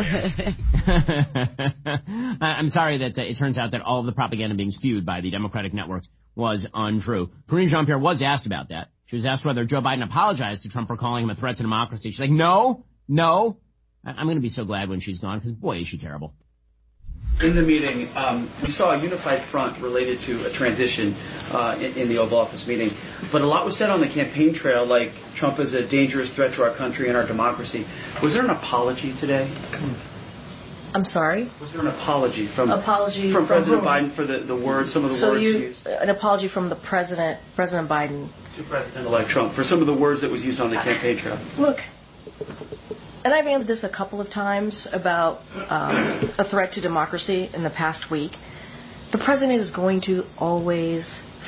I'm sorry that it turns out that all of the propaganda being spewed by the Democratic networks was untrue. Karine Jean-Pierre was asked about that. She was asked whether Joe Biden apologized to Trump for calling him a threat to democracy. She's like, no. I'm going to be so glad when she's gone, because, boy, is she terrible. In the meeting, we saw a unified front related to a transition in the Oval Office meeting. But a lot was said on the campaign trail, like Trump is a dangerous threat to our country and our democracy. Was there an apology today? I'm sorry? Was there an apology from President Biden for the words, some of the words used? An apology from the President Biden. To President-elect Trump for some of the words that was used on the campaign trail. Look. And I've answered this a couple of times about a threat to democracy in the past week. The president is going to always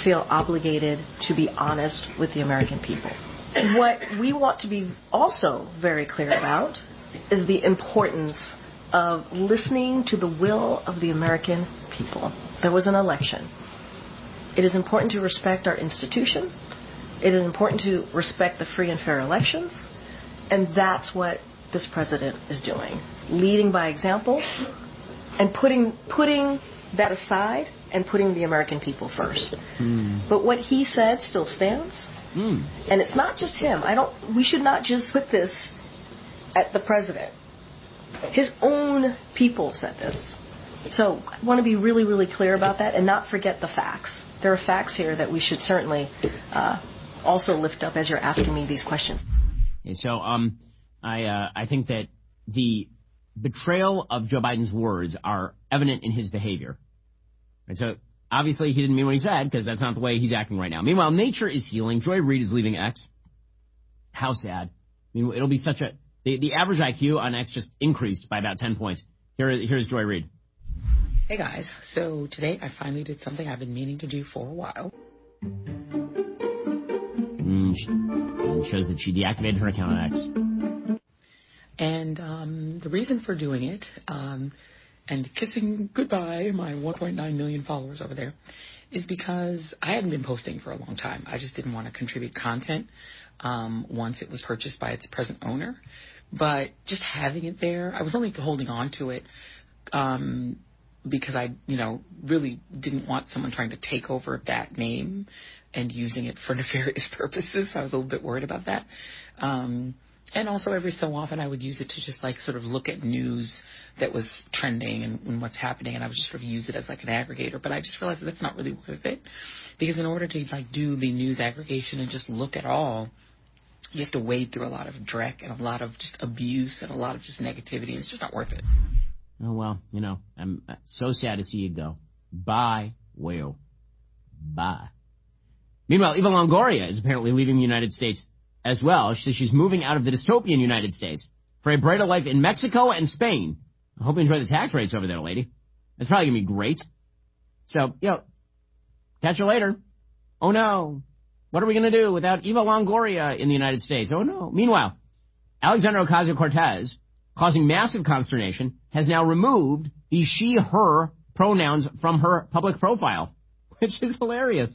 feel obligated to be honest with the American people. What we want to be also very clear about is the importance of listening to the will of the American people. There was an election. It is important to respect our institution. It is important to respect the free and fair elections. And that's what this president is doing, leading by example and putting that aside and putting the American people first. But what he said still stands. And it's not just him. We should not just put this at the president. His own people said this. So I want to be really, really clear about that and not forget the facts. There are facts here that we should certainly also lift up as you're asking me these questions. Okay, so I think that the betrayal of Joe Biden's words are evident in his behavior. Right, so obviously he didn't mean what he said because that's not the way he's acting right now. Meanwhile, nature is healing. Joy Reid is leaving X. How sad. I mean, it'll be such a... The average IQ on X just increased by about 10 points. Here's Joy Reid. Hey guys, so today I finally did something I've been meaning to do for a while. It shows that she deactivated her account on X. And the reason for doing it, and kissing goodbye my 1.9 million followers over there, is because I hadn't been posting for a long time. I just didn't want to contribute content once it was purchased by its present owner. But just having it there, I was only holding on to it because I, really didn't want someone trying to take over that name and using it for nefarious purposes. I was a little bit worried about that. And also every so often I would use it to just sort of look at news that was trending and what's happening, and I would just sort of use it as an aggregator. But I just realized that's not really worth it, because in order to do the news aggregation and just look at all, you have to wade through a lot of dreck and a lot of just abuse and a lot of just negativity, and it's just not worth it. Oh, well, I'm so sad to see you go. Bye, whale. Bye. Meanwhile, Eva Longoria is apparently leaving the United States as well. She says she's moving out of the dystopian United States for a brighter life in Mexico and Spain. I hope you enjoy the tax rates over there, lady. It's probably going to be great. So, catch you later. Oh, no. What are we going to do without Eva Longoria in the United States? Oh, no. Meanwhile, Alexandra Ocasio-Cortez, causing massive consternation, has now removed the she, her pronouns from her public profile, which is hilarious.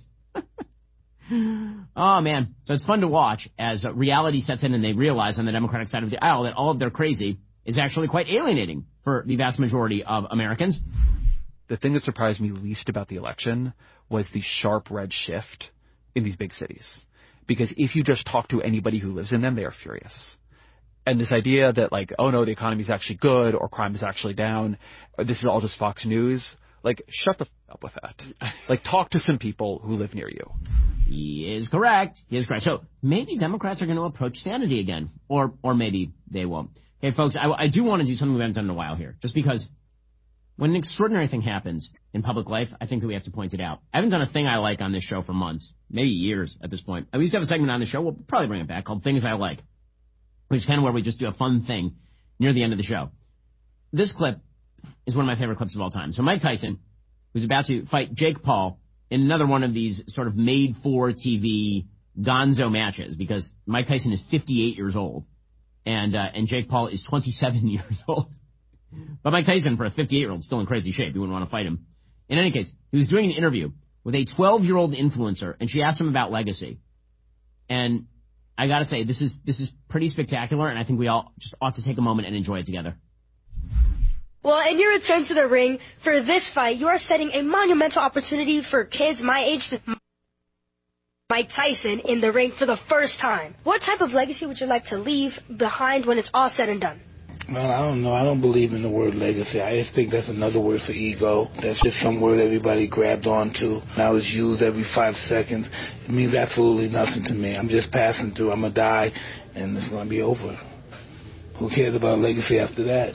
Oh, man. So it's fun to watch as reality sets in and they realize on the Democratic side of the aisle that all of their crazy is actually quite alienating for the vast majority of Americans. The thing that surprised me least about the election was the sharp red shift in these big cities. Because if you just talk to anybody who lives in them, they are furious. And this idea that oh no, the economy is actually good or crime is actually down, or this is all just Fox News, shut the f*** up with that. Talk to some people who live near you. He is correct. So maybe Democrats are going to approach sanity again. Or maybe they won't. Okay, folks, I do want to do something we haven't done in a while here. Just because when an extraordinary thing happens in public life, I think that we have to point it out. I haven't done a thing I like on this show for months, maybe years at this point. We used to have a segment on the show, we'll probably bring it back, called Things I Like, which is kind of where we just do a fun thing near the end of the show. This clip is one of my favorite clips of all time. So Mike Tyson, who's about to fight Jake Paul in another one of these sort of made-for-TV gonzo matches, because Mike Tyson is 58 years old, and Jake Paul is 27 years old. But Mike Tyson, for a 58-year-old, is still in crazy shape. You wouldn't want to fight him. In any case, he was doing an interview with a 12-year-old influencer, and she asked him about legacy. And I got to say, this is pretty spectacular, and I think we all just ought to take a moment and enjoy it together. Well, in your return to the ring for this fight, you are setting a monumental opportunity for kids my age to Mike Tyson in the ring for the first time. What type of legacy would you like to leave behind when it's all said and done? Well, I don't know. I don't believe in the word legacy. I just think that's another word for ego. That's just some word everybody grabbed onto. Now it's used every 5 seconds. It means absolutely nothing to me. I'm just passing through. I'm going to die, and it's going to be over. Who cares about legacy after that?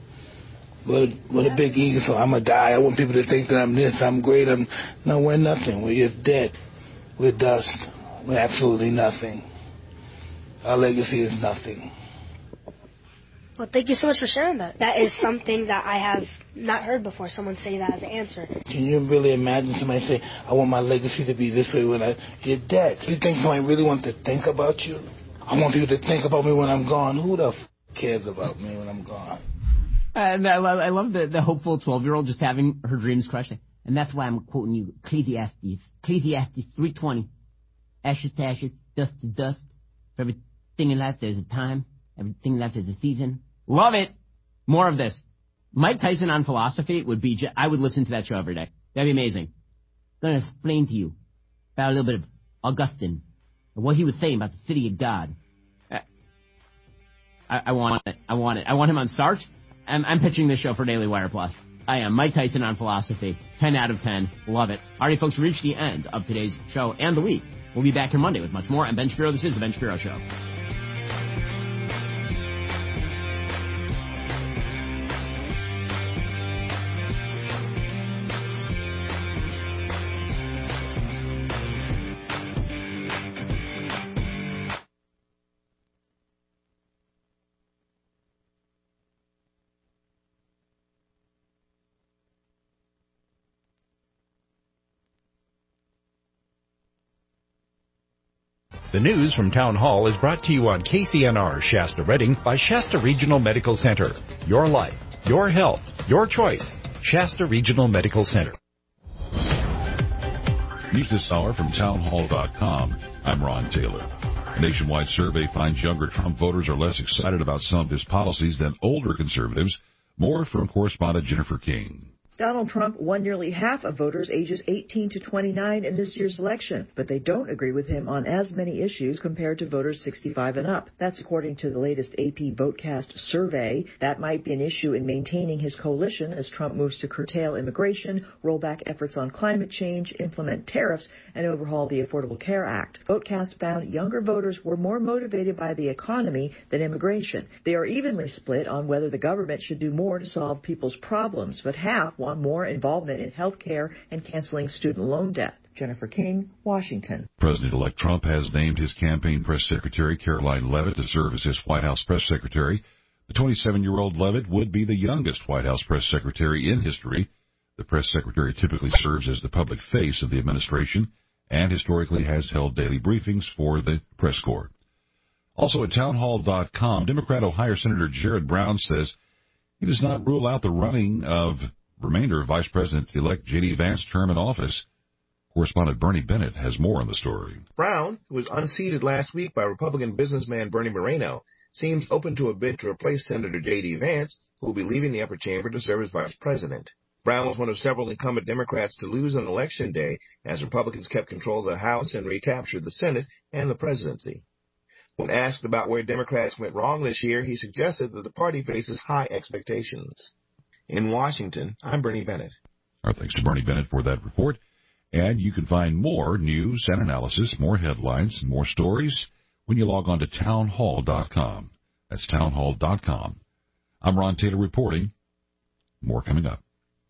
What a big ego. So I'm going to die. I want people to think that I'm this, I'm great. No, we're nothing. We're just dead. We're dust. We're absolutely nothing. Our legacy is nothing. Well, thank you so much for sharing that. That is something that I have not heard before, someone say that as an answer. Can you really imagine somebody say, I want my legacy to be this way when you're dead? You think somebody really wants to think about you? I want people to think about me when I'm gone. Who the cares about me when I'm gone? And I love the hopeful 12-year-old just having her dreams crushed. And that's why I'm quoting you Ecclesiastes 3:20. Ashes to ashes, dust to dust. For everything in life there's a time. Everything in life there's a season. Love it. More of this. Mike Tyson on philosophy would be, I would listen to that show every day. That'd be amazing. I'm going to explain to you about a little bit of Augustine and what he was saying about the city of God. I want it. I want him on Sarge. I'm pitching this show for Daily Wire Plus. I am. Mike Tyson on philosophy. 10 out of 10. Love it. All right, folks, we reached the end of today's show and the week. We'll be back here Monday with much more. I'm Ben Shapiro. This is The Ben Shapiro Show. The news from Town Hall is brought to you on KCNR Shasta Redding by Shasta Regional Medical Center. Your life, your health, your choice. Shasta Regional Medical Center. News this hour from townhall.com. I'm Ron Taylor. A nationwide survey finds younger Trump voters are less excited about some of his policies than older conservatives. More from correspondent Jennifer King. Donald Trump won nearly half of voters ages 18 to 29 in this year's election, but they don't agree with him on as many issues compared to voters 65 and up. That's according to the latest AP Votecast survey. That might be an issue in maintaining his coalition as Trump moves to curtail immigration, roll back efforts on climate change, implement tariffs, and overhaul the Affordable Care Act. Votecast found younger voters were more motivated by the economy than immigration. They are evenly split on whether the government should do more to solve people's problems, but half want more involvement in health care and canceling student loan debt. Jennifer King, Washington. President-elect Trump has named his campaign press secretary, Caroline Leavitt, to serve as his White House press secretary. The 27-year-old Leavitt would be the youngest White House press secretary in history. The press secretary typically serves as the public face of the administration and historically has held daily briefings for the press corps. Also at townhall.com, Democrat Ohio Senator Jared Brown says he does not rule out the running of remainder of Vice President-elect J.D. Vance's term in office. Correspondent Bernie Bennett has more on the story. Brown, who was unseated last week by Republican businessman Bernie Moreno, seems open to a bid to replace Senator J.D. Vance, who will be leaving the upper chamber to serve as vice president. Brown was one of several incumbent Democrats to lose on Election Day as Republicans kept control of the House and recaptured the Senate and the presidency. When asked about where Democrats went wrong this year, he suggested that the party faces high expectations. In Washington, I'm Bernie Bennett. Our thanks to Bernie Bennett for that report. And you can find more news and analysis, more headlines, and more stories when you log on to townhall.com. That's townhall.com. I'm Ron Taylor reporting. More coming up.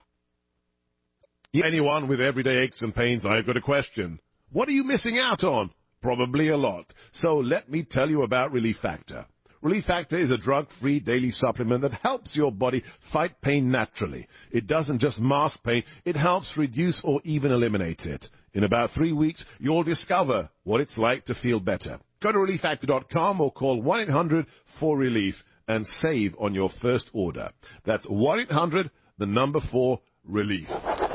Anyone with everyday aches and pains, I've got a question. What are you missing out on? Probably a lot. So let me tell you about Relief Factor. Relief Factor is a drug-free daily supplement that helps your body fight pain naturally. It doesn't just mask pain, it helps reduce or even eliminate it. In about 3 weeks, you'll discover what it's like to feel better. Go to relieffactor.com or call 1-800-4RELIEF and save on your first order. That's 1-800-4-RELIEF.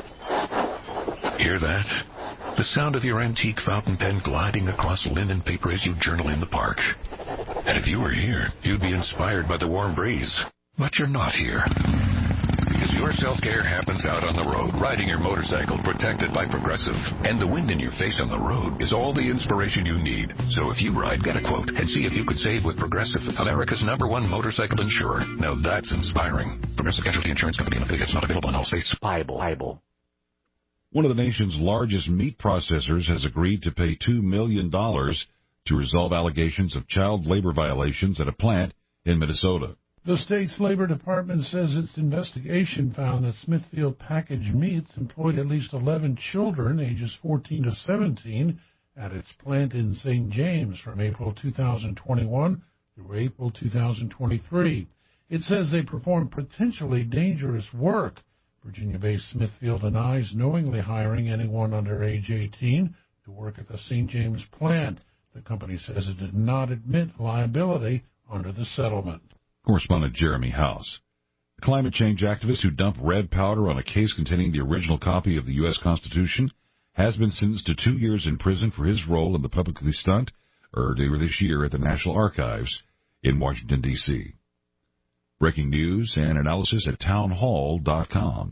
Hear that? The sound of your antique fountain pen gliding across linen paper as you journal in the park. And if you were here, you'd be inspired by the warm breeze. But you're not here. Because your self-care happens out on the road, riding your motorcycle protected by Progressive. And the wind in your face on the road is all the inspiration you need. So if you ride, get a quote and see if you could save with Progressive, America's #1 motorcycle insurer. Now that's inspiring. Progressive Casualty Insurance Company and affiliates, not available in all states. Bible. One of the nation's largest meat processors has agreed to pay $2 million to resolve allegations of child labor violations at a plant in Minnesota. The state's Labor Department says its investigation found that Smithfield Packaged Meats employed at least 11 children ages 14 to 17 at its plant in St. James from April 2021 through April 2023. It says they perform potentially dangerous work. Virginia-based Smithfield denies knowingly hiring anyone under age 18 to work at the St. James plant. The company says it did not admit liability under the settlement. Correspondent Jeremy House. The climate change activist who dumped red powder on a case containing the original copy of the U.S. Constitution has been sentenced to 2 years in prison for his role in the publicity stunt earlier this year at the National Archives in Washington, D.C. Breaking news and analysis at townhall.com.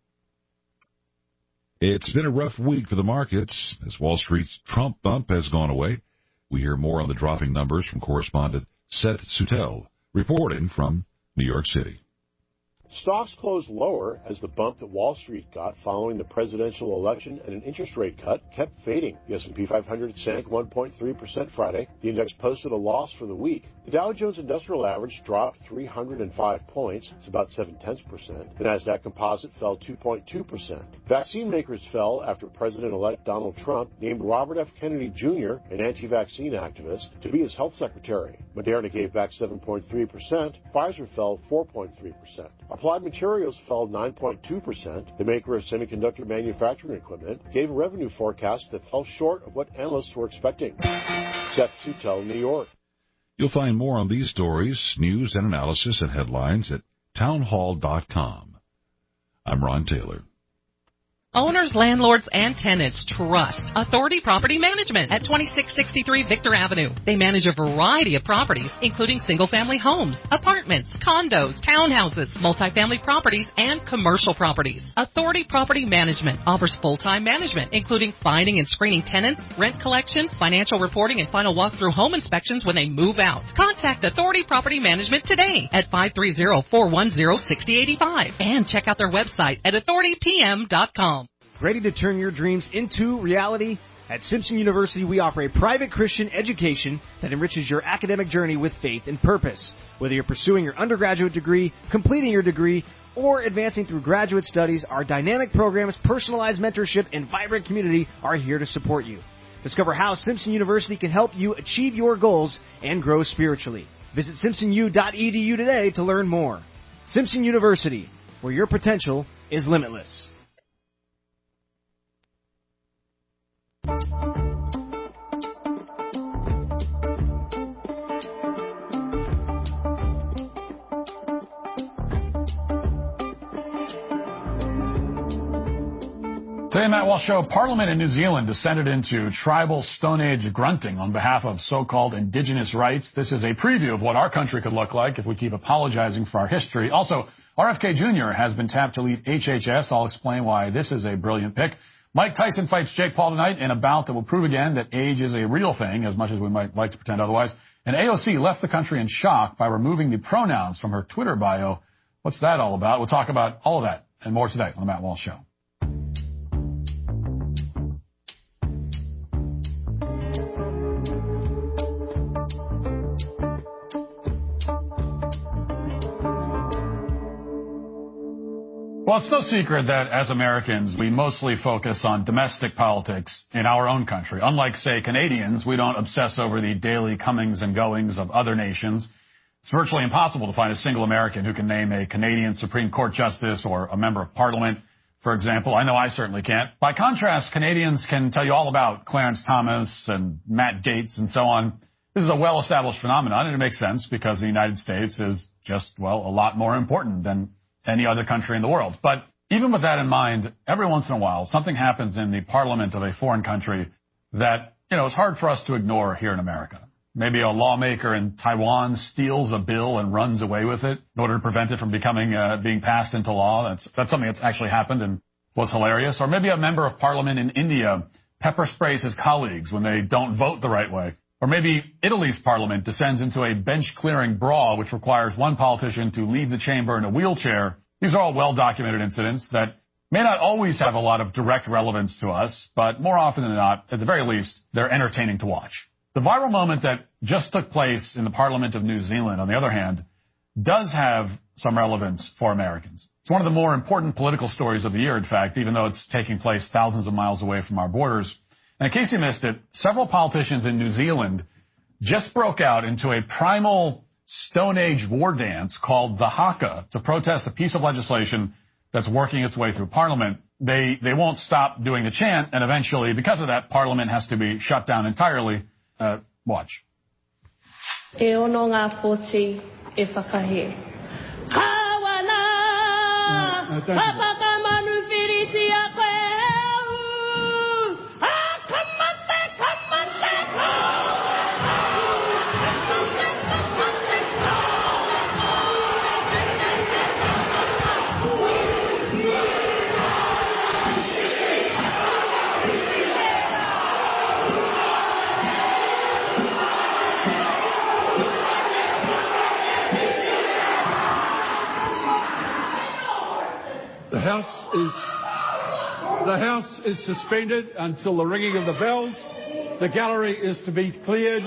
It's been a rough week for the markets as Wall Street's Trump bump has gone away. We hear more on the dropping numbers from correspondent Seth Sutel, reporting from New York City. Stocks closed lower as the bump that Wall Street got following the presidential election and an interest rate cut kept fading. The S&P 500 sank 1.3% Friday. The index posted a loss for the week. The Dow Jones Industrial Average dropped 305 points. It's about 0.7%. The Nasdaq Composite fell 2.2%. Vaccine makers fell after President-elect Donald Trump named Robert F. Kennedy Jr., an anti-vaccine activist, to be his health secretary. Moderna gave back 7.3%. Pfizer fell 4.3%. Applied Materials fell 9.2%. The maker of semiconductor manufacturing equipment gave a revenue forecast that fell short of what analysts were expecting. Seth Sutel, New York. You'll find more on these stories, news and analysis and headlines at townhall.com. I'm Ron Taylor. Owners, landlords, and tenants trust Authority Property Management at 2663 Victor Avenue. They manage a variety of properties, including single-family homes, apartments, condos, townhouses, multifamily properties, and commercial properties. Authority Property Management offers full-time management, including finding and screening tenants, rent collection, financial reporting, and final walkthrough home inspections when they move out. Contact Authority Property Management today at 530-410-6085 and check out their website at authoritypm.com. Ready to turn your dreams into reality? At Simpson University, we offer a private Christian education that enriches your academic journey with faith and purpose. Whether you're pursuing your undergraduate degree, completing your degree, or advancing through graduate studies, our dynamic programs, personalized mentorship, and vibrant community are here to support you. Discover how Simpson University can help you achieve your goals and grow spiritually. Visit simpsonu.edu today to learn more. Simpson University, where your potential is limitless. Today on Matt Walsh Show, Parliament in New Zealand descended into tribal Stone Age grunting on behalf of so-called indigenous rights. This is a preview of what our country could look like if we keep apologizing for our history. Also, RFK Jr. has been tapped to lead HHS. I'll explain why this is a brilliant pick. Mike Tyson fights Jake Paul tonight in a bout that will prove again that age is a real thing, as much as we might like to pretend otherwise. And AOC left the country in shock by removing the pronouns from her Twitter bio. What's that all about? We'll talk about all of that and more today on the Matt Walsh Show. Well, it's no secret that as Americans, we mostly focus on domestic politics in our own country. Unlike, say, Canadians, we don't obsess over the daily comings and goings of other nations. It's virtually impossible to find a single American who can name a Canadian Supreme Court justice or a member of Parliament, for example. I know I certainly can't. By contrast, Canadians can tell you all about Clarence Thomas and Matt Gaetz and so on. This is a well-established phenomenon, and it makes sense because the United States is just, well, a lot more important than any other country in the world. But even with that in mind, every once in a while, something happens in the parliament of a foreign country that, is hard for us to ignore here in America. Maybe a lawmaker in Taiwan steals a bill and runs away with it in order to prevent it from being passed into law. That's something that's actually happened and was hilarious. Or maybe a member of parliament in India pepper sprays his colleagues when they don't vote the right way. Or maybe Italy's parliament descends into a bench-clearing brawl which requires one politician to leave the chamber in a wheelchair. These are all well-documented incidents that may not always have a lot of direct relevance to us, but more often than not, at the very least, they're entertaining to watch. The viral moment that just took place in the Parliament of New Zealand, on the other hand, does have some relevance for Americans. It's one of the more important political stories of the year, in fact, even though it's taking place thousands of miles away from our borders. And in case you missed it, several politicians in New Zealand just broke out into a primal Stone Age war dance called the Haka to protest a piece of legislation that's working its way through Parliament. They won't stop doing the chant, and eventually, because of that, Parliament has to be shut down entirely. Watch. E ono ngā poti e whakahe. Kawana, hapaka manu whiriti a koe. Kamate, kamate, The House is suspended until the ringing of the bells. The gallery is to be cleared.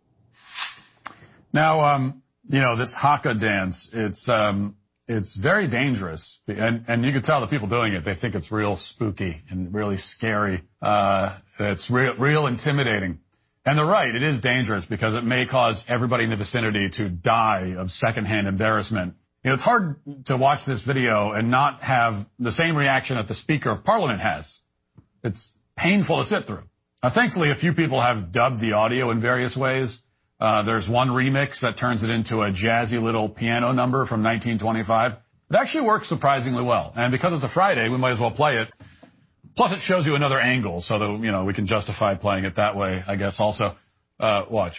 Now, this Haka dance, it's very dangerous. And you can tell the people doing it, they think it's real spooky and really scary. It's real intimidating. And they're right, it is dangerous because it may cause everybody in the vicinity to die of secondhand embarrassment. It's hard to watch this video and not have the same reaction that the Speaker of Parliament has. It's painful to sit through. Thankfully, a few people have dubbed the audio in various ways. There's one remix that turns it into a jazzy little piano number from 1925. It actually works surprisingly well. And because it's a Friday, we might as well play it. Plus, it shows you another angle so that, we can justify playing it that way, I guess, also. Watch.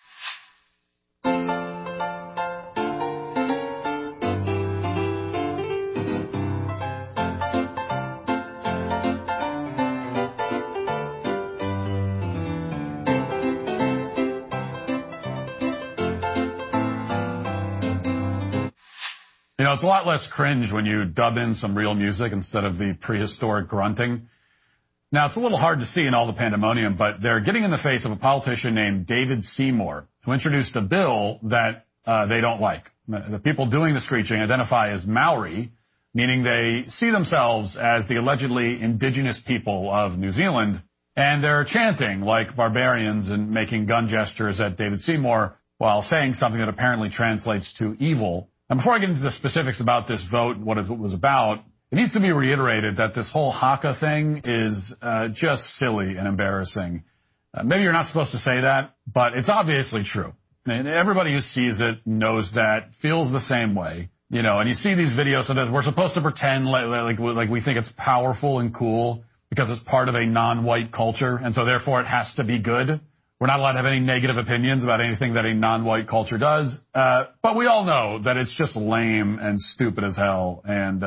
It's a lot less cringe when you dub in some real music instead of the prehistoric grunting. Now, it's a little hard to see in all the pandemonium, but they're getting in the face of a politician named David Seymour, who introduced a bill that they don't like. The people doing the screeching identify as Maori, meaning they see themselves as the allegedly indigenous people of New Zealand, and they're chanting like barbarians and making gun gestures at David Seymour while saying something that apparently translates to evil. And before I get into the specifics about this vote, what it was about, it needs to be reiterated that this whole Haka thing is just silly and embarrassing. Maybe you're not supposed to say that, but it's obviously true. And everybody who sees it knows that, feels the same way. And you see these videos so that we're supposed to pretend like we think it's powerful and cool because it's part of a non-white culture, and so therefore it has to be good. We're not allowed to have any negative opinions about anything that a non-white culture does. But we all know that it's just lame and stupid as hell. And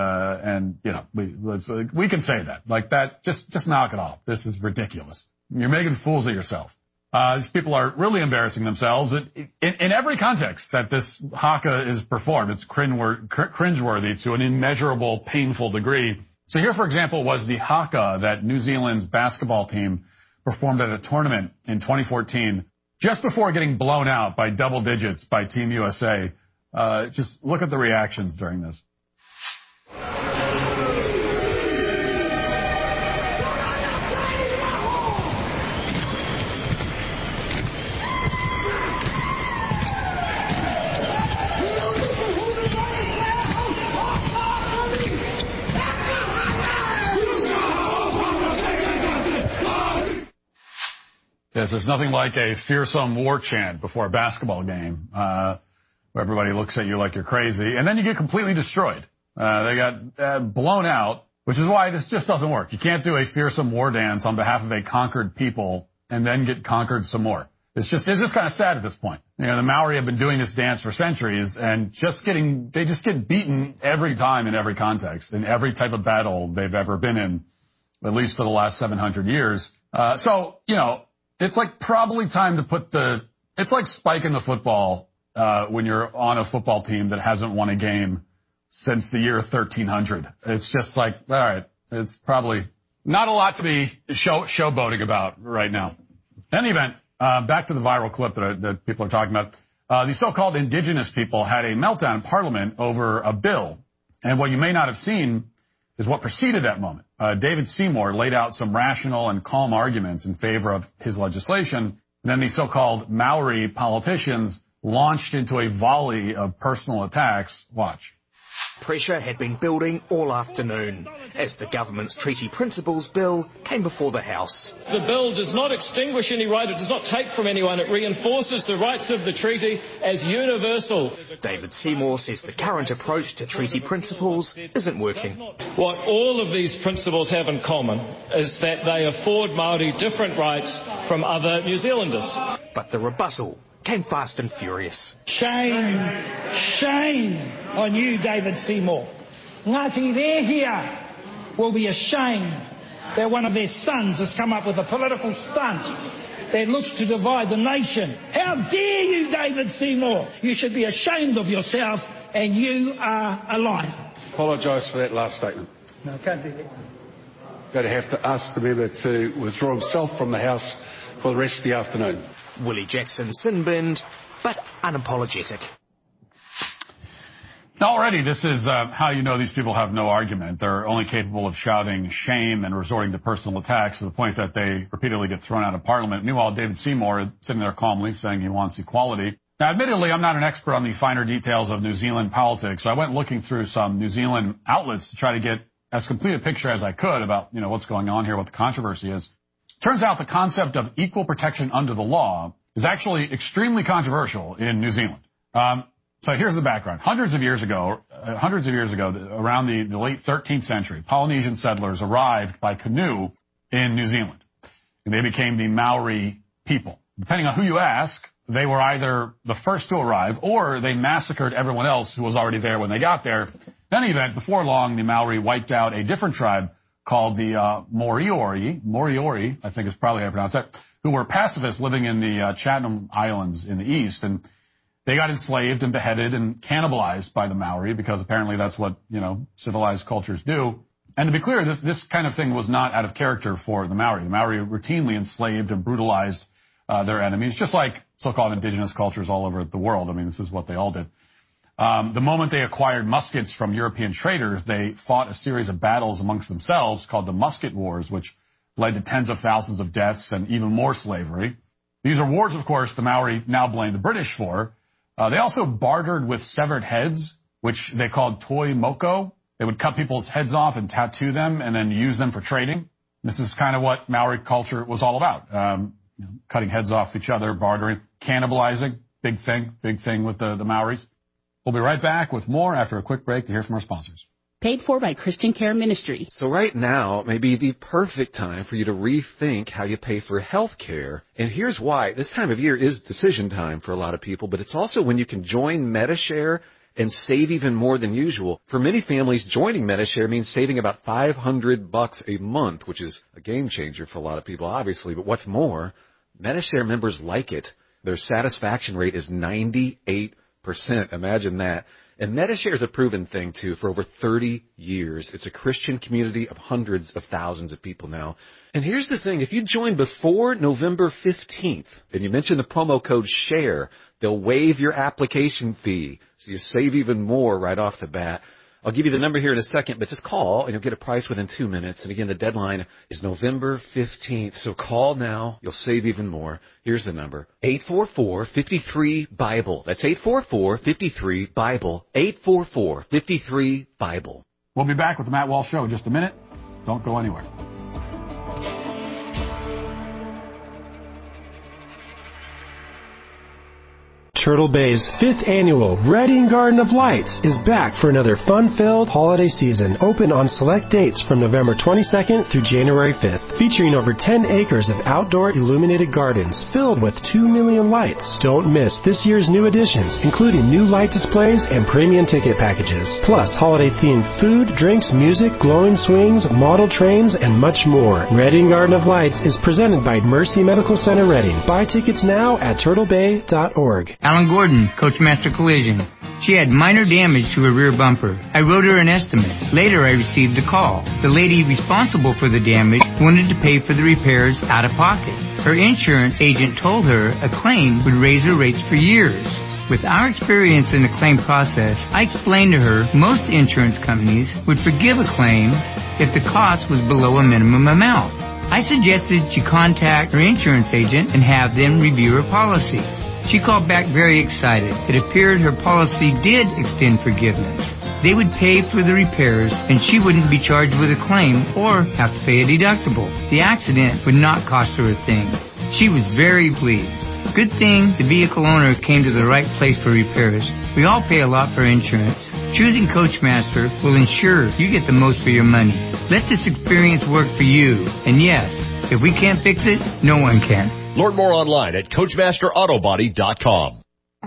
we can say that. Like that, just knock it off. This is ridiculous. You're making fools of yourself. These people are really embarrassing themselves in every context that this Haka is performed. It's cringeworthy to an immeasurable, painful degree. So here, for example, was the Haka that New Zealand's basketball team performed at a tournament in 2014, just before getting blown out by double digits by Team USA. Just look at the reactions during this. Yes, there's nothing like a fearsome war chant before a basketball game, where everybody looks at you like you're crazy, and then you get completely destroyed. They got blown out, which is why this just doesn't work. You can't do a fearsome war dance on behalf of a conquered people and then get conquered some more. It's just kind of sad at this point. The Maori have been doing this dance for centuries and they just get beaten every time in every context, in every type of battle they've ever been in, at least for the last 700 years. It's like probably time to it's like spiking the football, when you're on a football team that hasn't won a game since the year 1300. It's just like, all right, it's probably not a lot to be showboating about right now. In any event, back to the viral clip that people are talking about. The so-called indigenous people had a meltdown in Parliament over a bill. And what you may not have seen is what preceded that moment. David Seymour laid out some rational and calm arguments in favor of his legislation. And then the so-called Maori politicians launched into a volley of personal attacks. Watch. Pressure had been building all afternoon as the government's treaty principles bill came before the House. The bill does not extinguish any right, it does not take from anyone, it reinforces the rights of the treaty as universal. David Seymour says the current approach to treaty principles isn't working. What all of these principles have in common is that they afford Māori different rights from other New Zealanders. But the rebuttal came fast and furious. Shame on you, David Seymour. Ngāti Rehia will be ashamed that one of their sons has come up with a political stunt that looks to divide the nation. How dare you, David Seymour? You should be ashamed of yourself, and you are a liar. Apologise for that last statement. No, I can't do that. Going to have to ask the member to withdraw himself from the House for the rest of the afternoon. Willie Jackson sin-binned, but unapologetic. Now already this is how you know these people have no argument. They're only capable of shouting shame and resorting to personal attacks to the point that they repeatedly get thrown out of Parliament. Meanwhile, David Seymour is sitting there calmly saying he wants equality. Now, admittedly, I'm not an expert on the finer details of New Zealand politics, so I went looking through some New Zealand outlets to try to get as complete a picture as I could about, what's going on here, what the controversy is. Turns out the concept of equal protection under the law is actually extremely controversial in New Zealand. So here's the background. Hundreds of years ago, around the late 13th century, Polynesian settlers arrived by canoe in New Zealand. And they became the Maori people. Depending on who you ask, they were either the first to arrive or they massacred everyone else who was already there when they got there. In any event, before long, the Maori wiped out a different tribe called the Moriori, I think is probably how you pronounce that, who were pacifists living in the Chatham Islands in the east. And they got enslaved and beheaded and cannibalized by the Maori because apparently that's what, civilized cultures do. And to be clear, this kind of thing was not out of character for the Maori. The Maori routinely enslaved and brutalized their enemies, just like so-called indigenous cultures all over the world. I mean, this is what they all did. The moment they acquired muskets from European traders, they fought a series of battles amongst themselves called the Musket Wars, which led to tens of thousands of deaths and even more slavery. These are wars, of course, the Maori now blame the British for. They also bartered with severed heads, which they called toi moko. They would cut people's heads off and tattoo them and then use them for trading. This is kind of what Maori culture was all about. Cutting heads off each other, bartering, cannibalizing, big thing with the Maoris. We'll be right back with more after a quick break to hear from our sponsors. Paid for by Christian Care Ministry. So right now may be the perfect time for you to rethink how you pay for health care. And here's why. This time of year is decision time for a lot of people, but it's also when you can join Medi-Share and save even more than usual. For many families, joining Medi-Share means saving about $500 a month, which is a game changer for a lot of people, obviously. But what's more, Medi-Share members like it. Their satisfaction rate is 98%. Imagine that. And Medi-Share is a proven thing, too, for over 30 years. It's a Christian community of hundreds of thousands of people now. And here's the thing. If you join before November 15th and you mention the promo code SHARE, they'll waive your application fee, so you save even more right off the bat. I'll give you the number here in a second, but just call and you'll get a price within 2 minutes. And again, the deadline is November 15th. So call now. You'll save even more. Here's the number. 844-53-BIBLE. That's 844-53-BIBLE. 844-53-BIBLE. We'll be back with the Matt Walsh Show in just a minute. Don't go anywhere. Turtle Bay's 5th annual Reading Garden of Lights is back for another fun-filled holiday season, open on select dates from November 22nd through January 5th, featuring over 10 acres of outdoor illuminated gardens filled with 2 million lights. Don't miss this year's new additions, including new light displays and premium ticket packages, plus holiday-themed food, drinks, music, glowing swings, model trains, and much more. Reading Garden of Lights is presented by Mercy Medical Center Reading. Buy tickets now at turtlebay.org. Alan Gordon, Coachmaster Collision. She had minor damage to her rear bumper. I wrote her an estimate. Later, I received a call. The lady responsible for the damage wanted to pay for the repairs out of pocket. Her insurance agent told her a claim would raise her rates for years. With our experience in the claim process, I explained to her most insurance companies would forgive a claim if the cost was below a minimum amount. I suggested she contact her insurance agent and have them review her policy. She called back very excited. It appeared her policy did extend forgiveness. They would pay for the repairs, and she wouldn't be charged with a claim or have to pay a deductible. The accident would not cost her a thing. She was very pleased. Good thing the vehicle owner came to the right place for repairs. We all pay a lot for insurance. Choosing Coachmaster will ensure you get the most for your money. Let this experience work for you. And yes, if we can't fix it, no one can. Learn more online at CoachmasterAutobody.com.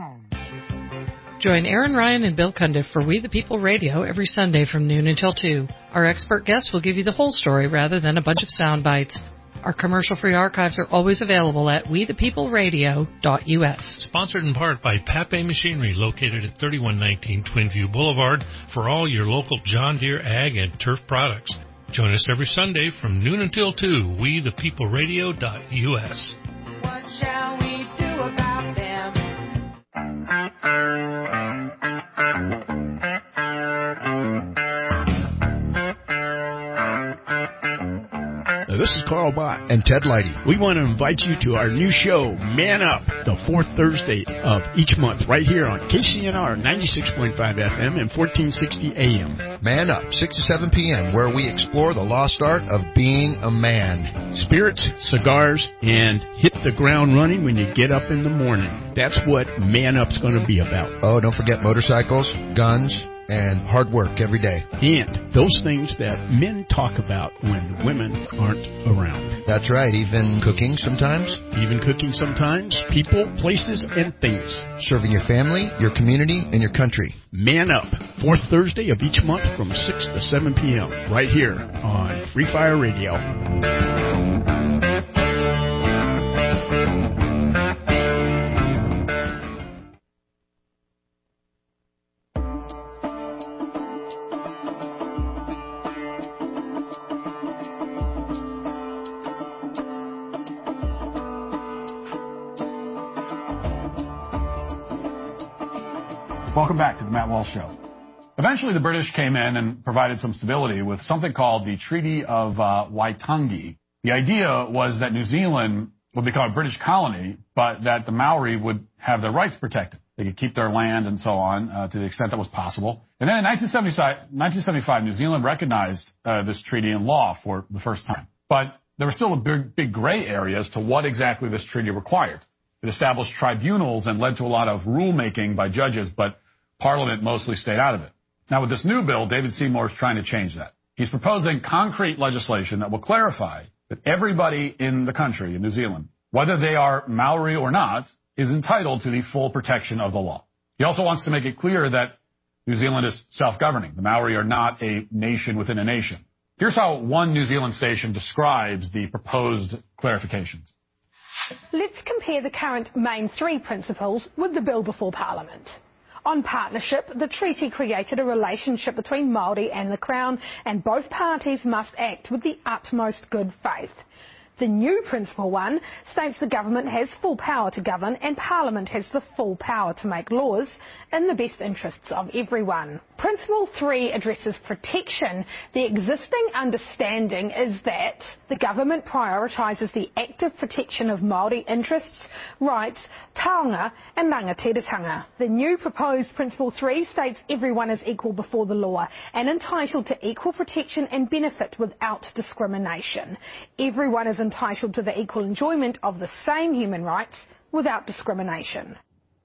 Join Aaron Ryan and Bill Cundiff for We the People Radio every Sunday from noon until 2. Our expert guests will give you the whole story rather than a bunch of sound bites. Our commercial-free archives are always available at wethepeopleradio.us. Sponsored in part by Pape Machinery, located at 3119 Twinview Boulevard, for all your local John Deere ag and turf products. Join us every Sunday from noon until 2, wethepeopleradio.us. What shall we do about them? This is Carl Bott and Ted Leidy. We want to invite you to our new show, Man Up, the fourth Thursday of each month, right here on KCNR 96.5 FM and 1460 AM. Man Up, 6 to 7 p.m., where we explore the lost art of being a man. Spirits, cigars, and hit the ground running when you get up in the morning. That's what Man Up's going to be about. Oh, don't forget motorcycles, guns, and hard work every day. And those things that men talk about when women aren't around. That's right, even cooking sometimes. People, places, and things. Serving your family, your community, and your country. Man Up, fourth Thursday of each month from 6 to 7 p.m. right here on Free Fire Radio. Welcome back to the Matt Walsh Show. Eventually, the British came in and provided some stability with something called the Treaty of Waitangi. The idea was that New Zealand would become a British colony, but that the Maori would have their rights protected. They could keep their land and so on to the extent that was possible. And then in 1975, New Zealand recognized this treaty in law for the first time. But there was still a big gray area as to what exactly this treaty required. It established tribunals and led to a lot of rulemaking by judges, but Parliament mostly stayed out of it. Now, with this new bill, David Seymour is trying to change that. He's proposing concrete legislation that will clarify that everybody in the country, in New Zealand, whether they are Maori or not, is entitled to the full protection of the law. He also wants to make it clear that New Zealand is self-governing. The Maori are not a nation within a nation. Here's how one New Zealand station describes the proposed clarifications. Let's compare the current main three principles with the bill before Parliament. On partnership, the treaty created a relationship between Māori and the Crown, and both parties must act with the utmost good faith. The new Principle 1 states the government has full power to govern and Parliament has the full power to make laws in the best interests of everyone. Principle 3 addresses protection. The existing understanding is that the government prioritises the active protection of Māori interests, rights, taonga and rangatiratanga. The new proposed Principle 3 states everyone is equal before the law and entitled to equal protection and benefit without discrimination. Everyone is entitled to the equal enjoyment of the same human rights without discrimination.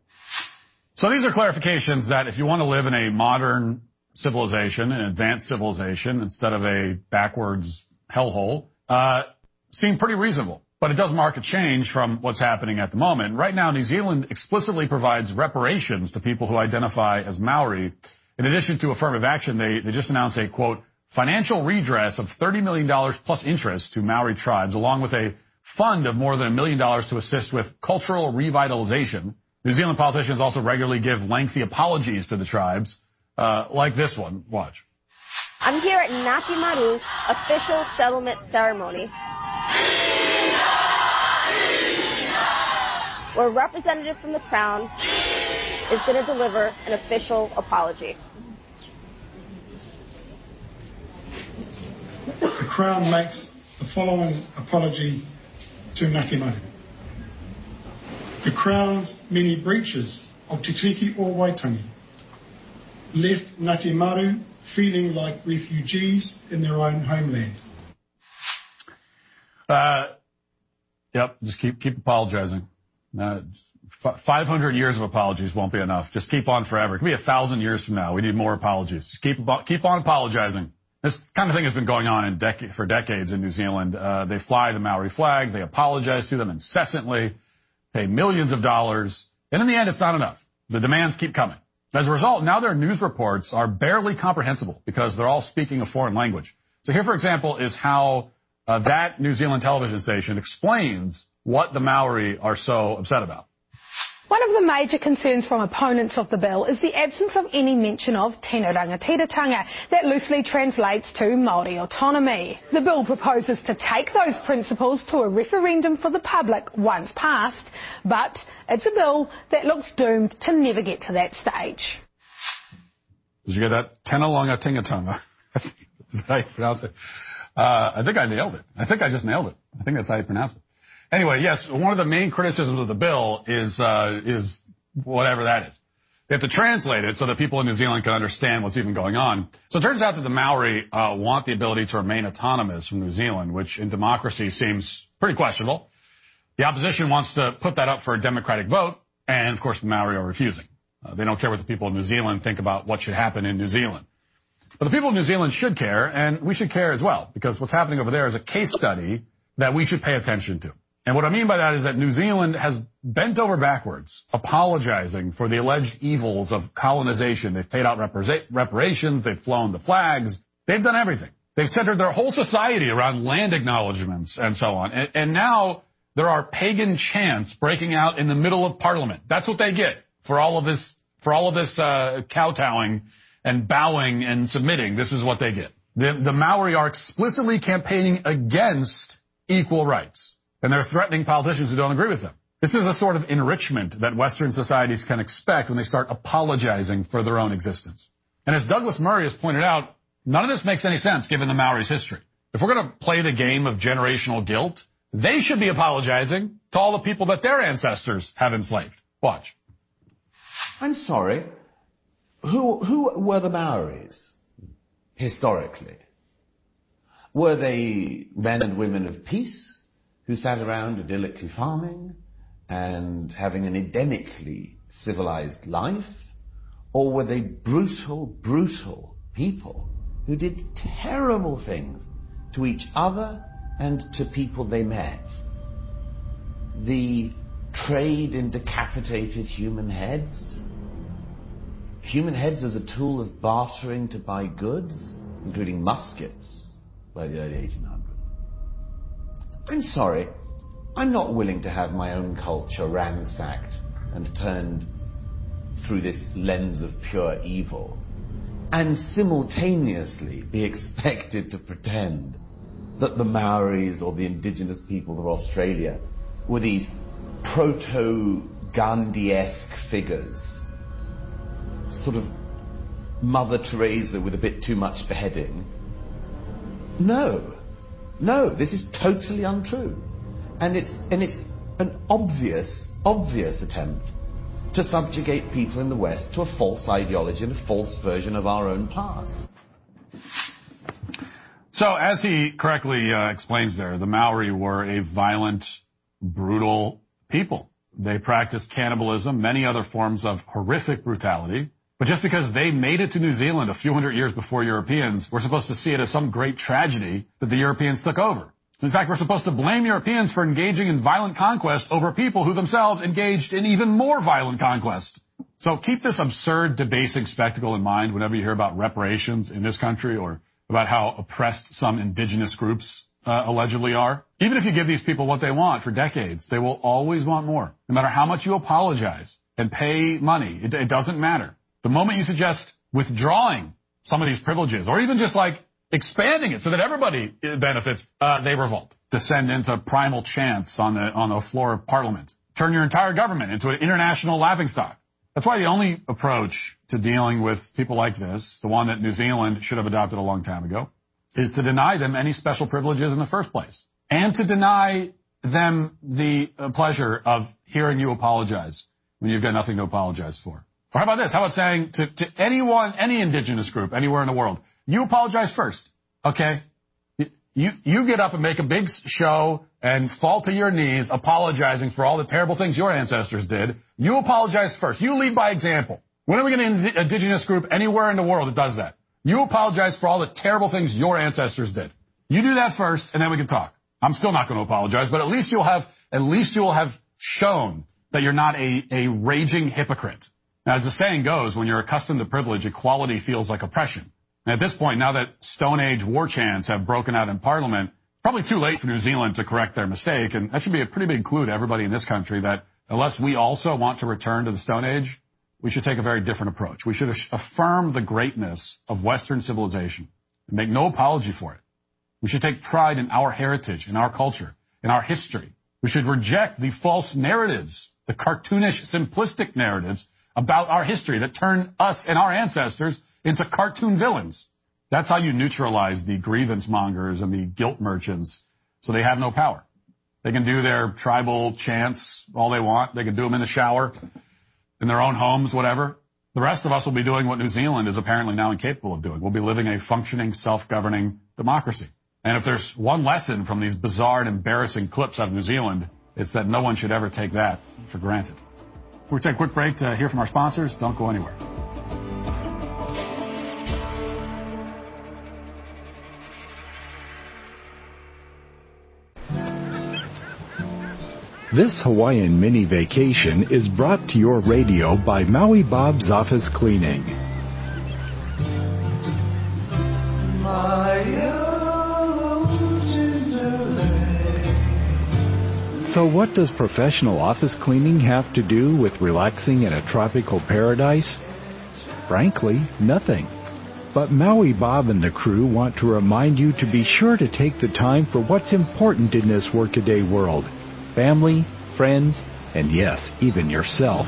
So these are clarifications that if you want to live in a modern civilization, an advanced civilization, instead of a backwards hellhole, seem pretty reasonable. But it does mark a change from what's happening at the moment. Right now, New Zealand explicitly provides reparations to people who identify as Maori. In addition to affirmative action, they just announced a, quote, financial redress of $30 million plus interest to Maori tribes, along with a fund of more than $1 million to assist with cultural revitalization. New Zealand politicians also regularly give lengthy apologies to the tribes, like this one. Watch. I'm here at Ngāti Maru's official settlement ceremony, where a representative from the Crown is going to deliver an official apology. The Crown makes the following apology to Ngāti Maru. The Crown's many breaches of Te Tiriti o Waitangi left Ngāti Maru feeling like refugees in their own homeland. Yep, just keep apologizing. 500 years of apologies won't be enough. Just keep on forever. It could be 1,000 years from now. We need more apologies. Just keep on apologizing. This kind of thing has been going on for decades in New Zealand. They fly the Maori flag. They apologize to them incessantly, pay millions of dollars. And in the end, it's not enough. The demands keep coming. As a result, now their news reports are barely comprehensible because they're all speaking a foreign language. So here, for example, is how that New Zealand television station explains what the Maori are so upset about. One of the major concerns from opponents of the bill is the absence of any mention of tino rangatiratanga, that loosely translates to Māori autonomy. The bill proposes to take those principles to a referendum for the public once passed, but it's a bill that looks doomed to never get to that stage. Did you get that? Tino rangatiratanga. Is that how you pronounce it? I think I nailed it. I think I just nailed it. I think that's how you pronounce it. Anyway, yes, one of the main criticisms of the bill is whatever that is. They have to translate it so that people in New Zealand can understand what's even going on. So it turns out that the Maori want the ability to remain autonomous from New Zealand, which in democracy seems pretty questionable. The opposition wants to put that up for a democratic vote, and of course the Maori are refusing. They don't care what the people of New Zealand think about what should happen in New Zealand. But the people of New Zealand should care, and we should care as well, because what's happening over there is a case study that we should pay attention to. And what I mean by that is that New Zealand has bent over backwards, apologizing for the alleged evils of colonization. They've paid out reparations. They've flown the flags. They've done everything. They've centered their whole society around land acknowledgments and so on. And now there are pagan chants breaking out in the middle of Parliament. That's what they get for all of this kowtowing and bowing and submitting. This is what they get. The Maori are explicitly campaigning against equal rights. And they're threatening politicians who don't agree with them. This is a sort of enrichment that Western societies can expect when they start apologizing for their own existence. And as Douglas Murray has pointed out, none of this makes any sense given the Maori's history. If we're going to play the game of generational guilt, they should be apologizing to all the people that their ancestors have enslaved. Watch. I'm sorry. Who were the Maoris historically? Were they men and women of peace who sat around idyllically farming and having an endemically civilized life? Or were they brutal people who did terrible things to each other and to people they met? The trade in decapitated human heads as a tool of bartering to buy goods, including muskets by the early 1800s. I'm sorry, I'm not willing to have my own culture ransacked and turned through this lens of pure evil, and simultaneously be expected to pretend that the Maoris or the indigenous people of Australia were these proto-Gandhi-esque figures, sort of Mother Teresa with a bit too much beheading. No, this is totally untrue. And it's an obvious attempt to subjugate people in the West to a false ideology and a false version of our own past. So, as he correctly explains there, the Maori were a violent, brutal people. They practiced cannibalism, many other forms of horrific brutality. But just because they made it to New Zealand a few hundred years before Europeans, we're supposed to see it as some great tragedy that the Europeans took over. In fact, we're supposed to blame Europeans for engaging in violent conquest over people who themselves engaged in even more violent conquest. So keep this absurd, debasing spectacle in mind whenever you hear about reparations in this country or about how oppressed some indigenous groups allegedly are. Even if you give these people what they want for decades, they will always want more. No matter how much you apologize and pay money, it doesn't matter. The moment you suggest withdrawing some of these privileges, or even just like expanding it so that everybody benefits, they revolt. Descend into primal chants on the floor of Parliament. Turn your entire government into an international laughingstock. That's why the only approach to dealing with people like this, the one that New Zealand should have adopted a long time ago, is to deny them any special privileges in the first place. And to deny them the pleasure of hearing you apologize when you've got nothing to apologize for? Or how about this? How about saying to anyone, any indigenous group, anywhere in the world, you apologize first, okay? You get up and make a big show and fall to your knees apologizing for all the terrible things your ancestors did. You apologize first. You lead by example. When are we going to get an indigenous group anywhere in the world that does that? You apologize for all the terrible things your ancestors did. You do that first, and then we can talk. I'm still not going to apologize, but at least you will have shown that you're not a raging hypocrite. Now, as the saying goes, when you're accustomed to privilege, equality feels like oppression. And at this point, now that Stone Age war chants have broken out in Parliament, it's probably too late for New Zealand to correct their mistake, and that should be a pretty big clue to everybody in this country that unless we also want to return to the Stone Age, we should take a very different approach. We should affirm the greatness of Western civilization and make no apology for it. We should take pride in our heritage, in our culture, in our history. We should reject the false narratives, the cartoonish, simplistic narratives about our history that turn us and our ancestors into cartoon villains. That's how you neutralize the grievance mongers and the guilt merchants so they have no power. They can do their tribal chants all they want. They can do them in the shower, in their own homes, whatever. The rest of us will be doing what New Zealand is apparently now incapable of doing. We'll be living a functioning, self-governing democracy. And if there's one lesson from these bizarre and embarrassing clips out of New Zealand, it's that no one should ever take that for granted. We'll take a quick break to hear from our sponsors. Don't go anywhere. This Hawaiian mini vacation is brought to your radio by Maui Bob's Office Cleaning. So what does professional office cleaning have to do with relaxing in a tropical paradise? Frankly, nothing. But Maui Bob and the crew want to remind you to be sure to take the time for what's important in this workaday world. Family, friends, and yes, even yourself.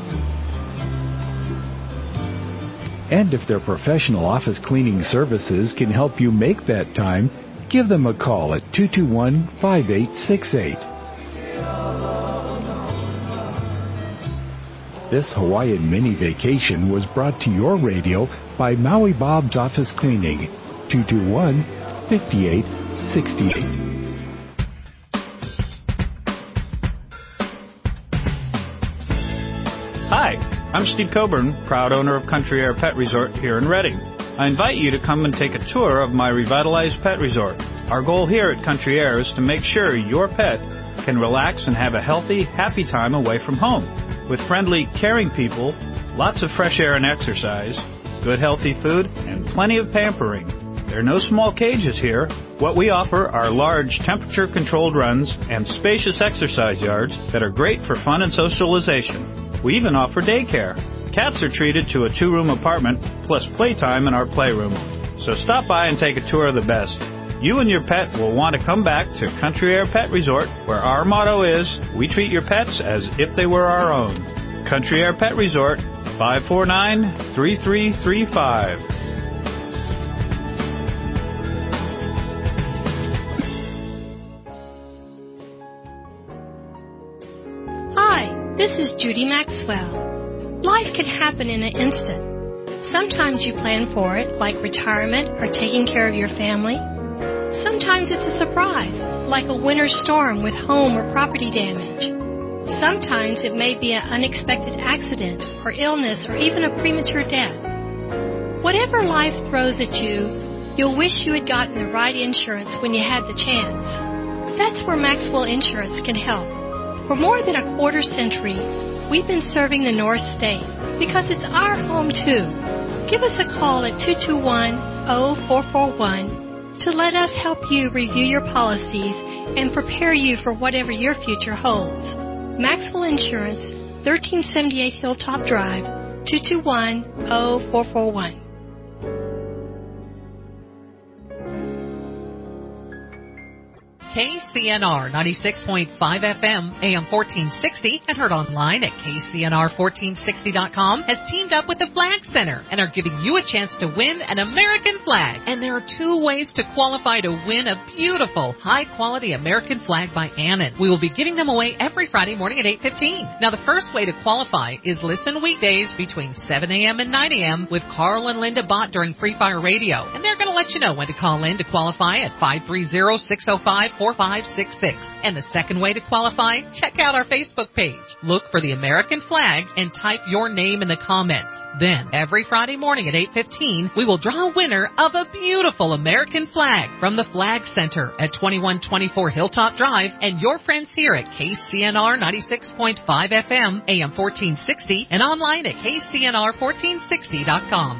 And if their professional office cleaning services can help you make that time, give them a call at 221-5868. This Hawaiian mini vacation was brought to your radio by Maui Bob's Office Cleaning, 221-5868. Hi, I'm Steve Coburn, proud owner of Country Air Pet Resort here in Redding. I invite you to come and take a tour of my revitalized pet resort. Our goal here at Country Air is to make sure your pet can relax and have a healthy, happy time away from home. With friendly, caring people, lots of fresh air and exercise, good healthy food, and plenty of pampering. There are no small cages here. What we offer are large temperature-controlled runs and spacious exercise yards that are great for fun and socialization. We even offer daycare. Cats are treated to a 2-room apartment plus playtime in our playroom. So stop by and take a tour of the best. You and your pet will want to come back to Country Air Pet Resort, where our motto is, we treat your pets as if they were our own. Country Air Pet Resort, 549-3335. This is Judy Maxwell. Life can happen in an instant. Sometimes you plan for it, like retirement or taking care of your family. Sometimes it's a surprise, like a winter storm with home or property damage. Sometimes it may be an unexpected accident or illness or even a premature death. Whatever life throws at you, you'll wish you had gotten the right insurance when you had the chance. That's where Maxwell Insurance can help. For more than a quarter century, we've been serving the North State because it's our home too. Give us a call at 221-0441 to let us help you review your policies and prepare you for whatever your future holds. Maxwell Insurance, 1378 Hilltop Drive, 221-0441. KCNR 96.5 FM, AM 1460, and heard online at KCNR1460.com, has teamed up with the Flag Center and are giving you a chance to win an American flag. And there are 2 ways to qualify to win a beautiful, high-quality American flag by Annan. We will be giving them away every Friday morning at 8:15. Now, the first way to qualify is listen weekdays between 7 a.m. and 9 a.m. with Carl and Linda Bott during Free Fire Radio. And they're going to let you know when to call in to qualify at 530-605-4566. And the second way to qualify, check out our Facebook page. Look for the American flag and type your name in the comments. Then, every Friday morning at 8:15, we will draw a winner of a beautiful American flag from the Flag Center at 2124 Hilltop Drive and your friends here at KCNR 96.5 FM, AM 1460, and online at KCNR1460.com.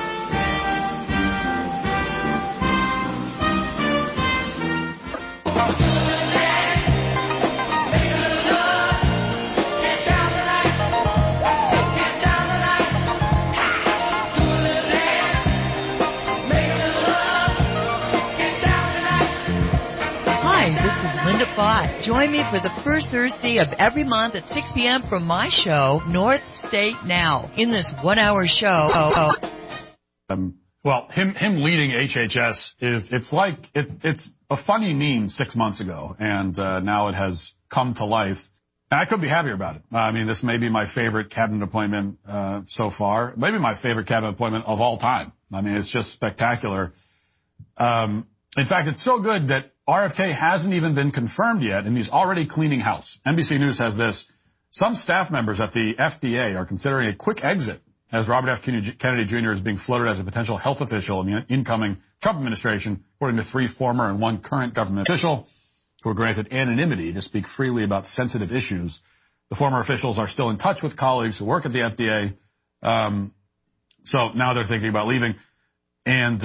Linda Bott. Join me for the first Thursday of every month at 6 p.m. for my show, North State Now. In this 1-hour show. Well, him leading HHS it's a funny meme 6 months ago, and now it has come to life. And I couldn't be happier about it. I mean, this may be my favorite cabinet appointment so far. Maybe my favorite cabinet appointment of all time. I mean, it's just spectacular. In fact, it's so good that RFK hasn't even been confirmed yet, and he's already cleaning house. NBC News has this. Some staff members at the FDA are considering a quick exit as Robert F. Kennedy Jr. is being floated as a potential health official in the incoming Trump administration, according to 3 former and 1 current government official who were granted anonymity to speak freely about sensitive issues. The former officials are still in touch with colleagues who work at the FDA, so now they're thinking about leaving. And,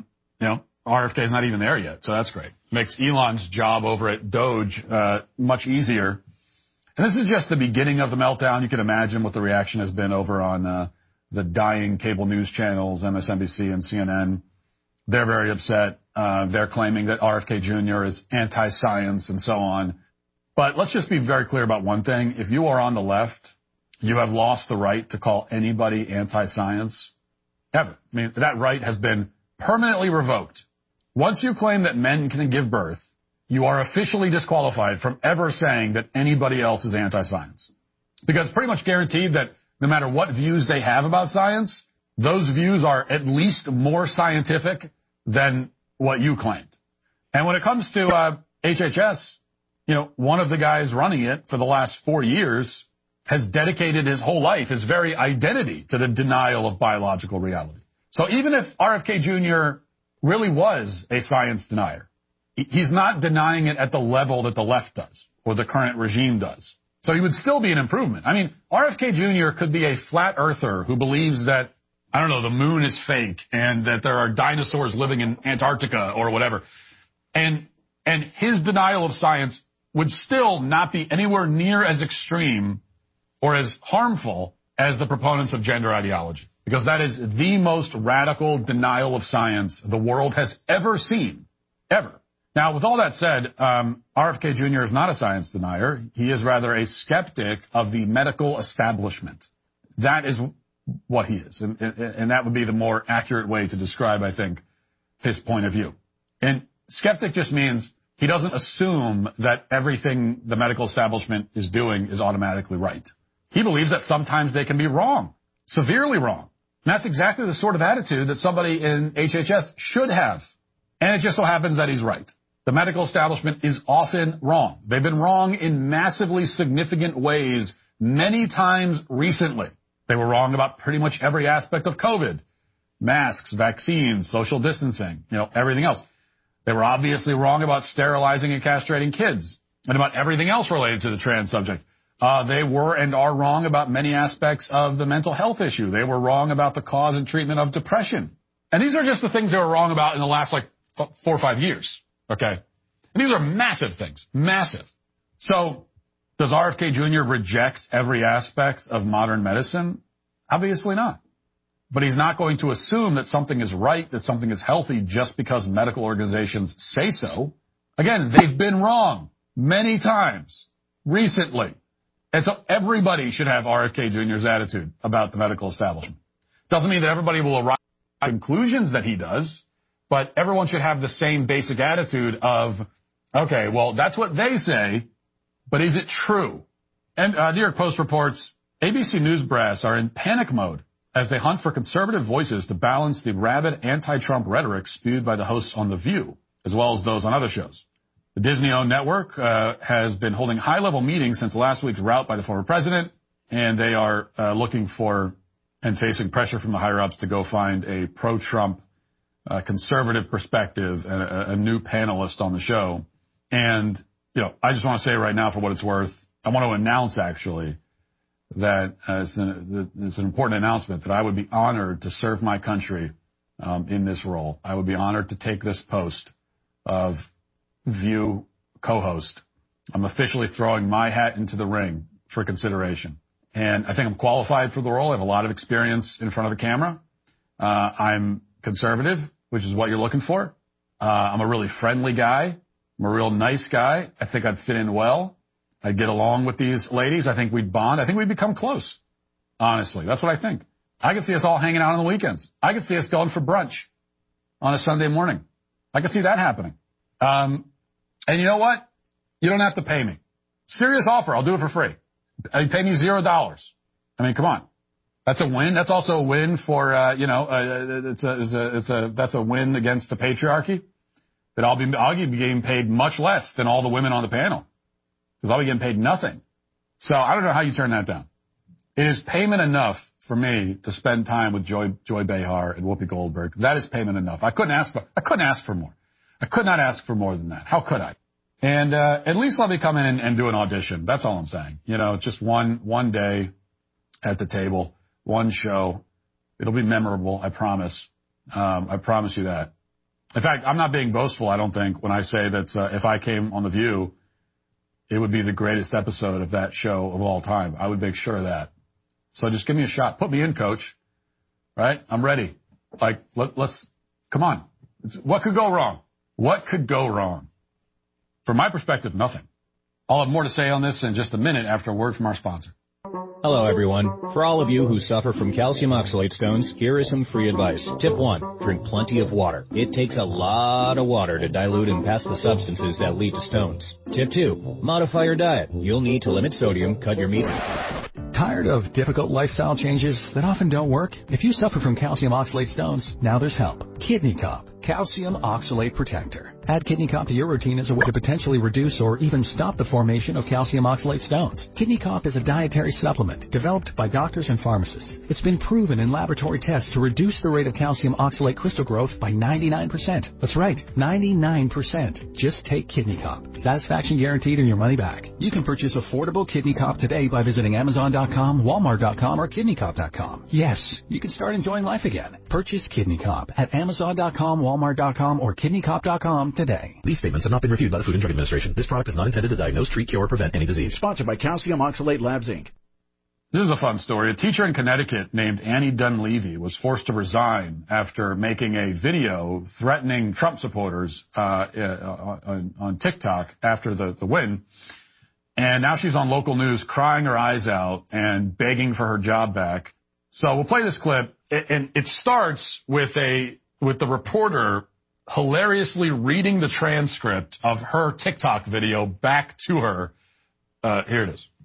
RFK is not even there yet, so that's great. Makes Elon's job over at Doge much easier. And this is just the beginning of the meltdown. You can imagine what the reaction has been over on the dying cable news channels, MSNBC and CNN. They're very upset. They're claiming that RFK Jr. is anti-science and so on. But let's just be very clear about one thing. If you are on the left, you have lost the right to call anybody anti-science ever. I mean, that right has been permanently revoked. Once you claim that men can give birth, you are officially disqualified from ever saying that anybody else is anti-science. Because it's pretty much guaranteed that no matter what views they have about science, those views are at least more scientific than what you claimed. And when it comes to HHS, one of the guys running it for the last 4 years has dedicated his whole life, his very identity, to the denial of biological reality. So even if RFK Jr. really was a science denier, he's not denying it at the level that the left does or the current regime does. So he would still be an improvement. I mean, RFK Jr. could be a flat earther who believes that, I don't know, the moon is fake and that there are dinosaurs living in Antarctica or whatever. And his denial of science would still not be anywhere near as extreme or as harmful as the proponents of gender ideology. Because that is the most radical denial of science the world has ever seen. Ever. Now, with all that said, RFK Jr. is not a science denier. He is rather a skeptic of the medical establishment. That is what he is. And that would be the more accurate way to describe, I think, his point of view. And skeptic just means he doesn't assume that everything the medical establishment is doing is automatically right. He believes that sometimes they can be wrong, severely wrong. And that's exactly the sort of attitude that somebody in HHS should have. And it just so happens that he's right. The medical establishment is often wrong. They've been wrong in massively significant ways many times recently. They were wrong about pretty much every aspect of COVID. Masks, vaccines, social distancing, everything else. They were obviously wrong about sterilizing and castrating kids and about everything else related to the trans subject. They were and are wrong about many aspects of the mental health issue. They were wrong about the cause and treatment of depression. And these are just the things they were wrong about in the last 4 or 5 years. Okay? And these are massive things. Massive. So does RFK Jr. reject every aspect of modern medicine? Obviously not. But he's not going to assume that something is right, that something is healthy just because medical organizations say so. Again, they've been wrong many times recently. And so everybody should have RFK Jr.'s attitude about the medical establishment. Doesn't mean that everybody will arrive at conclusions that he does, but everyone should have the same basic attitude of, okay, well, that's what they say, but is it true? And New York Post reports ABC News brass are in panic mode as they hunt for conservative voices to balance the rabid anti-Trump rhetoric spewed by the hosts on The View, as well as those on other shows. The Disney-owned network has been holding high-level meetings since last week's rout by the former president, and they are looking for and facing pressure from the higher-ups to go find a pro-Trump conservative perspective and a new panelist on the show. And, you know, I just want to say right now, for what it's worth, I want to announce, actually, that it's an important announcement that I would be honored to serve my country in this role. I would be honored to take this post of View co-host. I'm officially throwing my hat into the ring for consideration. And I think I'm qualified for the role. I have a lot of experience in front of a camera. I'm conservative, which is what you're looking for. I'm a really friendly guy. I'm a real nice guy. I think I'd fit in well. I'd get along with these ladies. I think we'd bond. I think we'd become close. Honestly, that's what I think. I could see us all hanging out on the weekends. I could see us going for brunch on a Sunday morning. I could see that happening. And you know what? You don't have to pay me. Serious offer. I'll do it for free. Pay me $0. I mean, come on. That's a win. That's also a win for, that's a win against the patriarchy. That I'll be getting paid much less than all the women on the panel. Because I'll be getting paid nothing. So I don't know how you turn that down. It is payment enough for me to spend time with Joy Behar and Whoopi Goldberg. That is payment enough. I couldn't ask for more. I could not ask for more than that. How could I? And at least let me come in and do an audition. That's all I'm saying. You know, just one day at the table, one show. It'll be memorable, I promise. I promise you that. In fact, I'm not being boastful, I don't think, when I say that if I came on The View, it would be the greatest episode of that show of all time. I would make sure of that. So just give me a shot. Put me in, coach. Right? I'm ready. Like, let's come on. What could go wrong? What could go wrong? From my perspective, nothing. I'll have more to say on this in just a minute after a word from our sponsor. Hello, everyone. For all of you who suffer from calcium oxalate stones, here is some free advice. Tip 1, drink plenty of water. It takes a lot of water to dilute and pass the substances that lead to stones. Tip 2, modify your diet. You'll need to limit sodium, cut your meat. Tired of difficult lifestyle changes that often don't work? If you suffer from calcium oxalate stones, now there's help. Kidney Cop, Calcium Oxalate Protector. Add Kidney Cop to your routine as a way to potentially reduce or even stop the formation of calcium oxalate stones. Kidney Cop is a dietary supplement developed by doctors and pharmacists. It's been proven in laboratory tests to reduce the rate of calcium oxalate crystal growth by 99%. That's right, 99%. Just take Kidney Cop. Satisfaction guaranteed and your money back. You can purchase affordable Kidney Cop today by visiting Amazon.com, Walmart.com, or KidneyCop.com. Yes, you can start enjoying life again. Purchase Kidney Cop at Amazon.com, Walmart.com, or KidneyCop.com today. These statements have not been reviewed by the Food and Drug Administration. This product is not intended to diagnose, treat, cure, or prevent any disease. Sponsored by Calcium Oxalate Labs, Inc. This is a fun story. A teacher in Connecticut named Annie Dunleavy was forced to resign after making a video threatening Trump supporters on TikTok after the win. And now she's on local news crying her eyes out and begging for her job back. So we'll play this clip. And it starts with the reporter hilariously reading the transcript of her TikTok video back to her. Here it is.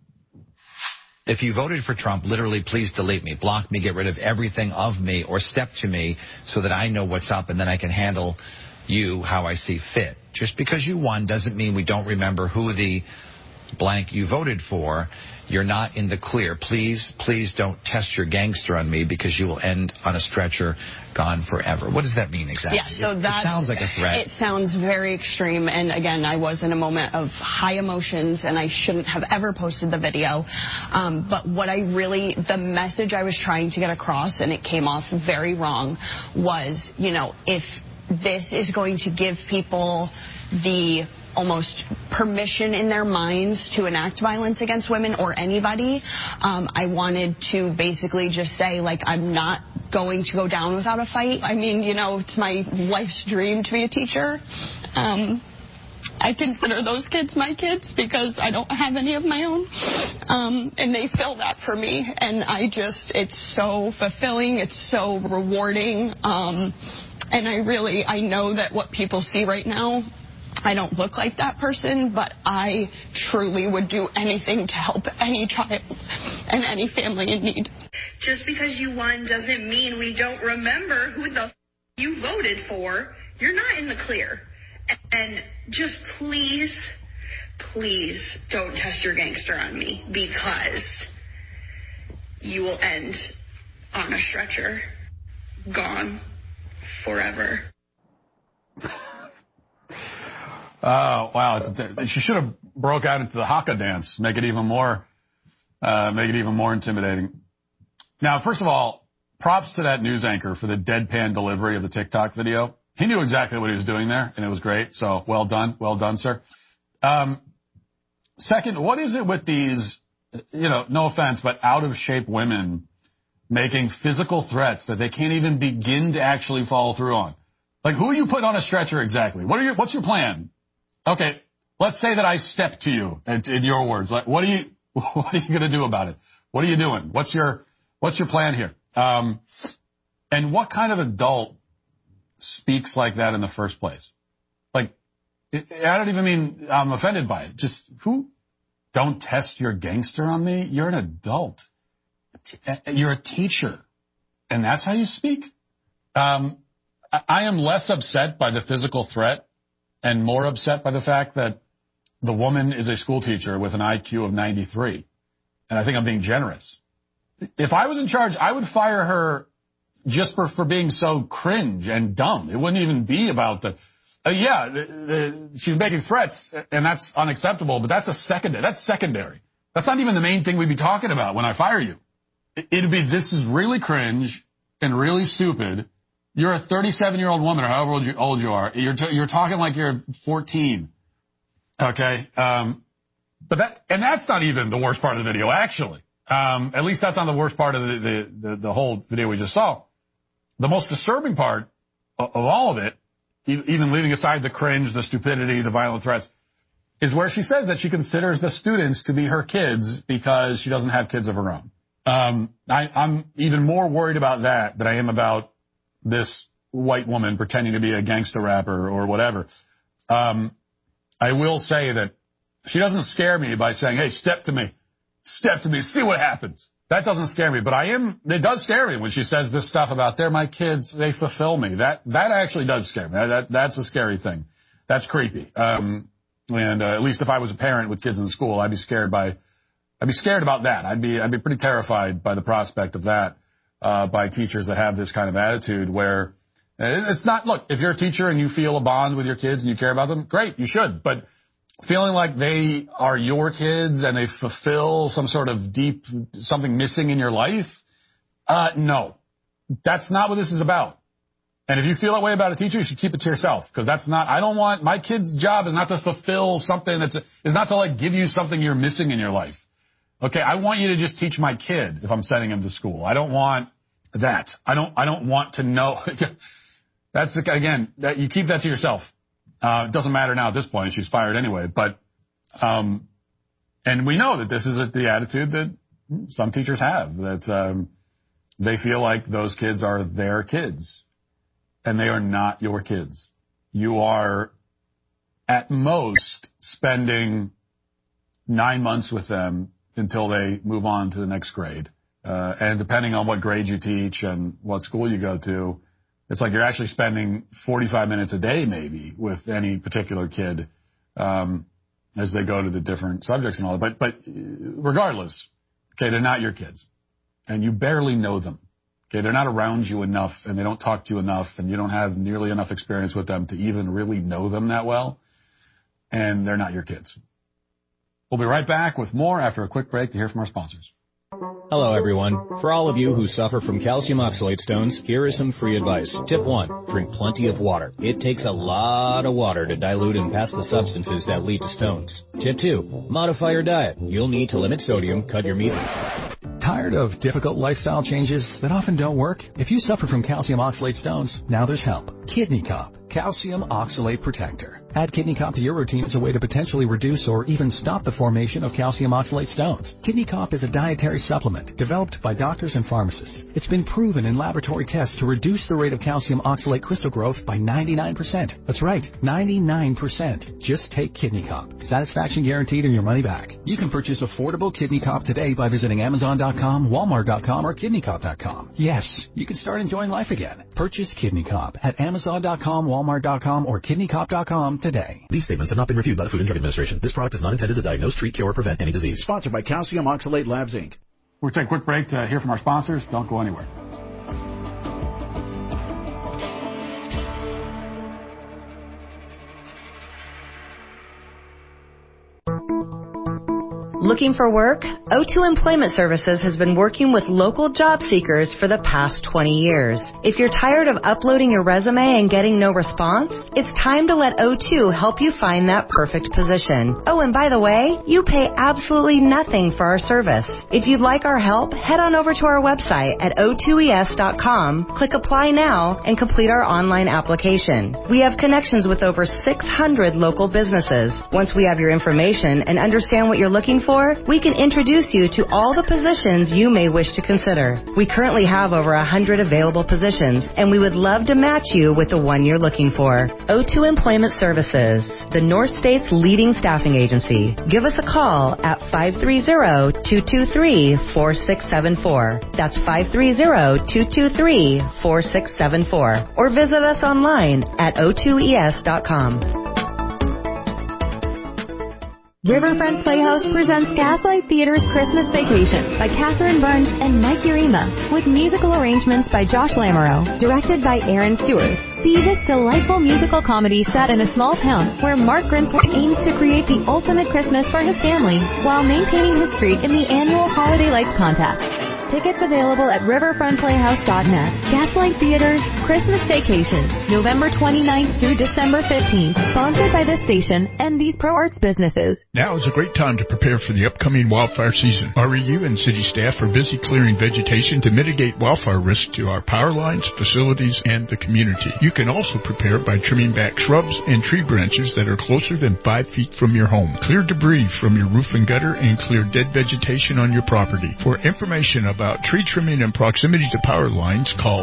If you voted for Trump, literally, please delete me, block me, get rid of everything of me, or step to me so that I know what's up and then I can handle you how I see fit. Just because you won doesn't mean we don't remember who the blank you voted for. You're not in the clear. Please, please don't test your gangster on me because you will end on a stretcher, gone forever. What does that mean exactly? Yeah, so that it sounds like a threat. It sounds very extreme. And again, I was in a moment of high emotions and I shouldn't have ever posted the video. But the message I was trying to get across, and it came off very wrong, was, if this is going to give people the almost permission in their minds to enact violence against women or anybody, I wanted to basically just say, I'm not going to go down without a fight. I mean, it's my life's dream to be a teacher. I consider those kids my kids because I don't have any of my own. And they fill that for me. And it's so fulfilling. It's so rewarding. And I know that what people see right now, I don't look like that person, but I truly would do anything to help any child and any family in need. Just because you won doesn't mean we don't remember who the you voted for. You're not in the clear. And just please, please don't test your gangster on me, because you will end on a stretcher, gone forever. Oh, wow. She should have broke out into the haka dance, make it even more intimidating. Now, first of all, props to that news anchor for the deadpan delivery of the TikTok video. He knew exactly what he was doing there, and it was great. So well done. Well done, sir. Second, what is it with these, no offense, but out-of-shape women making physical threats that they can't even begin to actually follow through on? Like, who are you putting on a stretcher exactly? What's your plan? Okay, let's say that I step to you, in your words. Like, what are you going to do about it? What are you doing? What's your plan here? And what kind of adult speaks like that in the first place? Like, I don't even mean I'm offended by it. Just don't test your gangster on me? You're an adult. You're a teacher. And that's how you speak? I am less upset by the physical threat and more upset by the fact that the woman is a school teacher with an IQ of 93. And I think I'm being generous. If I was in charge, I would fire her just for being so cringe and dumb. It wouldn't even be about she's making threats, and that's unacceptable, but that's secondary. That's not even the main thing we'd be talking about when I fire you. It'd be, this is really cringe and really stupid. You're a 37-year-old woman, or however old you are. You're talking like you're 14. Okay? But that's not even the worst part of the video, actually. At least that's not the worst part of the whole video we just saw. The most disturbing part of all of it, even leaving aside the cringe, the stupidity, the violent threats, is where she says that she considers the students to be her kids because she doesn't have kids of her own. I'm even more worried about that than I am about this white woman pretending to be a gangster rapper or whatever. I will say that she doesn't scare me by saying, hey, step to me, see what happens. That doesn't scare me, but it does scare me when she says this stuff about they're my kids, they fulfill me. That actually does scare me. That's a scary thing. That's creepy. And at least if I was a parent with kids in school, I'd be scared about that. I'd be pretty terrified by the prospect of that, by teachers that have this kind of attitude where it's not, look, if you're a teacher and you feel a bond with your kids and you care about them, great, you should. But feeling like they are your kids and they fulfill some sort of something missing in your life, no. That's not what this is about. And if you feel that way about a teacher, you should keep it to yourself, because my kid's job is not to fulfill something is not to like give you something you're missing in your life. Okay, I want you to just teach my kid if I'm sending him to school. I don't want that. I don't want to know. That's, again, that you keep that to yourself. It doesn't matter now at this point. She's fired anyway. But, and we know that this is the attitude that some teachers have, that they feel like those kids are their kids, and they are not your kids. You are at most spending 9 months with them until they move on to the next grade. And depending on what grade you teach and what school you go to, it's like you're actually spending 45 minutes a day maybe with any particular kid as they go to the different subjects and all that. But regardless, okay, they're not your kids. And you barely know them. Okay, they're not around you enough, and they don't talk to you enough, and you don't have nearly enough experience with them to even really know them that well. And they're not your kids. We'll be right back with more after a quick break to hear from our sponsors. Hello, everyone. For all of you who suffer from calcium oxalate stones, here is some free advice. Tip 1, drink plenty of water. It takes a lot of water to dilute and pass the substances that lead to stones. Tip 2, modify your diet. You'll need to limit sodium, cut your meat. Tired of difficult lifestyle changes that often don't work? If you suffer from calcium oxalate stones, now there's help. Kidney Cop. Calcium Oxalate Protector. Add Kidney Cop to your routine as a way to potentially reduce or even stop the formation of calcium oxalate stones. Kidney Cop is a dietary supplement developed by doctors and pharmacists. It's been proven in laboratory tests to reduce the rate of calcium oxalate crystal growth by 99%. That's right, 99%. Just take Kidney Cop. Satisfaction guaranteed and your money back. You can purchase affordable Kidney Cop today by visiting Amazon.com, Walmart.com, or KidneyCop.com. Yes, you can start enjoying life again. Purchase Kidney Cop at Amazon.com, Walmart.com, or KidneyCop.com today. These statements have not been reviewed by the Food and Drug Administration. This product is not intended to diagnose, treat, cure, or prevent any disease. Sponsored by Calcium Oxalate Labs, Inc. We'll take a quick break to hear from our sponsors. Don't go anywhere. Looking for work? O2 Employment Services has been working with local job seekers for the past 20 years. If you're tired of uploading your resume and getting no response, it's time to let O2 help you find that perfect position. Oh, and by the way, you pay absolutely nothing for our service. If you'd like our help, head on over to our website at o2es.com, click Apply Now, and complete our online application. We have connections with over 600 local businesses. Once we have your information and understand what you're looking for, we can introduce you to all the positions you may wish to consider. We currently have over 100 available positions, and we would love to match you with the one you're looking for. O2 Employment Services, the North State's leading staffing agency. Give us a call at 530-223-4674. That's 530-223-4674. Or visit us online at o2es.com. Riverfront Playhouse presents Gaslight Theater's Christmas Vacation by Catherine Burns and Mike Urema, with musical arrangements by Josh Lamoureux, directed by Aaron Stewart. See this delightful musical comedy set in a small town where Mark Grimsworth aims to create the ultimate Christmas for his family while maintaining his streak in the annual Holiday Lights contest. Tickets available at riverfrontplayhouse.net. Gaslight Theater's Christmas Vacation, November 29th through December 15th. Sponsored by this station and these Pro Arts businesses. Now is a great time to prepare for the upcoming wildfire season. REU and city staff are busy clearing vegetation to mitigate wildfire risk to our power lines, facilities, and the community. You can also prepare by trimming back shrubs and tree branches that are closer than 5 feet from your home. Clear debris from your roof and gutter and clear dead vegetation on your property. For information about tree trimming and proximity to power lines, call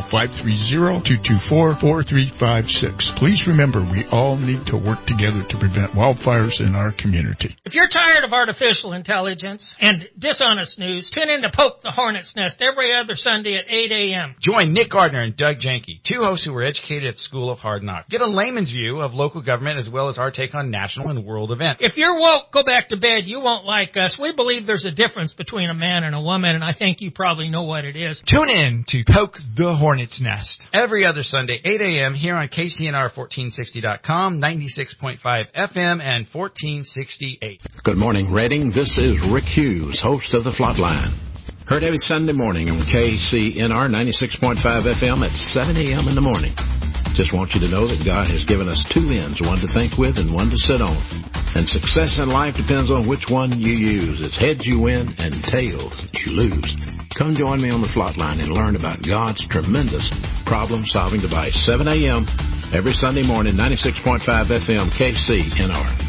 530-224-4356. Please remember, we all need to work together to prevent wildfires in our community. If you're tired of artificial intelligence and dishonest news, tune in to Poke the Hornet's Nest every other Sunday at 8 a.m. Join Nick Gardner and Doug Janke, two hosts who were educated at School of Hard Knocks. Get a layman's view of local government as well as our take on national and world events. If you're woke, go back to bed. You won't like us. We believe there's a difference between a man and a woman, and I think you probably know what it is. Tune in to Poke the Hornet's Nest every other Sunday, 8 a.m. here on KCNR1460.com, 96.5 FM, and 1460 Good morning, Reading. This is Rick Hughes, host of The Flatline. Heard every Sunday morning on KCNR 96.5 FM at 7 a.m. in the morning. Just want you to know that God has given us two ends, one to think with and one to sit on. And success in life depends on which one you use. It's heads you win and tails you lose. Come join me on The Flatline and learn about God's tremendous problem-solving device. 7 a.m. every Sunday morning, 96.5 FM, KCNR.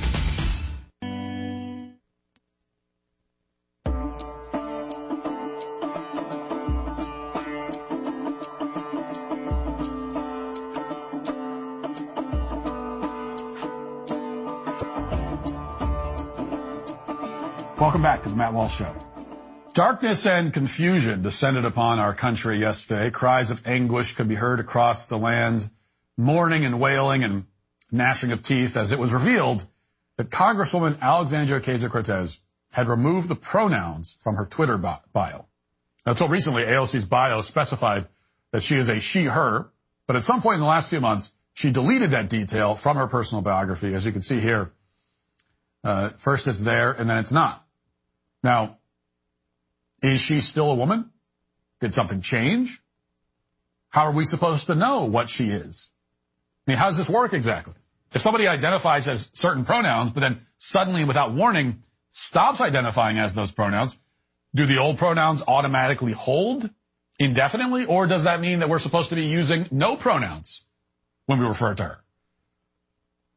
Welcome back to the Matt Walsh Show. Darkness and confusion descended upon our country yesterday. Cries of anguish could be heard across the land, mourning and wailing and gnashing of teeth as it was revealed that Congresswoman Alexandria Ocasio-Cortez had removed the pronouns from her Twitter bio. Now, until recently, AOC's bio specified that she is a she, her, but at some point in the last few months, she deleted that detail from her personal biography. As you can see here, first it's there and then it's not. Now, is she still a woman? Did something change? How are we supposed to know what she is? I mean, how does this work exactly? If somebody identifies as certain pronouns, but then suddenly, without warning, stops identifying as those pronouns, do the old pronouns automatically hold indefinitely? Or does that mean that we're supposed to be using no pronouns when we refer to her?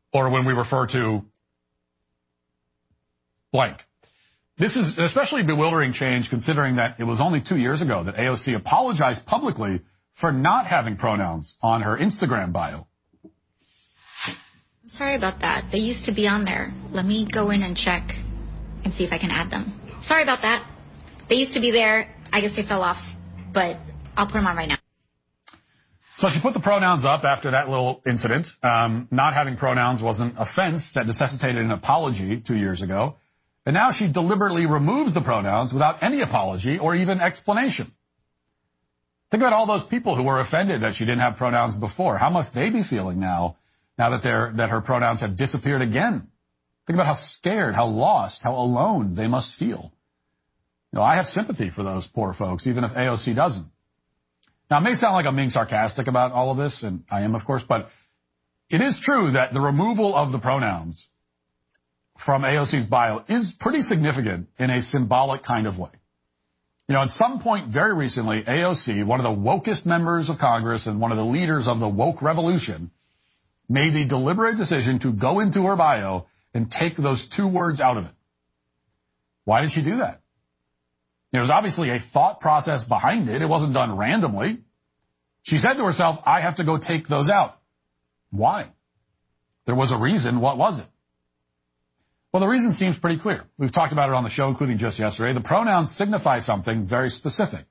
or when we refer to blank. This is an especially bewildering change considering that it was only 2 years ago that AOC apologized publicly for not having pronouns on her Instagram bio. Sorry about that. They used to be on there. Let me go in and check and see if I can add them. Sorry about that. They used to be there. I guess they fell off, but I'll put them on right now. So she put the pronouns up after that little incident. Not having pronouns was an offense that necessitated an apology 2 years ago. And now she deliberately removes the pronouns without any apology or even explanation. Think about all those people who were offended that she didn't have pronouns before. How must they be feeling now that her pronouns have disappeared again? Think about how scared, how lost, how alone they must feel. I have sympathy for those poor folks, even if AOC doesn't. Now, it may sound like I'm being sarcastic about all of this, and I am, of course, but it is true that the removal of the pronouns from AOC's bio is pretty significant in a symbolic kind of way. At some point very recently, AOC, one of the wokest members of Congress and one of the leaders of the woke revolution, made the deliberate decision to go into her bio and take those 2 words out of it. Why did she do that? There was obviously a thought process behind it. It wasn't done randomly. She said to herself, I have to go take those out. Why? There was a reason. What was it? Well, the reason seems pretty clear. We've talked about it on the show, including just yesterday. The pronouns signify something very specific.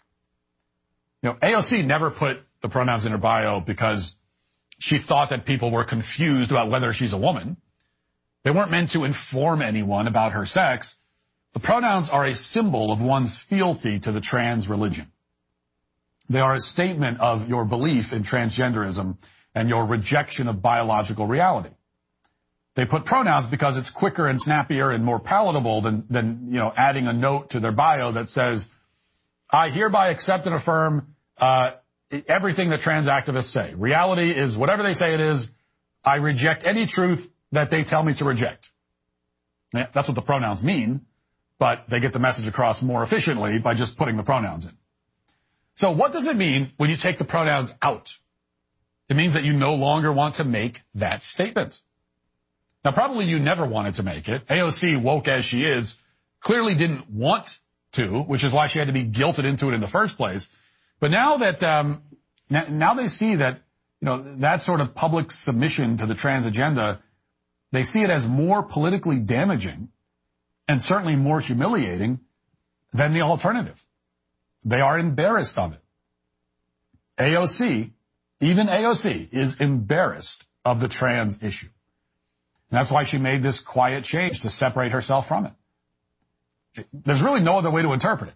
AOC never put the pronouns in her bio because she thought that people were confused about whether she's a woman. They weren't meant to inform anyone about her sex. The pronouns are a symbol of one's fealty to the trans religion. They are a statement of your belief in transgenderism and your rejection of biological reality. They put pronouns because it's quicker and snappier and more palatable than adding a note to their bio that says, I hereby accept and affirm everything that trans activists say. Reality is whatever they say it is. I reject any truth that they tell me to reject. That's what the pronouns mean, but they get the message across more efficiently by just putting the pronouns in. So what does it mean when you take the pronouns out? It means that you no longer want to make that statement. Now, probably you never wanted to make it. AOC, woke as she is, clearly didn't want to, which is why she had to be guilted into it in the first place. But now that now they see that that sort of public submission to the trans agenda, they see it as more politically damaging and certainly more humiliating than the alternative. They are embarrassed of it. AOC, even AOC, is embarrassed of the trans issue. And that's why she made this quiet change to separate herself from it. There's really no other way to interpret it.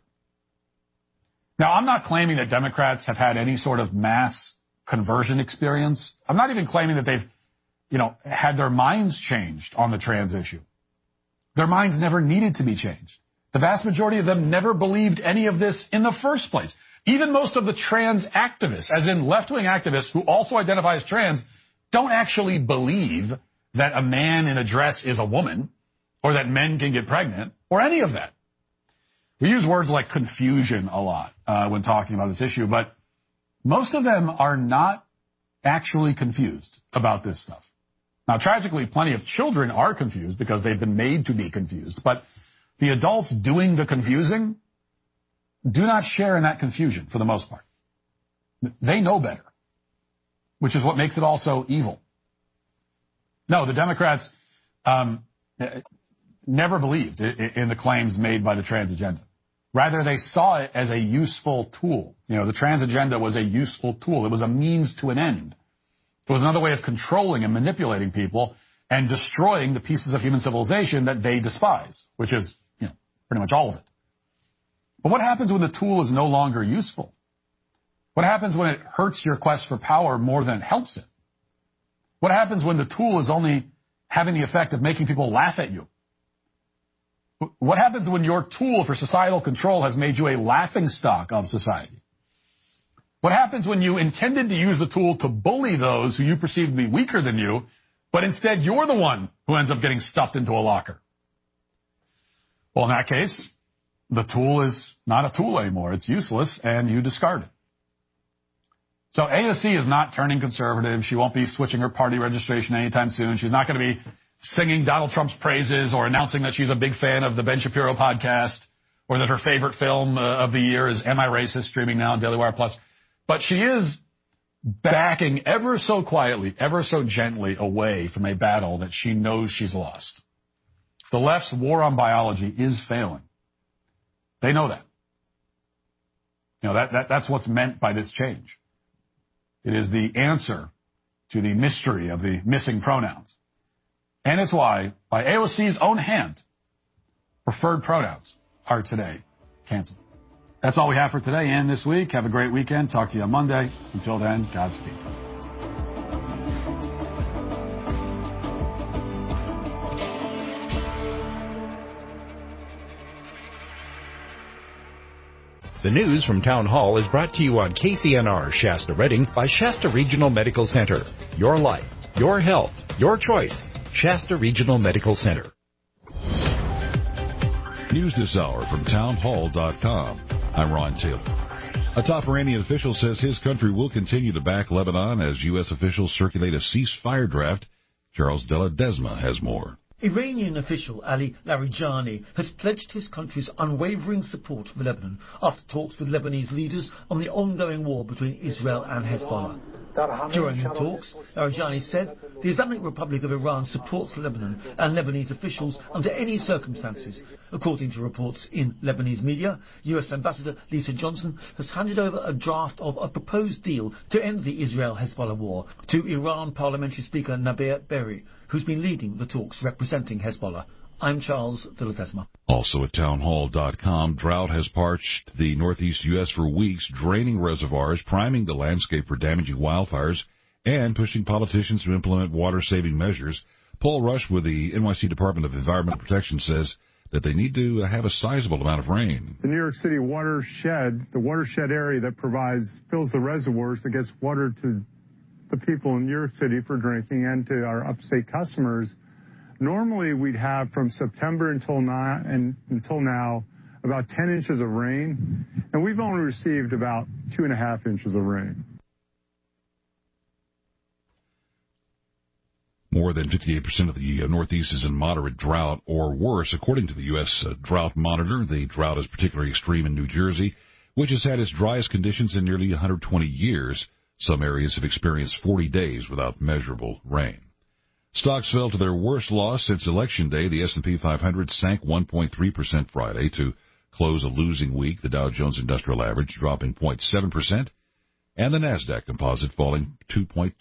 Now, I'm not claiming that Democrats have had any sort of mass conversion experience. I'm not even claiming that they've, had their minds changed on the trans issue. Their minds never needed to be changed. The vast majority of them never believed any of this in the first place. Even most of the trans activists, as in left-wing activists who also identify as trans, don't actually believe that a man in a dress is a woman or that men can get pregnant or any of that. We use words like confusion a lot when talking about this issue, but most of them are not actually confused about this stuff. Now, tragically, plenty of children are confused because they've been made to be confused, but the adults doing the confusing do not share in that confusion for the most part. They know better, which is what makes it all so evil. No, the Democrats never believed in the claims made by the trans agenda. Rather, they saw it as a useful tool. The trans agenda was a useful tool. It was a means to an end. It was another way of controlling and manipulating people and destroying the pieces of human civilization that they despise, which is, pretty much all of it. But what happens when the tool is no longer useful? What happens when it hurts your quest for power more than it helps it? What happens when the tool is only having the effect of making people laugh at you? What happens when your tool for societal control has made you a laughingstock of society? What happens when you intended to use the tool to bully those who you perceive to be weaker than you, but instead you're the one who ends up getting stuffed into a locker? Well, in that case, the tool is not a tool anymore. It's useless, and you discard it. So AOC is not turning conservative. She won't be switching her party registration anytime soon. She's not going to be singing Donald Trump's praises or announcing that she's a big fan of the Ben Shapiro podcast or that her favorite film of the year is Am I Racist, streaming now on Daily Wire Plus. But she is backing ever so quietly, ever so gently away from a battle that she knows she's lost. The left's war on biology is failing. They know that. That's what's meant by this change. It is the answer to the mystery of the missing pronouns. And it's why, by AOC's own hand, preferred pronouns are today canceled. That's all we have for today and this week. Have a great weekend. Talk to you on Monday. Until then, Godspeed. The news from Town Hall is brought to you on KCNR Shasta Redding by Shasta Regional Medical Center. Your life, your health, your choice. Shasta Regional Medical Center. News this hour from townhall.com. I'm Ron Taylor. A top Iranian official says his country will continue to back Lebanon as U.S. officials circulate a ceasefire draft. Charles De La Desma has more. Iranian official Ali Larijani has pledged his country's unwavering support for Lebanon after talks with Lebanese leaders on the ongoing war between Israel and Hezbollah. During the talks, Larijani said the Islamic Republic of Iran supports Lebanon and Lebanese officials under any circumstances. According to reports in Lebanese media, U.S. Ambassador Lisa Johnson has handed over a draft of a proposed deal to end the Israel-Hezbollah war to Iran Parliamentary Speaker Nabih Berri, who's been leading the talks representing Hezbollah. I'm Charles De La Desma. Also at townhall.com, drought has parched the northeast U.S. for weeks, draining reservoirs, priming the landscape for damaging wildfires, and pushing politicians to implement water-saving measures. Paul Rush with the NYC Department of Environmental Protection says that they need to have a sizable amount of rain. The New York City watershed, the watershed area that fills the reservoirs that gets water to the people in New York City for drinking and to our upstate customers. Normally, we'd have from September until now about 10 inches of rain, and we've only received about 2.5 inches of rain. More than 58% of the Northeast is in moderate drought or worse, according to the U.S. Drought Monitor. The drought is particularly extreme in New Jersey, which has had its driest conditions in nearly 120 years. Some areas have experienced 40 days without measurable rain. Stocks fell to their worst loss since Election Day. The S&P 500 sank 1.3% Friday to close a losing week. The Dow Jones Industrial Average dropping 0.7%, and the Nasdaq Composite falling 2.2%.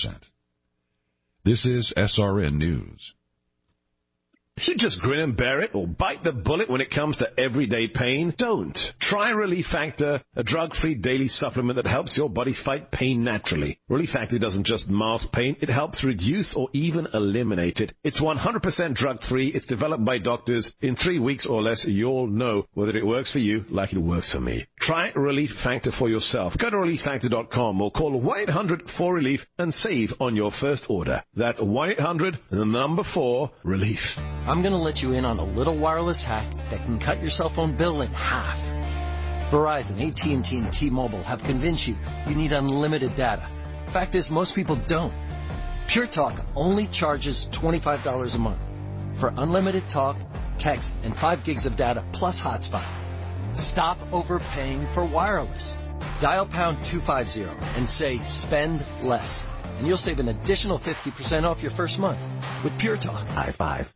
This is SRN News. If you just grin and bear it or bite the bullet when it comes to everyday pain, don't. Try Relief Factor, a drug-free daily supplement that helps your body fight pain naturally. Relief Factor doesn't just mask pain, it helps reduce or even eliminate it. It's 100% drug-free, it's developed by doctors. In 3 weeks or less, you'll know whether it works for you like it works for me. Try Relief Factor for yourself. Go to ReliefFactor.com or call 1-800-4RELIEF and save on your first order. That's 1-800-4-RELIEF. I'm going to let you in on a little wireless hack that can cut your cell phone bill in half. Verizon, AT&T, and T-Mobile have convinced you need unlimited data. Fact is, most people don't. Pure Talk only charges $25 a month for unlimited talk, text, and 5 gigs of data plus hotspot. Stop overpaying for wireless. Dial pound 250 and say spend less, and you'll save an additional 50% off your first month with Pure Talk. High five.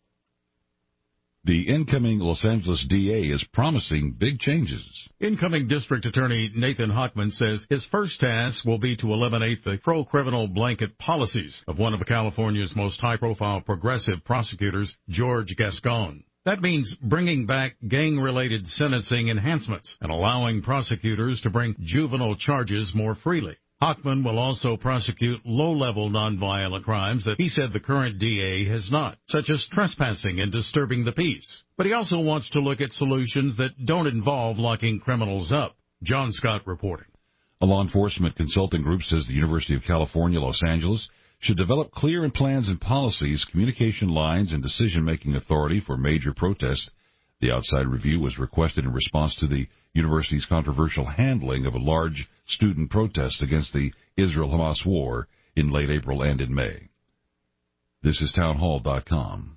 The incoming Los Angeles DA is promising big changes. Incoming District Attorney Nathan Hochman says his first task will be to eliminate the pro-criminal blanket policies of one of California's most high-profile progressive prosecutors, George Gascon. That means bringing back gang-related sentencing enhancements and allowing prosecutors to bring juvenile charges more freely. Hochman will also prosecute low-level nonviolent crimes that he said the current DA has not, such as trespassing and disturbing the peace. But he also wants to look at solutions that don't involve locking criminals up. John Scott reporting. A law enforcement consulting group says the University of California, Los Angeles, should develop clear plans and policies, communication lines, and decision-making authority for major protests. The outside review was requested in response to the university's controversial handling of a large student protest against the Israel-Hamas war in late April and in May. This is townhall.com.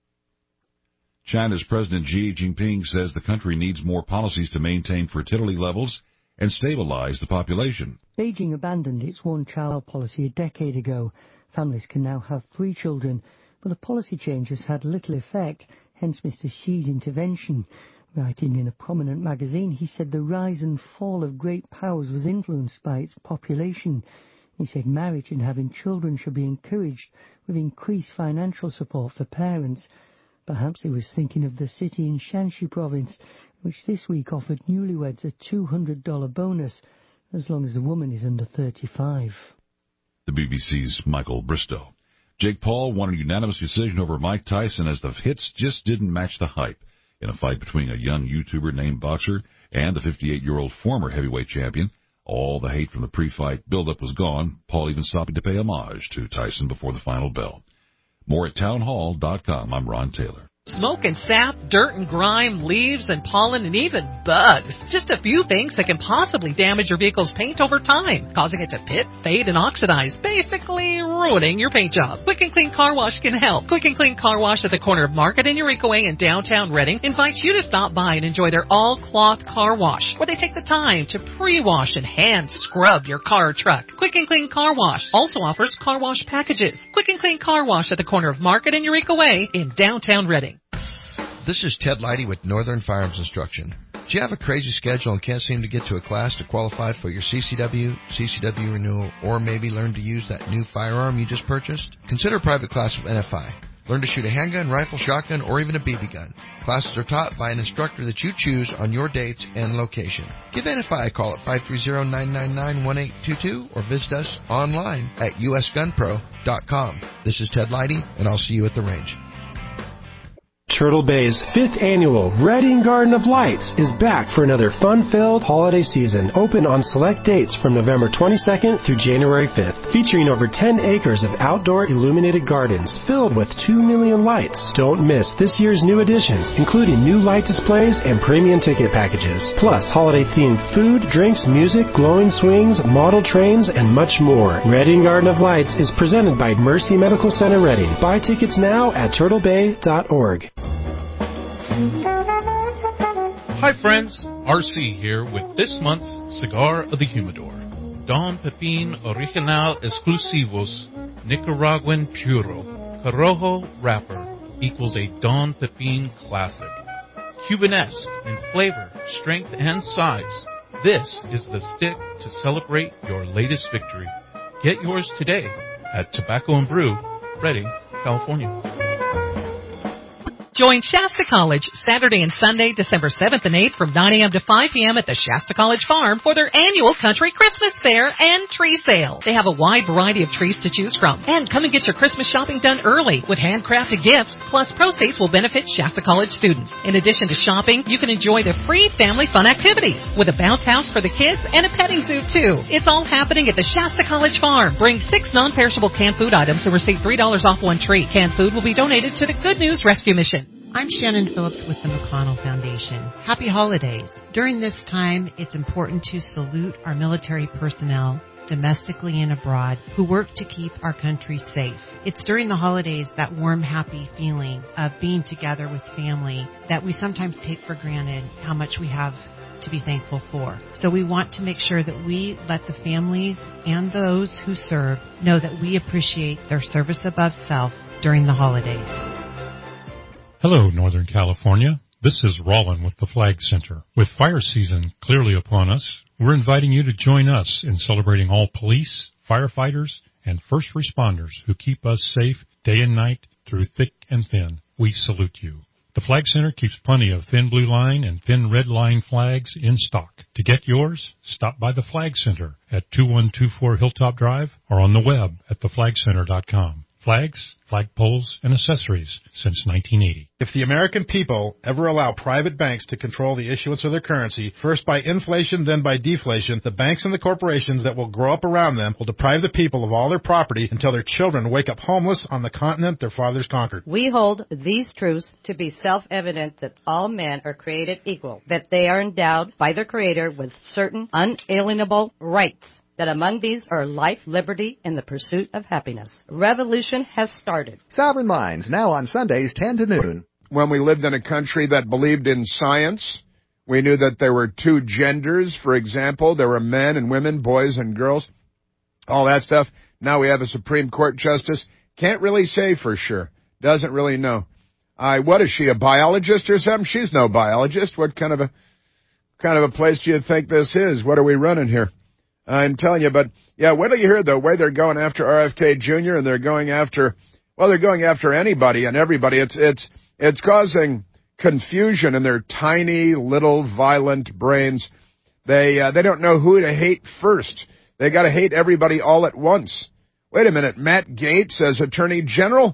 China's President Xi Jinping says the country needs more policies to maintain fertility levels and stabilize the population. Beijing abandoned its one-child policy a decade ago. Families can now have 3 children, but the policy change has had little effect, hence Mr. Xi's intervention. Writing in a prominent magazine, he said the rise and fall of great powers was influenced by its population. He said marriage and having children should be encouraged with increased financial support for parents. Perhaps he was thinking of the city in Shanxi province, which this week offered newlyweds a $200 bonus, as long as the woman is under 35. The BBC's Michael Bristow. Jake Paul won a unanimous decision over Mike Tyson as the hits just didn't match the hype in a fight between a young YouTuber named Boxer and the 58-year-old former heavyweight champion. All the hate from the pre-fight build-up was gone, Paul even stopping to pay homage to Tyson before the final bell. More at townhall.com. I'm Ron Taylor. Smoke and sap, dirt and grime, leaves and pollen, and even bugs. Just a few things that can possibly damage your vehicle's paint over time, causing it to pit, fade, and oxidize, basically ruining your paint job. Quick and Clean Car Wash can help. Quick and Clean Car Wash at the corner of Market and Eureka Way in downtown Reading invites you to stop by and enjoy their all-cloth car wash, where they take the time to pre-wash and hand-scrub your car or truck. Quick and Clean Car Wash also offers car wash packages. Quick and Clean Car Wash at the corner of Market and Eureka Way in downtown Reading. This is Ted Leidy with Northern Firearms Instruction. Do you have a crazy schedule and can't seem to get to a class to qualify for your CCW renewal, or maybe learn to use that new firearm you just purchased? Consider a private class with NFI. Learn to shoot a handgun, rifle, shotgun, or even a BB gun. Classes are taught by an instructor that you choose on your dates and location. Give NFI a call at 530-999-1822 or visit us online at usgunpro.com. This is Ted Leidy, and I'll see you at the range. Turtle Bay's 5th annual Reading Garden of Lights is back for another fun-filled holiday season, open on select dates from November 22nd through January 5th, featuring over 10 acres of outdoor illuminated gardens filled with 2 million lights. Don't miss this year's new additions, including new light displays and premium ticket packages, plus holiday-themed food, drinks, music, glowing swings, model trains, and much more. Reading Garden of Lights is presented by Mercy Medical Center Reading. Buy tickets now at turtlebay.org. Hi friends, RC here with this month's Cigar of the Humidor. Don Pepin Original Exclusivos Nicaraguan Puro Corojo Wrapper equals a Don Pepin classic. Cubanesque in flavor, strength, and size, this is the stick to celebrate your latest victory. Get yours today at Tobacco and Brew, Reading, California. Join Shasta College Saturday and Sunday, December 7th and 8th from 9 a.m. to 5 p.m. at the Shasta College Farm for their annual Country Christmas Fair and Tree Sale. They have a wide variety of trees to choose from. And come and get your Christmas shopping done early with handcrafted gifts, plus proceeds will benefit Shasta College students. In addition to shopping, you can enjoy the free family fun activities with a bounce house for the kids and a petting zoo, too. It's all happening at the Shasta College Farm. Bring 6 non-perishable canned food items and receive $3 off one treat. Canned food will be donated to the Good News Rescue Mission. I'm Shannon Phillips with the McConnell Foundation. Happy holidays. During this time, it's important to salute our military personnel, domestically and abroad, who work to keep our country safe. It's during the holidays, that warm, happy feeling of being together with family, that we sometimes take for granted how much we have to be thankful for. So we want to make sure that we let the families and those who serve know that we appreciate their service above self during the holidays. Hello, Northern California. This is Rollin with the Flag Center. With fire season clearly upon us, we're inviting you to join us in celebrating all police, firefighters, and first responders who keep us safe day and night through thick and thin. We salute you. The Flag Center keeps plenty of thin blue line and thin red line flags in stock. To get yours, stop by the Flag Center at 2124 Hilltop Drive or on the web at theflagcenter.com. Flags, flagpoles, and accessories since 1980. If the American people ever allow private banks to control the issuance of their currency, first by inflation, then by deflation, the banks and the corporations that will grow up around them will deprive the people of all their property until their children wake up homeless on the continent their fathers conquered. We hold these truths to be self-evident that all men are created equal, that they are endowed by their Creator with certain unalienable rights, that among these are life, liberty, and the pursuit of happiness. Revolution has started. Sovereign Minds, now on Sundays, 10 to noon. When we lived in a country that believed in science, we knew that there were two genders, for example. There were men and women, boys and girls, all that stuff. Now we have a Supreme Court justice. Can't really say for sure. Doesn't really know. What is she, a biologist or something? She's no biologist. What kind of a place do you think this is? What are we running here? I'm telling you, but yeah, wait till you hear the way they're going after RFK Jr. and they're going after anybody and everybody. It's causing confusion in their tiny little violent brains. They don't know who to hate first. They got to hate everybody all at once. Wait a minute, Matt Gaetz as Attorney General?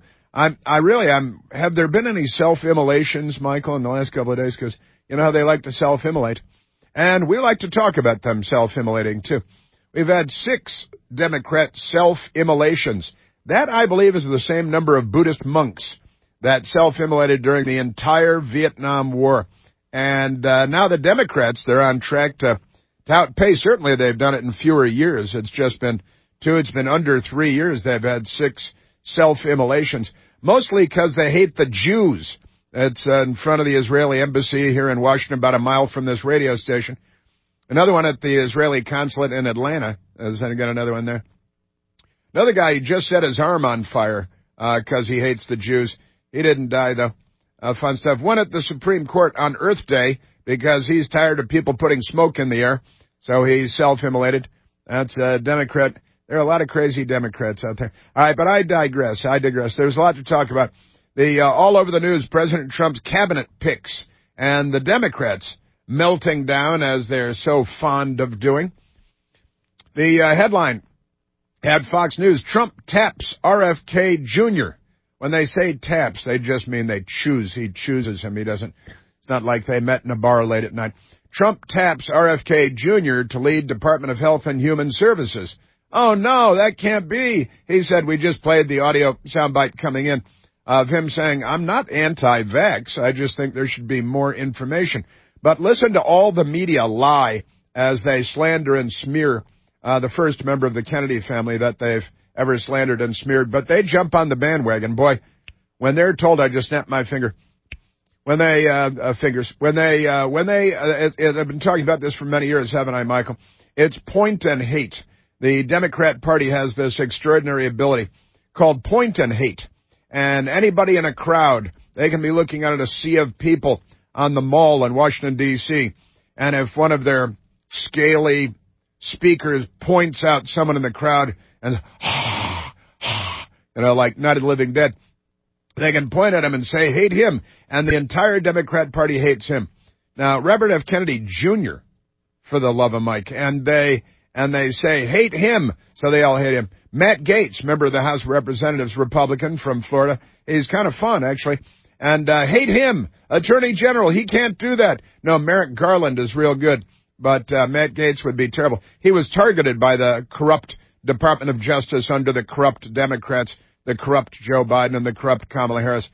Have there been any self-immolations, Michael, in the last couple of days? Because you know how they like to self-immolate. And we like to talk about them self-immolating, too. We've had 6 Democrat self-immolations. That, I believe, is the same number of Buddhist monks that self-immolated during the entire Vietnam War. And now the Democrats, they're on track to outpace. Certainly they've done it in fewer years. It's just been 2. It's been under 3 years they've had 6 self-immolations, mostly because they hate the Jews. It's in front of the Israeli embassy here in Washington, about a mile from this radio station. Another one at the Israeli consulate in Atlanta. I got another one there. Another guy, he just set his arm on fire because he hates the Jews. He didn't die, though. Fun stuff. One at the Supreme Court on Earth Day because he's tired of people putting smoke in the air, so he self-immolated. That's a Democrat. There are a lot of crazy Democrats out there. All right, but I digress. There's a lot to talk about. All over the news, President Trump's cabinet picks and the Democrats melting down as they're so fond of doing. The headline at Fox News, Trump taps RFK Jr. When they say taps, they just mean they choose. He chooses him. It's not like they met in a bar late at night. Trump taps RFK Jr. to lead Department of Health and Human Services. Oh, no, that can't be. He said, we just played the audio soundbite coming in of him saying, I'm not anti-vax. I just think there should be more information. But listen to all the media lie as they slander and smear the first member of the Kennedy family that they've ever slandered and smeared. But they jump on the bandwagon. Boy, when they're told, I just snapped my finger. I've been talking about this for many years, haven't I, Michael? It's point and hate. The Democrat Party has this extraordinary ability called point and hate. And anybody in a crowd, they can be looking at a sea of people on the mall in Washington, D.C., and if one of their scaly speakers points out someone in the crowd and, like Night of the Living Dead, they can point at him and say, hate him, and the entire Democrat Party hates him. Now, Robert F. Kennedy Jr., for the love of Mike, and they say, hate him, so they all hate him. Matt Gaetz, member of the House of Representatives, Republican from Florida, he's kind of fun, actually, and hate him, Attorney General, he can't do that. No, Merrick Garland is real good, but Matt Gaetz would be terrible. He was targeted by the corrupt Department of Justice under the corrupt Democrats, the corrupt Joe Biden and the corrupt Kamala Harris.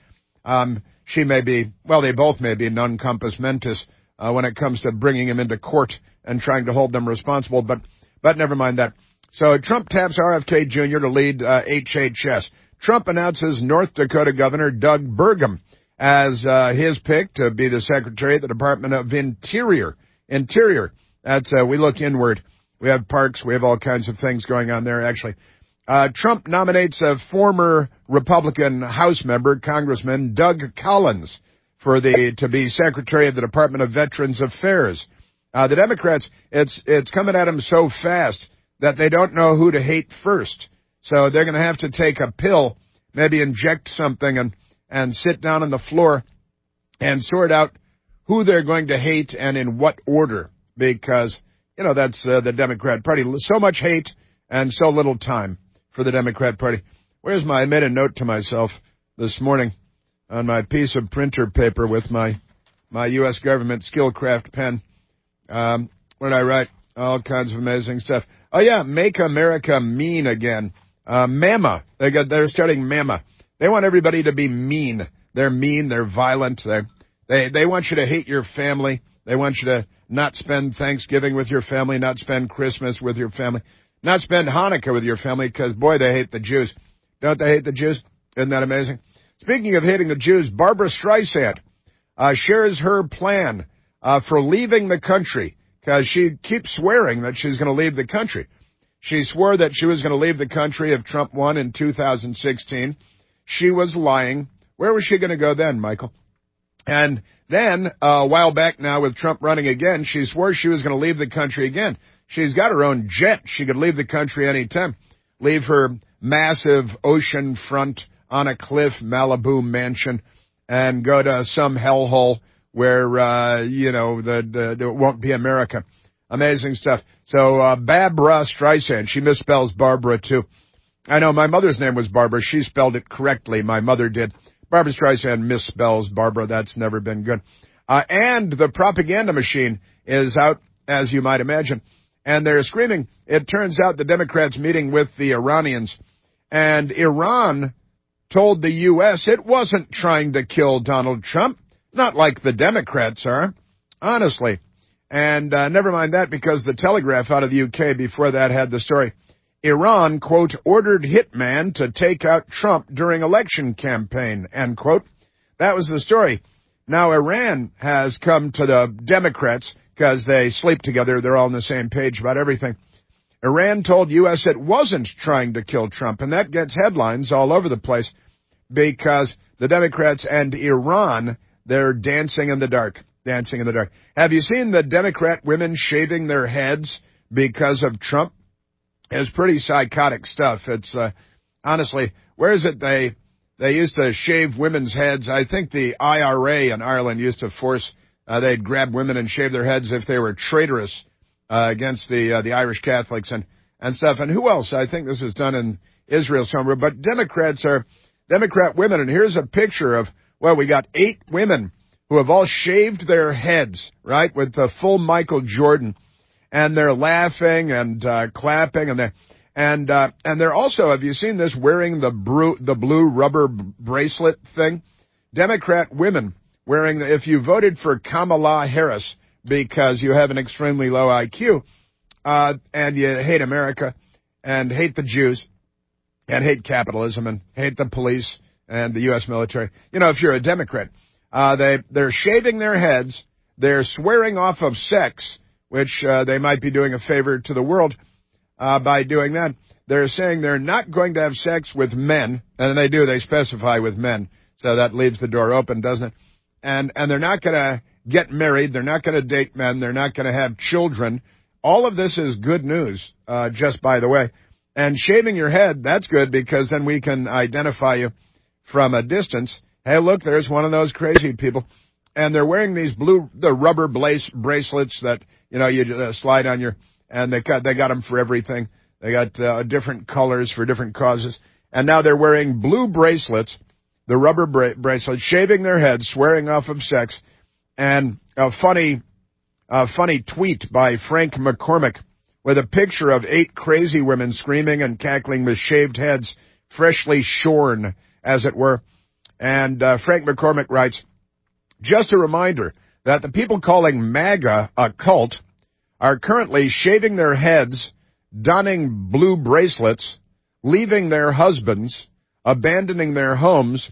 They both may be non compos mentis when it comes to bringing him into court and trying to hold them responsible, but never mind that. So Trump taps RFK Jr. to lead HHS. Trump announces North Dakota Governor Doug Burgum as his pick to be the Secretary of the Department of Interior. That's we look inward. We have parks. We have all kinds of things going on there, actually. Trump nominates a former Republican House member, Congressman Doug Collins, to be Secretary of the Department of Veterans Affairs. The Democrats, it's coming at them so fast that they don't know who to hate first. So they're going to have to take a pill, maybe inject something and sit down on the floor and sort out who they're going to hate and in what order, because, that's the Democrat Party. So much hate and so little time for the Democrat Party. I made a note to myself this morning on my piece of printer paper with my U.S. government Skillcraft pen. What did I write? All kinds of amazing stuff. Oh, yeah, make America mean again. MAMA. They're starting MAMA. They want everybody to be mean. They're mean. They're violent. They want you to hate your family. They want you to not spend Thanksgiving with your family, not spend Christmas with your family, not spend Hanukkah with your family because, boy, they hate the Jews. Don't they hate the Jews? Isn't that amazing? Speaking of hating the Jews, Barbara Streisand shares her plan for leaving the country because she keeps swearing that she's going to leave the country. She swore that she was going to leave the country if Trump won in 2016. She was lying. Where was she going to go then, Michael? And then, a while back now with Trump running again, she swore she was going to leave the country again. She's got her own jet. She could leave the country any time. Leave her massive oceanfront on a cliff Malibu mansion and go to some hellhole where, it won't be America. Amazing stuff. So, Barbara Streisand, she misspells Barbara too. I know my mother's name was Barbara. She spelled it correctly. My mother did. Barbara Streisand misspells Barbara. That's never been good. And the propaganda machine is out, as you might imagine. And they're screaming. It turns out the Democrats meeting with the Iranians. And Iran told the U.S. it wasn't trying to kill Donald Trump. Not like the Democrats are. Honestly. And never mind that because the Telegraph out of the UK before that had the story. Iran, quote, ordered hitman to take out Trump during election campaign, end quote. That was the story. Now Iran has come to the Democrats because they sleep together. They're all on the same page about everything. Iran told U.S. it wasn't trying to kill Trump, and that gets headlines all over the place because the Democrats and Iran, they're dancing in the dark. Dancing in the dark. Have you seen the Democrat women shaving their heads because of Trump? It's pretty psychotic stuff. It's, honestly, where is it they used to shave women's heads? I think the IRA in Ireland used to force, they'd grab women and shave their heads if they were traitorous, against the Irish Catholics and stuff. And who else? I think this is done in Israel somewhere. But Democrat women, and here's a picture of, well, we got 8 women who have all shaved their heads, right, with the full Michael Jordan, and they're laughing and clapping, and they're also, have you seen this, wearing the blue rubber bracelet thing? Democrat women wearing, if you voted for Kamala Harris because you have an extremely low IQ, and you hate America, and hate the Jews, and hate capitalism, and hate the police, and the U.S. military, if you're a Democrat, they're shaving their heads, they're swearing off of sex, which they might be doing a favor to the world by doing that. They're saying they're not going to have sex with men, and they do, they specify with men, so that leaves the door open, doesn't it? And they're not going to get married, they're not going to date men, they're not going to have children. All of this is good news, just by the way. And shaving your head, that's good because then we can identify you from a distance. Hey, look, there's one of those crazy people. And they're wearing these the rubber bracelets that, you just slide on your, and they got them for everything. They got different colors for different causes. And now they're wearing blue bracelets, the rubber bracelets, shaving their heads, swearing off of sex. And a funny tweet by Frank McCormick with a picture of 8 crazy women screaming and cackling with shaved heads, freshly shorn, as it were. And Frank McCormick writes, just a reminder that the people calling MAGA a cult are currently shaving their heads, donning blue bracelets, leaving their husbands, abandoning their homes,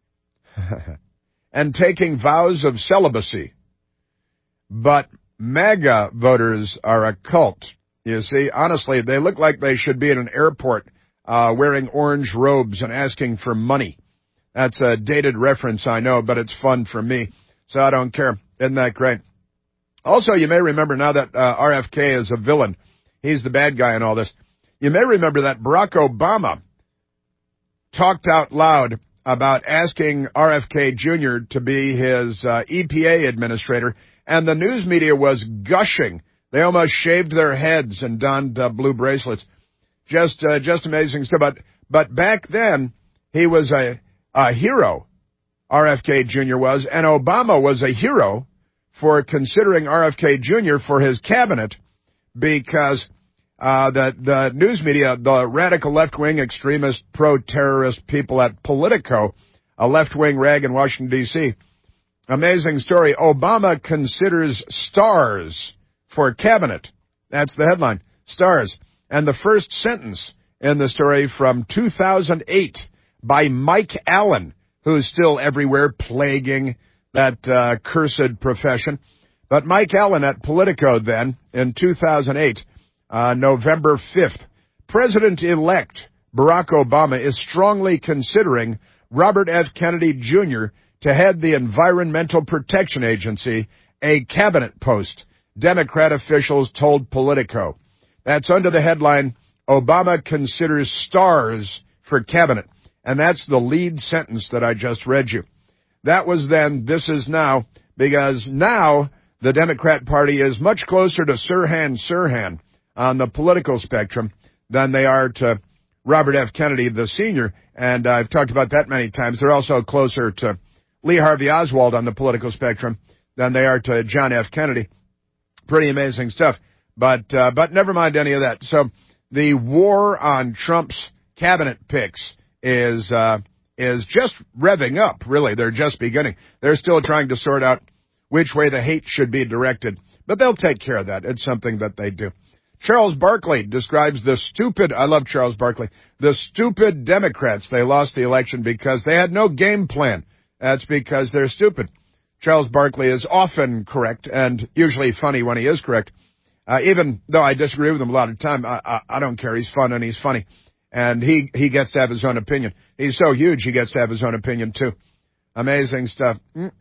and taking vows of celibacy. But MAGA voters are a cult. You see, honestly, they look like they should be in an airport wearing orange robes and asking for money. That's a dated reference, I know, but it's fun for me, so I don't care. Isn't that great? Also, you may remember now that RFK is a villain. He's the bad guy in all this. You may remember that Barack Obama talked out loud about asking RFK Jr. to be his EPA administrator, and the news media was gushing. They almost shaved their heads and donned blue bracelets. Just amazing stuff. But back then, he was a hero, RFK Jr. was, and Obama was a hero for considering RFK Jr. for his cabinet because the news media, the radical left-wing extremist pro-terrorist people at Politico, a left-wing rag in Washington, D.C., amazing story. Obama considers stars for cabinet. That's the headline, stars. And the first sentence in the story from 2008 by Mike Allen, who's still everywhere plaguing that cursed profession. But Mike Allen at Politico then, in 2008, November 5th, President-elect Barack Obama is strongly considering Robert F. Kennedy Jr. to head the Environmental Protection Agency, a cabinet post, Democrat officials told Politico. That's under the headline, Obama considers stars for cabinet. And that's the lead sentence that I just read you. That was then, this is now, because now the Democrat Party is much closer to Sirhan Sirhan on the political spectrum than they are to Robert F. Kennedy, the senior. And I've talked about that many times. They're also closer to Lee Harvey Oswald on the political spectrum than they are to John F. Kennedy. Pretty amazing stuff. But never mind any of that. So the war on Trump's cabinet picks is just revving up, really. They're just beginning. They're still trying to sort out which way the hate should be directed. But they'll take care of that. It's something that they do. Charles Barkley describes I love Charles Barkley, the stupid Democrats. They lost the election because they had no game plan. That's because they're stupid. Charles Barkley is often correct and usually funny when he is correct. Even though I disagree with him a lot of the time, I don't care. He's fun and he's funny. And he gets to have his own opinion. He's so huge, he gets to have his own opinion, too. Amazing stuff.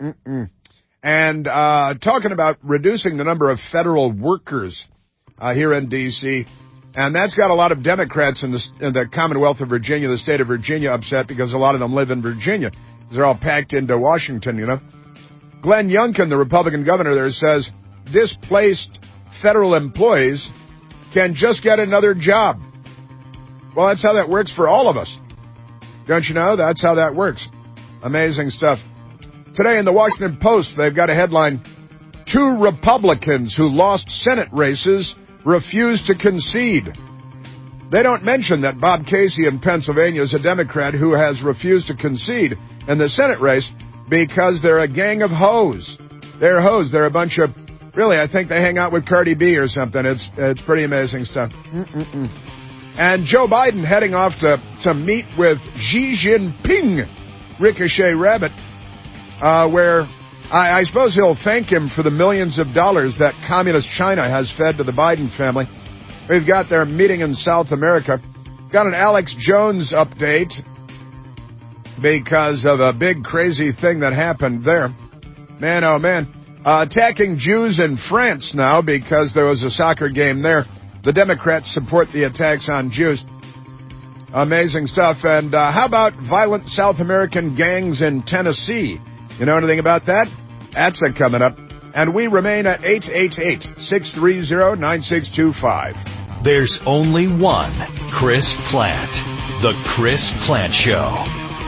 And talking about reducing the number of federal workers here in D.C., and that's got a lot of Democrats in the Commonwealth of Virginia, the state of Virginia, upset because a lot of them live in Virginia. They're all packed into Washington, you know. Glenn Youngkin, the Republican governor there, says displaced federal employees can just get another job. Well, that's how that works for all of us. Don't you know? That's how that works. Amazing stuff. Today in the Washington Post, they've got a headline, 2 Republicans who lost Senate races refuse to concede. They don't mention that Bob Casey in Pennsylvania is a Democrat who has refused to concede in the Senate race because they're a gang of hoes. They're hoes. They're a bunch of, really, I think they hang out with Cardi B or something. It's pretty amazing stuff. And Joe Biden heading off to meet with Xi Jinping, Ricochet Rabbit, where I suppose he'll thank him for the millions of dollars that communist China has fed to the Biden family. We've got their meeting in South America. Got an Alex Jones update because of a big crazy thing that happened there. Man, oh man. Attacking Jews in France now because there was a soccer game there. The Democrats support the attacks on Jews. Amazing stuff. And how about violent South American gangs in Tennessee? You know anything about that? That's coming up. And we remain at 888-630-9625. There's only one Chris Plant. The Chris Plant Show.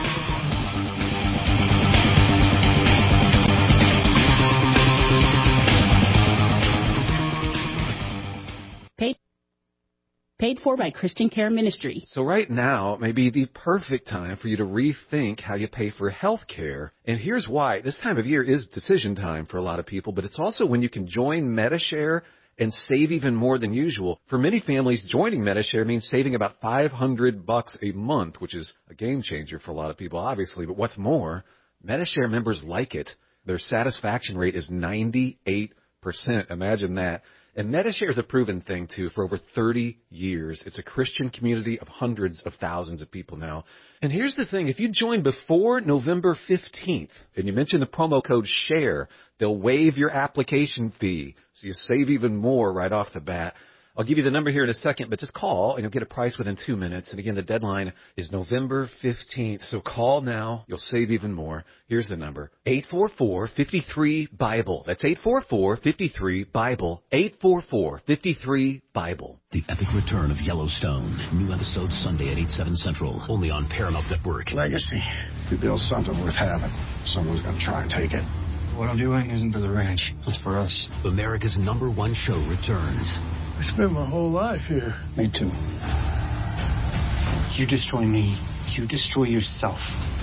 Paid for by Christian Care Ministry. So right now may be the perfect time for you to rethink how you pay for health care. And here's why. This time of year is decision time for a lot of people, but it's also when you can join Medi-Share and save even more than usual. For many families, joining Medi-Share means saving about $500 a month, which is a game changer for a lot of people, obviously. But what's more, Medi-Share members like it. Their satisfaction rate is 98%. Imagine that. And Medi-Share is a proven thing, too, for over 30 years. It's a Christian community of hundreds of thousands of people now. And here's the thing. If you join before November 15th and you mention the promo code SHARE, they'll waive your application fee, so you save even more right off the bat. I'll give you the number here in a second, but just call and you'll get a price within 2 minutes. And again, the deadline is November 15th. So call now. You'll save even more. Here's the number. 844-53-BIBLE. That's 844-53-BIBLE. 844-53-BIBLE. The epic return of Yellowstone. New episode Sunday at 8/7 Central. Only on Paramount Network. Legacy. We build something worth having. Someone's going to try and take it. What I'm doing isn't for the ranch. It's for us. America's #1 show returns. I spent my whole life here. Me too. You destroy me, you destroy yourself.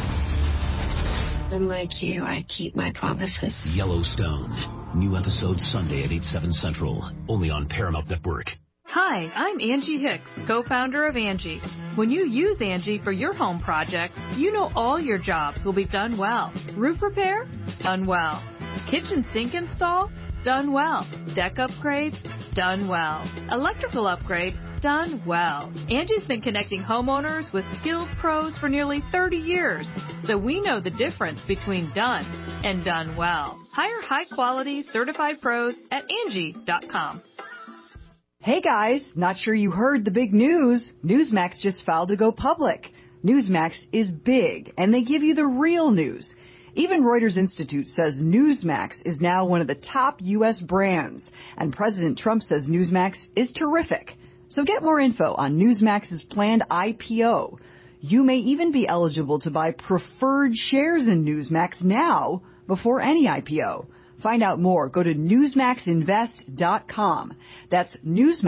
Unlike you, I keep my promises. Yellowstone. New episode Sunday at 8/7 Central. Only on Paramount Network. Hi, I'm Angie Hicks, co-founder of Angie. When you use Angie for your home projects, you know all your jobs will be done well. Roof repair? Done well. Kitchen sink install? Done well. Deck upgrades? Done well. Electrical upgrade? Done well. Angie's been connecting homeowners with skilled pros for nearly 30 years, so we know the difference between done and done well. Hire high-quality, certified pros at Angie.com. Hey guys, not sure you heard the big news. Newsmax just filed to go public. Newsmax is big, and they give you the real news. Even Reuters Institute says Newsmax is now one of the top U.S. brands, and President Trump says Newsmax is terrific. So get more info on Newsmax's planned IPO. You may even be eligible to buy preferred shares in Newsmax now before any IPO. Find out more. Go to NewsmaxInvest.com. That's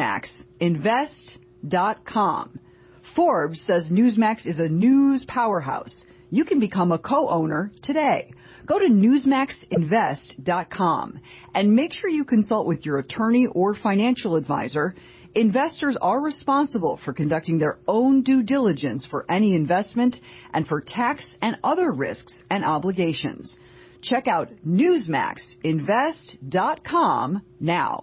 NewsmaxInvest.com. Forbes says Newsmax is a news powerhouse. You can become a co-owner today. Go to NewsmaxInvest.com and make sure you consult with your attorney or financial advisor. Investors are responsible for conducting their own due diligence for any investment and for tax and other risks and obligations. Check out NewsmaxInvest.com now.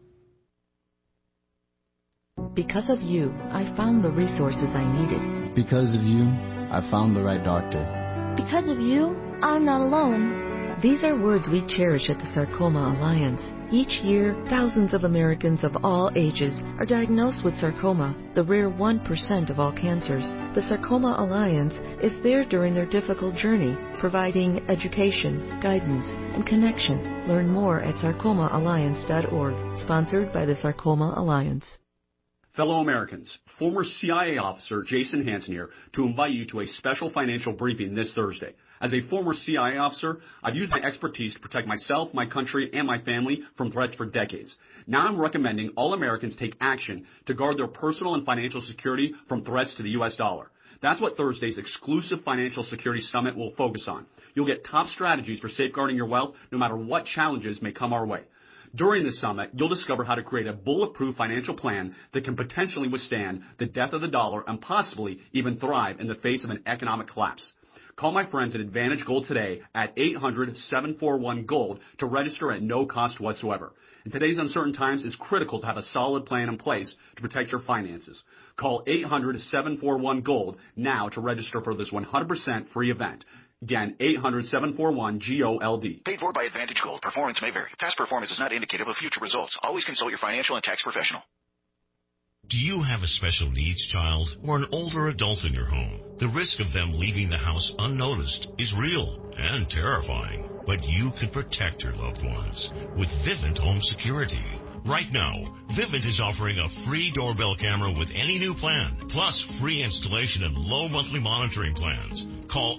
Because of you, I found the resources I needed. Because of you, I found the right doctor. Because of you, I'm not alone. These are words we cherish at the Sarcoma Alliance. Each year, thousands of Americans of all ages are diagnosed with sarcoma, the rare 1% of all cancers. The Sarcoma Alliance is there during their difficult journey, providing education, guidance, and connection. Learn more at sarcomaalliance.org, sponsored by the Sarcoma Alliance. Fellow Americans, former CIA officer Jason Hansen here to invite you to a special financial briefing this Thursday. As a former CIA officer, I've used my expertise to protect myself, my country, and my family from threats for decades. Now I'm recommending all Americans take action to guard their personal and financial security from threats to the U.S. dollar. That's what Thursday's exclusive Financial Security Summit will focus on. You'll get top strategies for safeguarding your wealth no matter what challenges may come our way. During the summit, you'll discover how to create a bulletproof financial plan that can potentially withstand the death of the dollar and possibly even thrive in the face of an economic collapse. Call my friends at Advantage Gold today at 800-741-GOLD to register at no cost whatsoever. In today's uncertain times, it's critical to have a solid plan in place to protect your finances. Call 800-741-GOLD now to register for this 100% free event. Again, 800-741-GOLD. Paid for by Advantage Gold. Performance may vary. Past performance is not indicative of future results. Always consult your financial and tax professional. Do you have a special needs child or an older adult in your home? The risk of them leaving the house unnoticed is real and terrifying, but you can protect your loved ones with Vivint Home Security. Right now, Vivint is offering a free doorbell camera with any new plan, plus free installation and low monthly monitoring plans. Call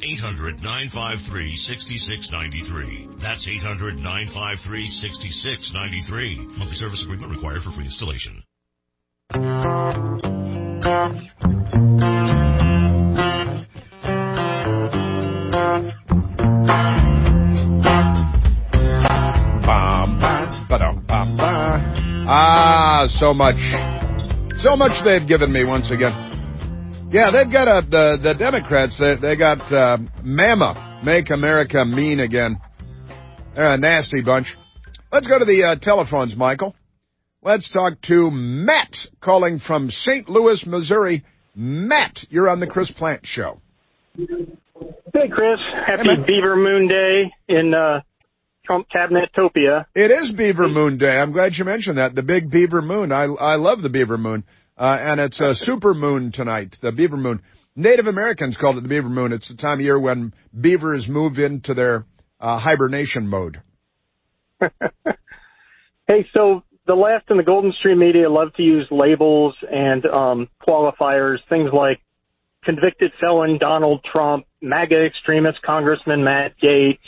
800-953-6693. That's 800-953-6693. Monthly service agreement required for free installation. So much they've given me once again. Yeah, they've got the Democrats, they got MAMA, Make America Mean Again. They're a nasty bunch. Let's go to the telephones, Michael. Let's talk to Matt, calling from St. Louis, Missouri. Matt, you're on the Chris Plant Show. Hey, Chris. Happy Beaver Moon Day in Trump Cabinet-topia. It is Beaver Moon Day. I'm glad you mentioned that. The big Beaver Moon. I love the Beaver Moon. And it's a super moon tonight, the Beaver Moon. Native Americans called it the Beaver Moon. It's the time of year when beavers move into their hibernation mode. Hey, so the left and the Golden Stream media love to use labels and qualifiers, things like convicted felon Donald Trump, MAGA extremist Congressman Matt Gaetz,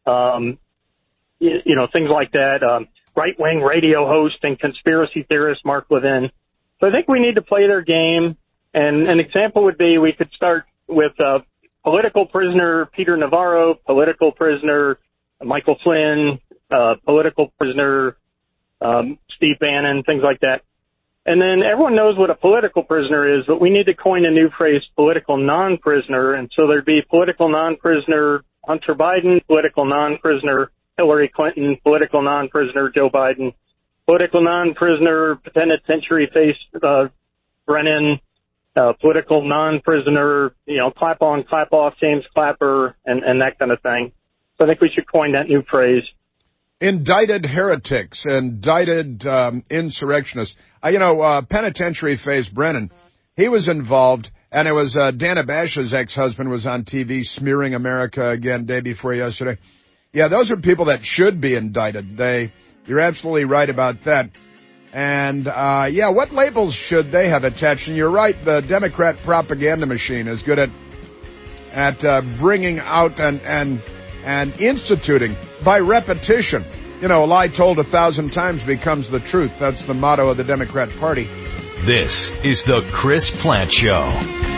things like that, right-wing radio host and conspiracy theorist Mark Levin. So I think we need to play their game. And an example would be we could start with political prisoner Peter Navarro, political prisoner Michael Flynn, political prisoner Steve Bannon, things like that. And then everyone knows what a political prisoner is, but we need to coin a new phrase, political non-prisoner. And so there'd be political non-prisoner Hunter Biden, political non-prisoner Hillary Clinton, political non-prisoner Joe Biden, political non-prisoner penitentiary face Brennan, political non-prisoner, clap on, clap off James Clapper, and that kind of thing. So I think we should coin that new phrase. Indicted heretics, indicted insurrectionists. Penitentiary face Brennan, he was involved, and it was Dana Bash's ex-husband was on TV smearing America again day before yesterday. Yeah, those are people that should be indicted. You're absolutely right about that. And, what labels should they have attached? And you're right, the Democrat propaganda machine is good at bringing out and instituting by repetition. A lie told 1,000 times becomes the truth. That's the motto of the Democrat Party. This is the Chris Plante Show.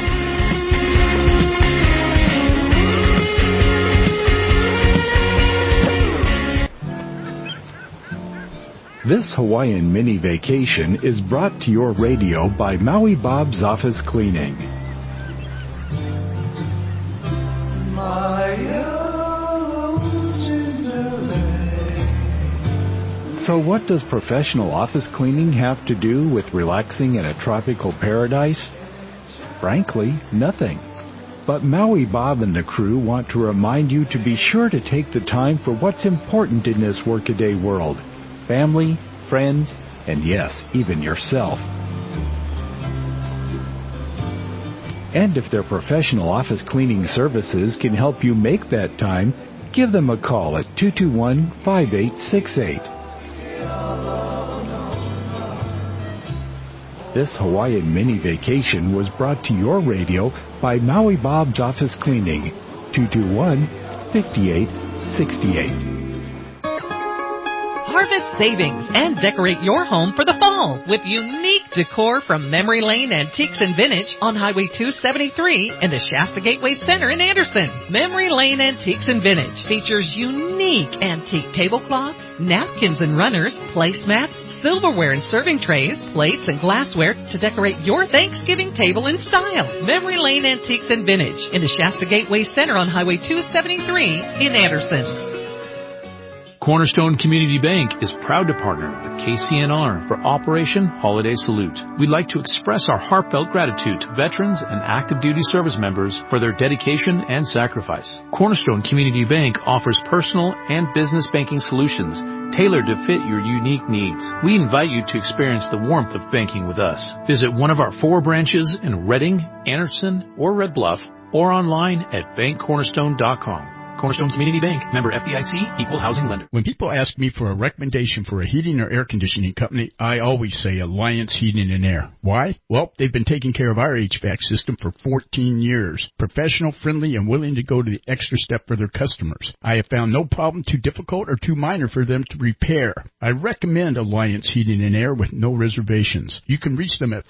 This Hawaiian mini vacation is brought to your radio by Maui Bob's Office Cleaning. So what does professional office cleaning have to do with relaxing in a tropical paradise? Frankly, nothing. But Maui Bob and the crew want to remind you to be sure to take the time for what's important in this workaday world. Family, friends, and yes, even yourself. And if their professional office cleaning services can help you make that time, give them a call at 221-5868. This Hawaiian mini vacation was brought to your radio by Maui Bob's Office Cleaning, 221-5868. Harvest savings and decorate your home for the fall with unique decor from Memory Lane Antiques and Vintage on Highway 273 in the Shasta Gateway Center in Anderson. Memory Lane Antiques and Vintage features unique antique tablecloths, napkins and runners, placemats, silverware and serving trays, plates and glassware to decorate your Thanksgiving table in style. Memory Lane Antiques and Vintage in the Shasta Gateway Center on Highway 273 in Anderson. Cornerstone Community Bank is proud to partner with KCNR for Operation Holiday Salute. We'd like to express our heartfelt gratitude to veterans and active duty service members for their dedication and sacrifice. Cornerstone Community Bank offers personal and business banking solutions tailored to fit your unique needs. We invite you to experience the warmth of banking with us. Visit one of our 4 branches in Reading, Anderson, or Red Bluff, or online at bankcornerstone.com. Cornerstone Community Bank, member FDIC, equal housing lender. When people ask me for a recommendation for a heating or air conditioning company, I always say Alliance Heating and Air. Why? Well, they've been taking care of our HVAC system for 14 years. Professional, friendly, and willing to go to the extra step for their customers. I have found no problem too difficult or too minor for them to repair. I recommend Alliance Heating and Air with no reservations. You can reach them at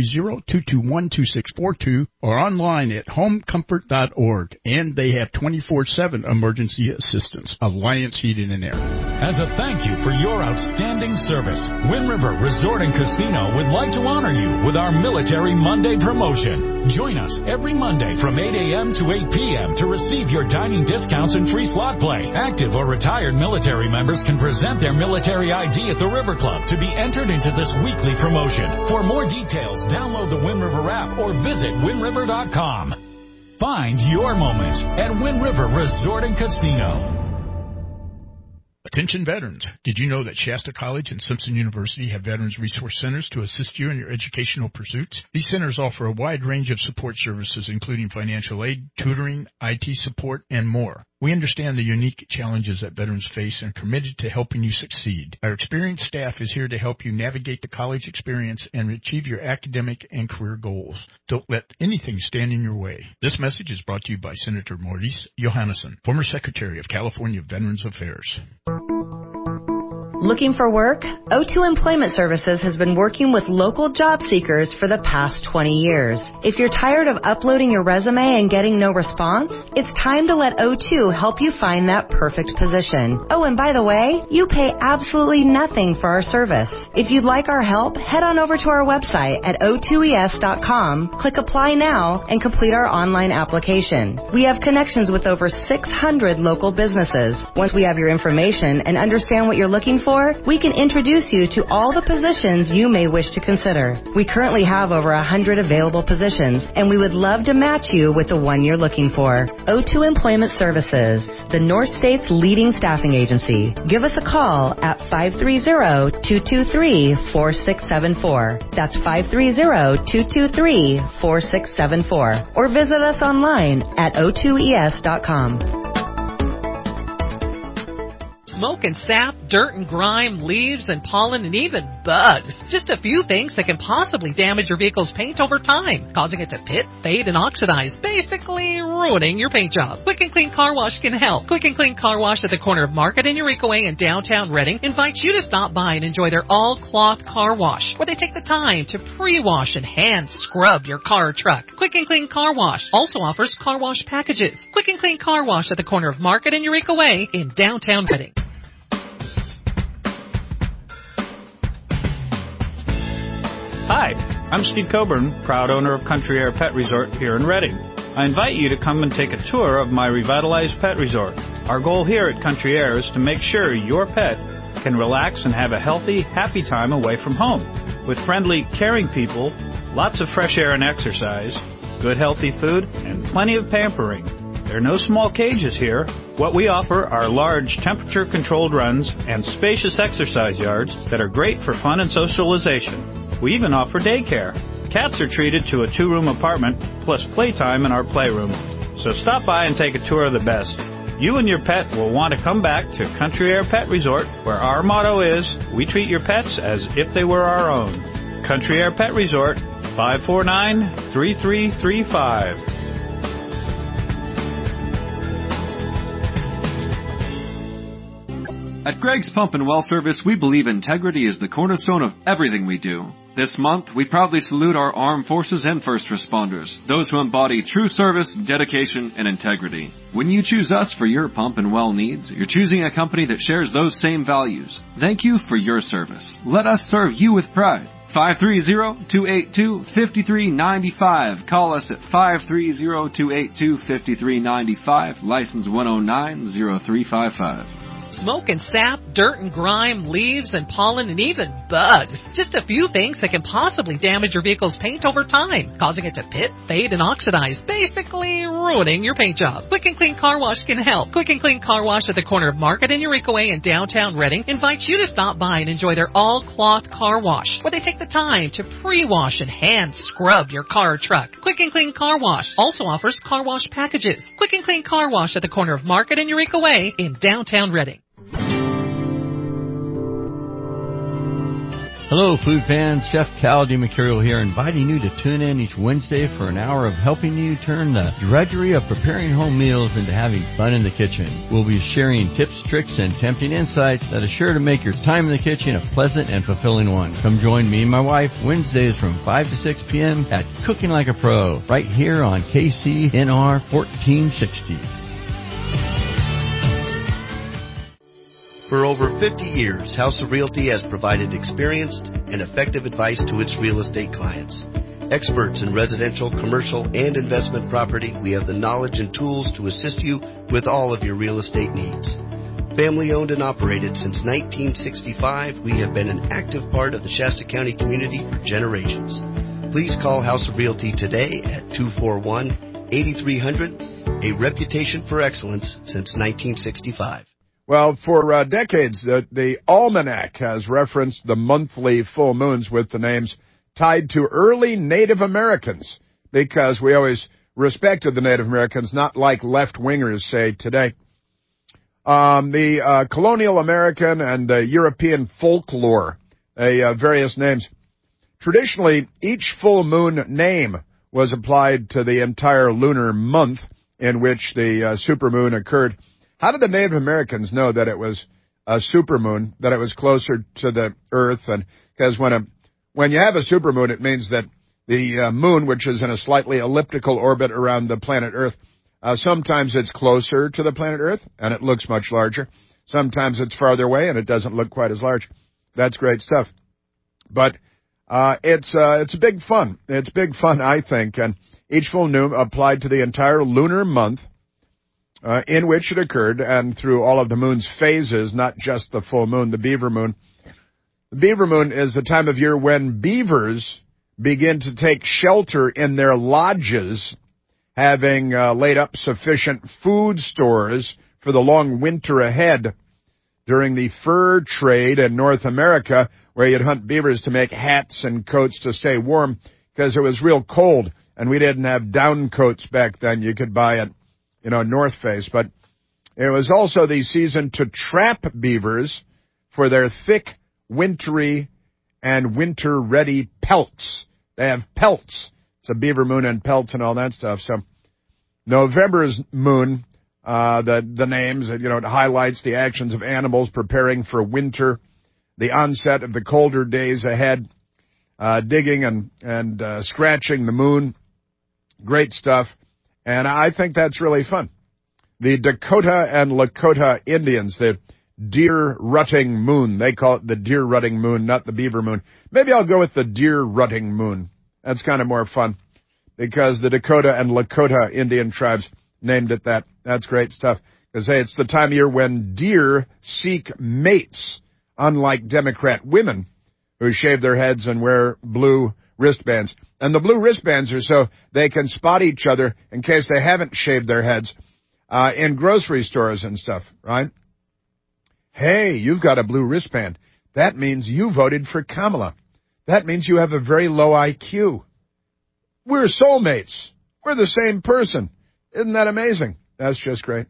530-221-2642 or online at homecomfort.org. And they have 24/7 emergency assistance. Alliance Heating and Air. As a thank you for your outstanding service, Wind River Resort and Casino would like to honor you with our Military Monday promotion. Join us every Monday from 8 a.m. to 8 p.m. to receive your dining discounts and free slot play. Active or retired military members can present their military ID at the River Club to be entered into this weekly promotion. For more details, download the Wind River app or visit windriver.com. Find your moment at Wind River Resort and Casino. The Attention veterans, did you know that Shasta College and Simpson University have Veterans Resource Centers to assist you in your educational pursuits? These centers offer a wide range of support services, including financial aid, tutoring, IT support, and more. We understand the unique challenges that veterans face and are committed to helping you succeed. Our experienced staff is here to help you navigate the college experience and achieve your academic and career goals. Don't let anything stand in your way. This message is brought to you by Senator Maurice Johannesson, former Secretary of California Veterans Affairs. Looking for work? O2 Employment Services has been working with local job seekers for the past 20 years. If you're tired of uploading your resume and getting no response, it's time to let O2 help you find that perfect position. Oh, and by the way, you pay absolutely nothing for our service. If you'd like our help, head on over to our website at o2es.com, click Apply Now, and complete our online application. We have connections with over 600 local businesses. Once we have your information and understand what you're looking for, we can introduce you to all the positions you may wish to consider. We currently have over 100 available positions, and we would love to match you with the one you're looking for. O2 Employment Services, the North State's leading staffing agency. Give us a call at 530-223-4674. That's 530-223-4674. Or visit us online at o2es.com. Smoke and sap, dirt and grime, leaves and pollen, and even bugs. Just a few things that can possibly damage your vehicle's paint over time, causing it to pit, fade, and oxidize, basically ruining your paint job. Quick and Clean Car Wash can help. Quick and Clean Car Wash at the corner of Market and Eureka Way in downtown Reading invites you to stop by and enjoy their all-cloth car wash, where they take the time to pre-wash and hand scrub your car or truck. Quick and Clean Car Wash also offers car wash packages. Quick and Clean Car Wash at the corner of Market and Eureka Way in downtown Reading. Hi, I'm Steve Coburn, proud owner of Country Air Pet Resort here in Reading. I invite you to come and take a tour of my revitalized pet resort. Our goal here at Country Air is to make sure your pet can relax and have a healthy, happy time away from home. With friendly, caring people, lots of fresh air and exercise, good healthy food, and plenty of pampering. There are no small cages here. What we offer are large temperature-controlled runs and spacious exercise yards that are great for fun and socialization. We even offer daycare. Cats are treated to a 2-room apartment plus playtime in our playroom. So stop by and take a tour of the best. You and your pet will want to come back to Country Air Pet Resort, where our motto is, we treat your pets as if they were our own. Country Air Pet Resort, 549-3335. At Greg's Pump and Well Service, we believe integrity is the cornerstone of everything we do. This month, we proudly salute our armed forces and first responders, those who embody true service, dedication, and integrity. When you choose us for your pump and well needs, you're choosing a company that shares those same values. Thank you for your service. Let us serve you with pride. 530-282-5395. Call us at 530-282-5395. License 109-0355. Smoke and sap, dirt and grime, leaves and pollen, and even bugs. Just a few things that can possibly damage your vehicle's paint over time, causing it to pit, fade, and oxidize, basically ruining your paint job. Quick and Clean Car Wash can help. Quick and Clean Car Wash at the corner of Market and Eureka Way in downtown Reading invites you to stop by and enjoy their all-cloth car wash, where they take the time to pre-wash and hand scrub your car or truck. Quick and Clean Car Wash also offers car wash packages. Quick and Clean Car Wash at the corner of Market and Eureka Way in downtown Reading. Hello, food fans. Chef Cal DiMercurio here, inviting you to tune in each Wednesday for an hour of helping you turn the drudgery of preparing home meals into having fun in the kitchen. We'll be sharing tips, tricks, and tempting insights that are sure to make your time in the kitchen a pleasant and fulfilling one. Come join me and my wife Wednesdays from 5 to 6 p.m. at Cooking Like a Pro, right here on KCNR 1460. For over 50 years, House of Realty has provided experienced and effective advice to its real estate clients. Experts in residential, commercial, and investment property, we have the knowledge and tools to assist you with all of your real estate needs. Family owned and operated since 1965, we have been an active part of the Shasta County community for generations. Please call House of Realty today at 241-8300, a reputation for excellence since 1965. Well, for decades, the almanac has referenced the monthly full moons with the names tied to early Native Americans, because we always respected the Native Americans, not like left-wingers say today. The colonial American and European folklore, various names. Traditionally, each full moon name was applied to the entire lunar month in which the supermoon occurred. How did the Native Americans know that it was a supermoon, that it was closer to the Earth? And because when you have a supermoon, it means that the moon, which is in a slightly elliptical orbit around the planet Earth, sometimes it's closer to the planet Earth and it looks much larger. Sometimes it's farther away and it doesn't look quite as large. That's great stuff. But it's big fun. It's big fun, I think. And each full moon applied to the entire lunar month in which it occurred, and through all of the moon's phases, not just the full moon, the beaver moon. The beaver moon is the time of year when beavers begin to take shelter in their lodges, having laid up sufficient food stores for the long winter ahead. During the fur trade in North America, where you'd hunt beavers to make hats and coats to stay warm, because it was real cold, and we didn't have down coats back then you could buy at, North Face. But it was also the season to trap beavers for their thick, wintry, and winter-ready pelts. They have pelts. It's a beaver moon and pelts and all that stuff. So November's moon, the names, it highlights the actions of animals preparing for winter, the onset of the colder days ahead, digging and scratching the moon. Great stuff. And I think that's really fun. The Dakota and Lakota Indians, the deer rutting moon, they call it the deer rutting moon, not the beaver moon. Maybe I'll go with the deer rutting moon. That's kind of more fun, because the Dakota and Lakota Indian tribes named it that. That's great stuff. Because, hey, it's the time of year when deer seek mates, unlike Democrat women who shave their heads and wear blue wristbands. And the blue wristbands are so they can spot each other in case they haven't shaved their heads in grocery stores and stuff, right? Hey, you've got a blue wristband. That means you voted for Kamala. That means you have a very low IQ. We're soulmates. We're the same person. Isn't that amazing? That's just great.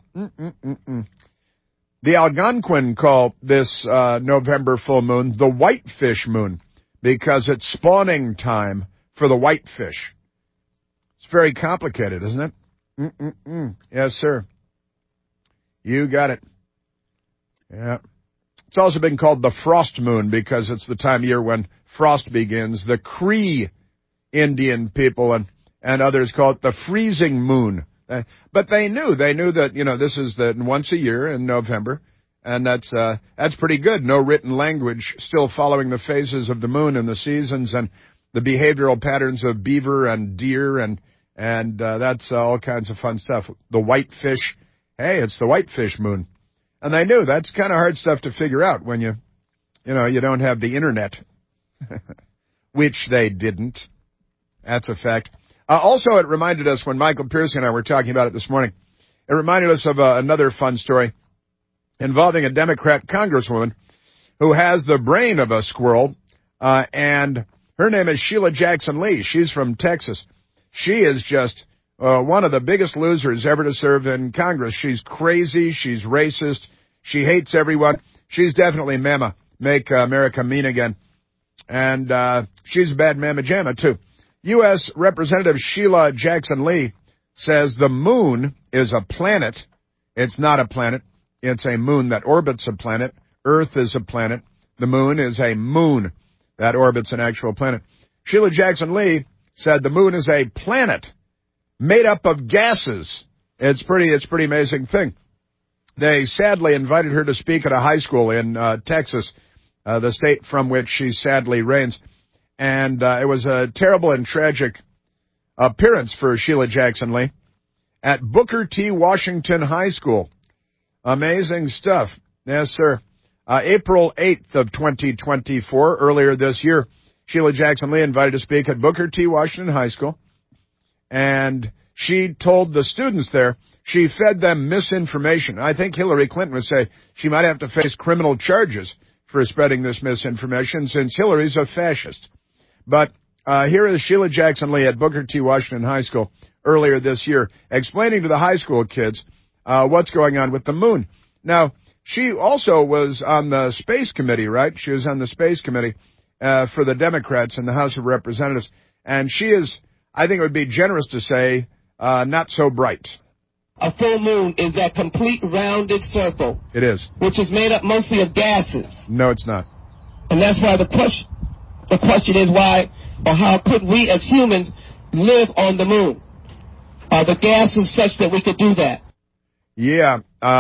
The Algonquin call this November full moon the whitefish moon, because it's spawning time for the whitefish. It's very complicated, isn't it? Yes, sir. You got it. Yeah. It's also been called the frost moon because it's the time of year when frost begins. The Cree Indian people and others call it the freezing moon. But they knew that, this is once a year in November, and that's pretty good. No written language, still following the phases of the moon and the seasons and the behavioral patterns of beaver and deer, and that's all kinds of fun stuff. The whitefish, hey, it's the whitefish moon. And they knew that's kind of hard stuff to figure out when you don't have the internet, which they didn't. That's a fact. Also, it reminded us when Michael Piercy and I were talking about it this morning, it reminded us of another fun story involving a Democrat congresswoman who has the brain of a squirrel, and her name is Sheila Jackson Lee. She's from Texas. She is just one of the biggest losers ever to serve in Congress. She's crazy. She's racist. She hates everyone. She's definitely Mama. Make America mean again. And she's a bad Mama Jamma, too. U.S. Representative Sheila Jackson Lee says the moon is a planet. It's not a planet. It's a moon that orbits a planet. Earth is a planet. The moon is a moon that orbits an actual planet. Sheila Jackson Lee said the moon is a planet made up of gases. It's pretty amazing thing. They sadly invited her to speak at a high school in Texas, the state from which she sadly reigns. And it was a terrible and tragic appearance for Sheila Jackson Lee at Booker T. Washington High School. Amazing stuff. Yes, sir. April 8th of 2024, earlier this year, Sheila Jackson Lee invited to speak at Booker T. Washington High School. And she told the students there She fed them misinformation. I think Hillary Clinton would say she might have to face criminal charges for spreading this misinformation since Hillary's a fascist. But here is Sheila Jackson Lee at Booker T. Washington High School earlier this year explaining to the high school kids what's going on with the moon. Now, she also was on the Space Committee, right? She was on the Space Committee for the Democrats in the House of Representatives. And she is, I think it would be generous to say, not so bright. A full moon is that complete rounded circle. It is. Which is made up mostly of gases. No, it's not. And that's why the question is why or how could we as humans live on the moon? Are the gases such that we could do that? Yeah,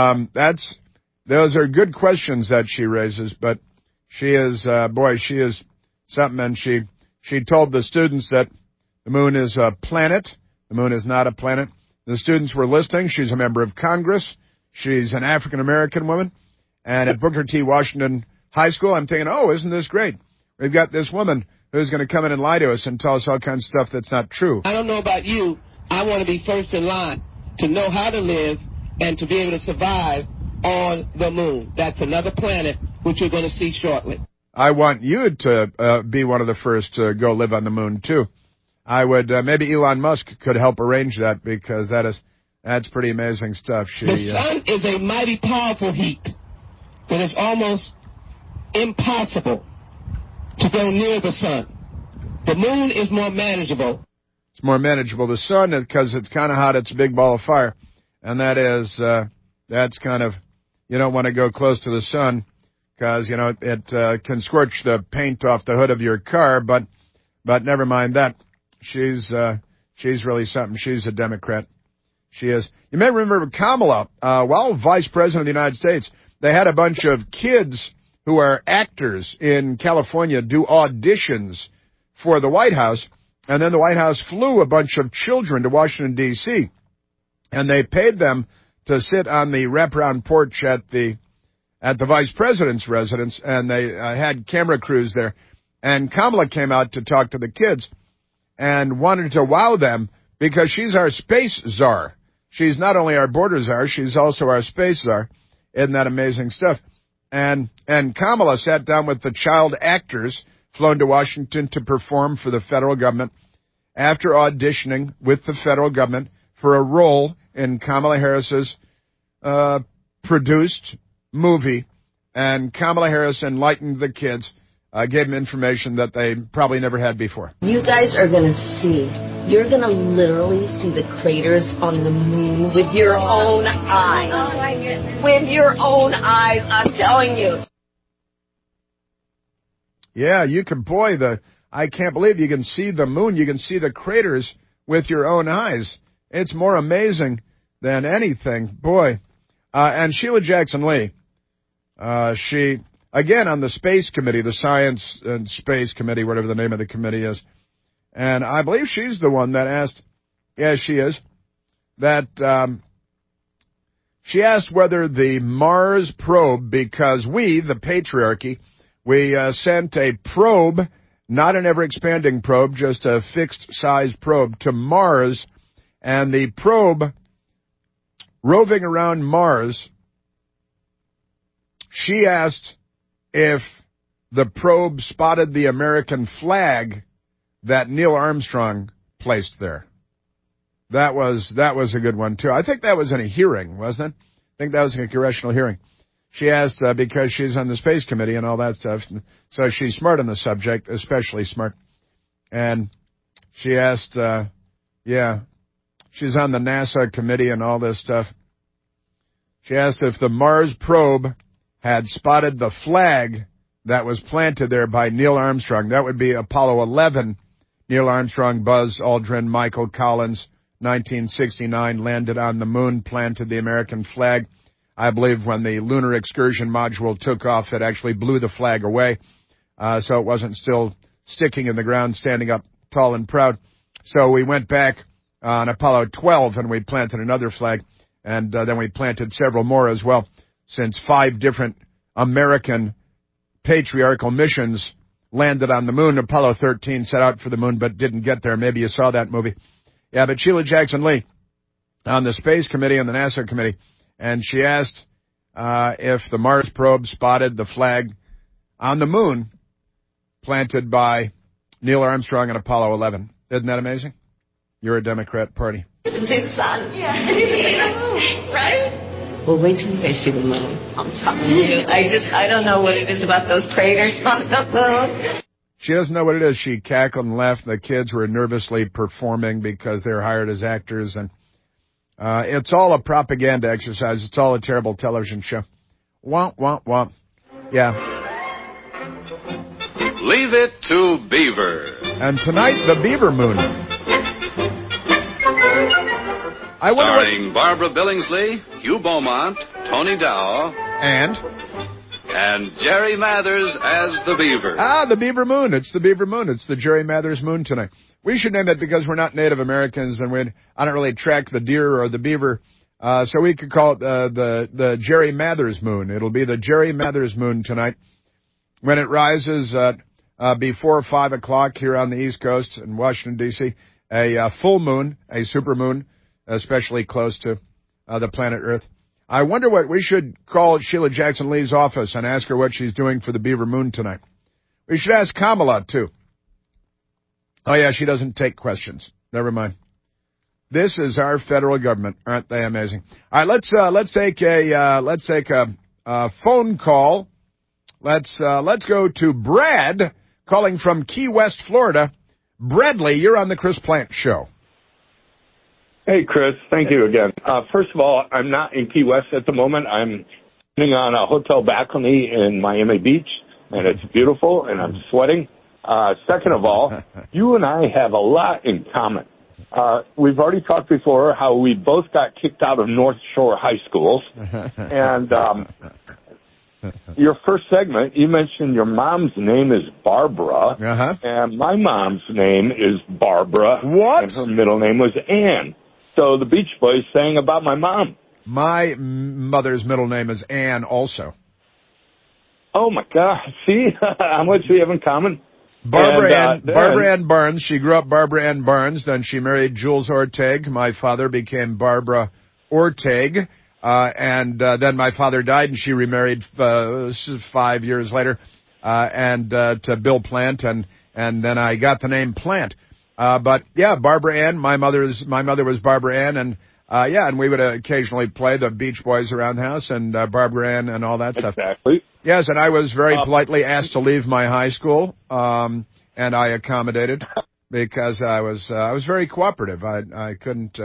those are good questions that she raises, but she is, she is something, and she told the students that the moon is a planet. The moon is not a planet. The students were listening. She's a member of Congress. She's an African-American woman. And at Booker T. Washington High School, I'm thinking, oh, isn't this great? We've got this woman who's going to come in and lie to us and tell us all kinds of stuff that's not true. I don't know about you. I want to be first in line to know how to live and to be able to survive on the moon. That's another planet, which you're going to see shortly. I want you to be one of the first to go live on the moon, too. I would, maybe Elon Musk could help arrange that because that's pretty amazing stuff. The sun is a mighty powerful heat that is almost impossible to go near the sun. The moon is more manageable. It's more manageable. The sun, because it's kind of hot, it's a big ball of fire. And that's kind of, you don't want to go close to the sun because, it can scorch the paint off the hood of your car, but never mind that. She's really something. She's a Democrat. She is. You may remember Kamala, while Vice President of the United States, they had a bunch of kids who are actors in California do auditions for the White House, and then the White House flew a bunch of children to Washington, D.C., and they paid them to sit on the wraparound porch at the Vice President's residence, and they had camera crews there. And Kamala came out to talk to the kids and wanted to wow them because she's our space czar. She's not only our border czar, she's also our space czar. Isn't that amazing stuff? And Kamala sat down with the child actors flown to Washington to perform for the federal government after auditioning with the federal government for a role in Kamala Harris's produced movie. And Kamala Harris enlightened the kids, gave them information that they probably never had before. You guys are going to see. You're going to literally see the craters on the moon with your own eyes. Oh my goodness. With your own eyes, I'm telling you. Yeah, you can, I can't believe you can see the moon. You can see the craters with your own eyes. It's more amazing than anything. Boy. And Sheila Jackson Lee, she, again, on the Space Committee, the Science and Space Committee, whatever the name of the committee is. And I believe she's the one that asked, yes, she is, that she asked whether the Mars probe, because we, the patriarchy, we sent a probe, not an ever-expanding probe, just a fixed-size probe to Mars, and the probe roving around Mars, she asked if the probe spotted the American flag that Neil Armstrong placed there. That was a good one, too. I think that was in a hearing, wasn't it? I think that was in a congressional hearing. She asked, because she's on the Space Committee and all that stuff, so she's smart on the subject, especially smart. And she asked, she's on the NASA committee and all this stuff. She asked if the Mars probe had spotted the flag that was planted there by Neil Armstrong. That would be Apollo 11. Neil Armstrong, Buzz Aldrin, Michael Collins, 1969, landed on the moon, planted the American flag. I believe when the lunar excursion module took off, it actually blew the flag away, so it wasn't still sticking in the ground, standing up tall and proud. So we went back on Apollo 12, and we planted another flag, and then we planted several more as well, since 5 different American patriarchal missions landed on the moon. Apollo 13 set out for the moon but didn't get there. Maybe you saw that movie. Yeah, but Sheila Jackson Lee on the Space Committee and the NASA Committee, and she asked if the Mars probe spotted the flag on the moon planted by Neil Armstrong and Apollo 11. Isn't that amazing? You're a Democrat party. The big sun. Yeah. Right? Well, wait till you guys see the moon. I'm telling you. I don't know what it is about those craters on the moon. She doesn't know what it is. She cackled and laughed. The kids were nervously performing because they're hired as actors. And it's all a propaganda exercise. It's all a terrible television show. Womp, womp, womp. Yeah. Leave it to Beaver. And tonight, the Beaver Moon. Starring Barbara Billingsley, Hugh Beaumont, Tony Dow, and Jerry Mathers as the Beaver. Ah, the Beaver Moon. It's the Beaver Moon. It's the Jerry Mathers Moon tonight. We should name it because we're not Native Americans and I don't really track the deer or the beaver, so we could call it the Jerry Mathers Moon. It'll be the Jerry Mathers Moon tonight when it rises before 5 o'clock here on the East Coast in Washington, D.C. A full moon, a supermoon, especially close to the planet Earth. I wonder what we should call Sheila Jackson Lee's office and ask her what she's doing for the Beaver Moon tonight. We should ask Kamala, too. Oh, yeah, she doesn't take questions. Never mind. This is our federal government. Aren't they amazing? All right, let's take a phone call. Let's go to Brad calling from Key West, Florida. Bradley, you're on the Chris Plante Show. Hey, Chris. Thank you again. First of all, I'm not in Key West at the moment. I'm sitting on a hotel balcony in Miami Beach, and it's beautiful, and I'm sweating. Second of all, you and I have a lot in common. We've already talked before how we both got kicked out of North Shore high schools. And your first segment, you mentioned your mom's name is Barbara, and my mom's name is Barbara. What? And her middle name was Ann. So the Beach Boys sang about my mom. My mother's middle name is Ann also. Oh, my God. See how much we have in common? Barbara Ann Barnes. She grew up Barbara Ann Barnes. Then she married Jules Orteg. My father became Barbara Orteg. And then my father died, and she remarried 5 years later to Bill Plant. And then I got the name Plant. But yeah, Barbara Ann, my mother was Barbara Ann, and and we would occasionally play the Beach Boys around the house and Barbara Ann and all that stuff. Exactly. Yes, and I was very politely asked to leave my high school, and I accommodated because I was very cooperative. I couldn't.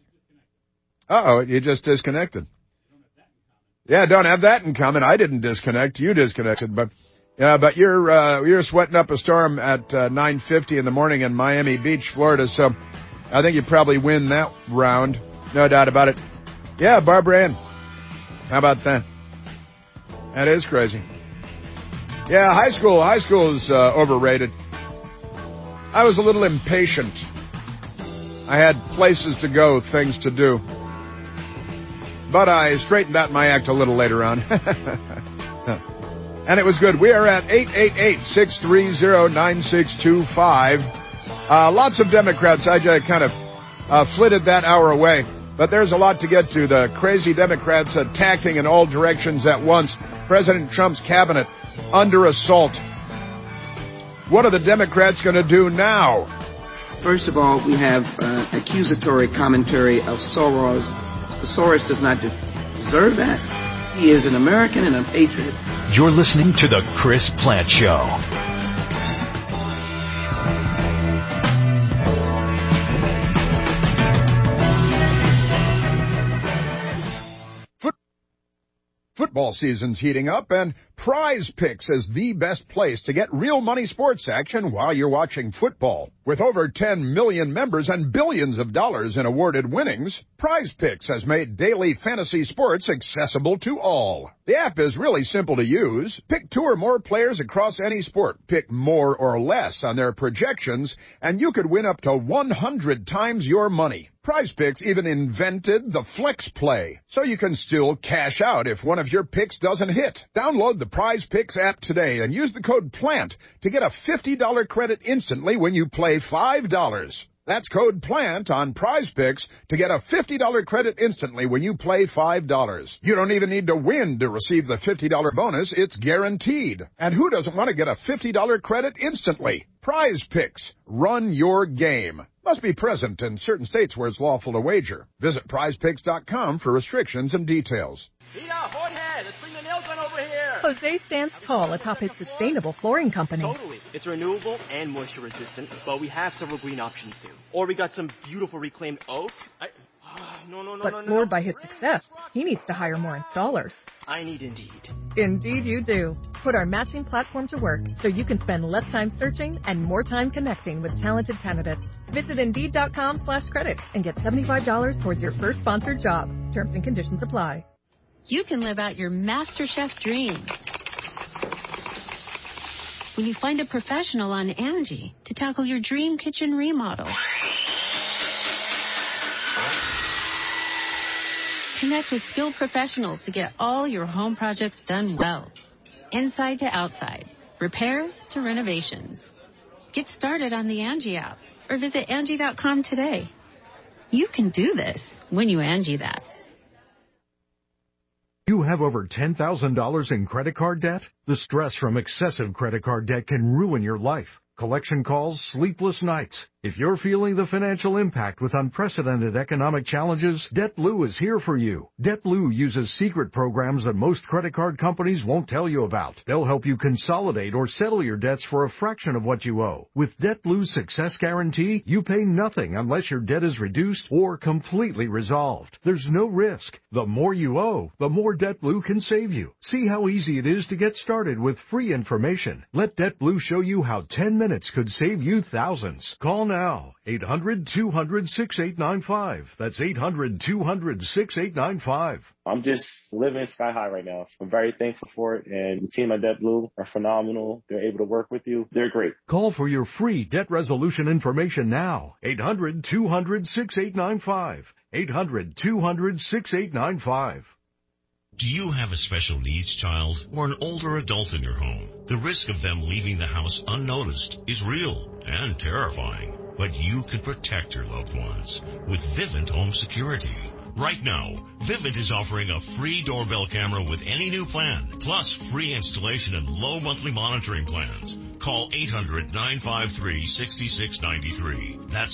You just disconnected. Yeah, don't have that in common. I didn't disconnect. You disconnected, but. Yeah, but you're sweating up a storm at 9:50 in the morning in Miami Beach, Florida, so I think you probably win that round. No doubt about it. Yeah, Barbara Ann. How about that? That is crazy. Yeah, high school is overrated. I was a little impatient. I had places to go, things to do. But I straightened out my act a little later on. And it was good. We are at 888-630-9625. Lots of Democrats. I just kind of flitted that hour away. But there's a lot to get to. The crazy Democrats attacking in all directions at once. President Trump's cabinet under assault. What are the Democrats going to do now? First of all, we have accusatory commentary of Soros. Soros does not deserve that. He is an American and a patriot. You're listening to The Chris Plante Show. Football season's heating up, and Prize Picks is the best place to get real money sports action while you're watching football. With over 10 million members and billions of dollars in awarded winnings, Prize Picks has made daily fantasy sports accessible to all. The app is really simple to use. Pick 2 or more players across any sport. Pick more or less on their projections, and you could win up to 100 times your money. Prize Picks even invented the Flex Play, so you can still cash out if one of your picks doesn't hit. Download the Prize Picks app today and use the code PLANT to get a $50 credit instantly when you play $5. That's code PLANT on PrizePicks to get a $50 credit instantly when you play $5. You don't even need to win to receive the $50 bonus. It's guaranteed. And who doesn't want to get a $50 credit instantly? PrizePicks. Run your game. Must be present in certain states where it's lawful to wager. Visit prizepicks.com for restrictions and details. Peter, Jorge, let's bring the nail gun over here. Jose stands tall atop his sustainable flooring company. Totally. It's renewable and moisture resistant, but we have several green options too. Or we got some beautiful reclaimed oak. But floored by his success, he needs to hire more installers. I need Indeed. Indeed you do. Put our matching platform to work so you can spend less time searching and more time connecting with talented candidates. Visit Indeed.com/credit and get $75 towards your first sponsored job. Terms and conditions apply. You can live out your MasterChef dream when you find a professional on Angie to tackle your dream kitchen remodel. Connect with skilled professionals to get all your home projects done well. Inside to outside, repairs to renovations. Get started on the Angie app or visit Angie.com today. You can do this when you Angie that. You have over $10,000 in credit card debt? The stress from excessive credit card debt can ruin your life. Collection calls, sleepless nights. If you're feeling the financial impact with unprecedented economic challenges, DebtBlue is here for you. DebtBlue uses secret programs that most credit card companies won't tell you about. They'll help you consolidate or settle your debts for a fraction of what you owe. With DebtBlue's Success Guarantee, you pay nothing unless your debt is reduced or completely resolved. There's no risk. The more you owe, the more DebtBlue can save you. See how easy it is to get started with free information. Let DebtBlue show you how 10 minutes could save you thousands. Call now. 800-200-6895. That's 800-200-6895. I'm just living sky high right now. I'm very thankful for it. And the team at DebtBlue are phenomenal. They're able to work with you. They're great. Call for your free debt resolution information now. 800-200-6895. 800-200-6895. Do you have a special needs child or an older adult in your home? The risk of them leaving the house unnoticed is real and terrifying, but you can protect your loved ones with Vivint Home Security. Right now, Vivint is offering a free doorbell camera with any new plan, plus free installation and low monthly monitoring plans. Call 800-953-6693. That's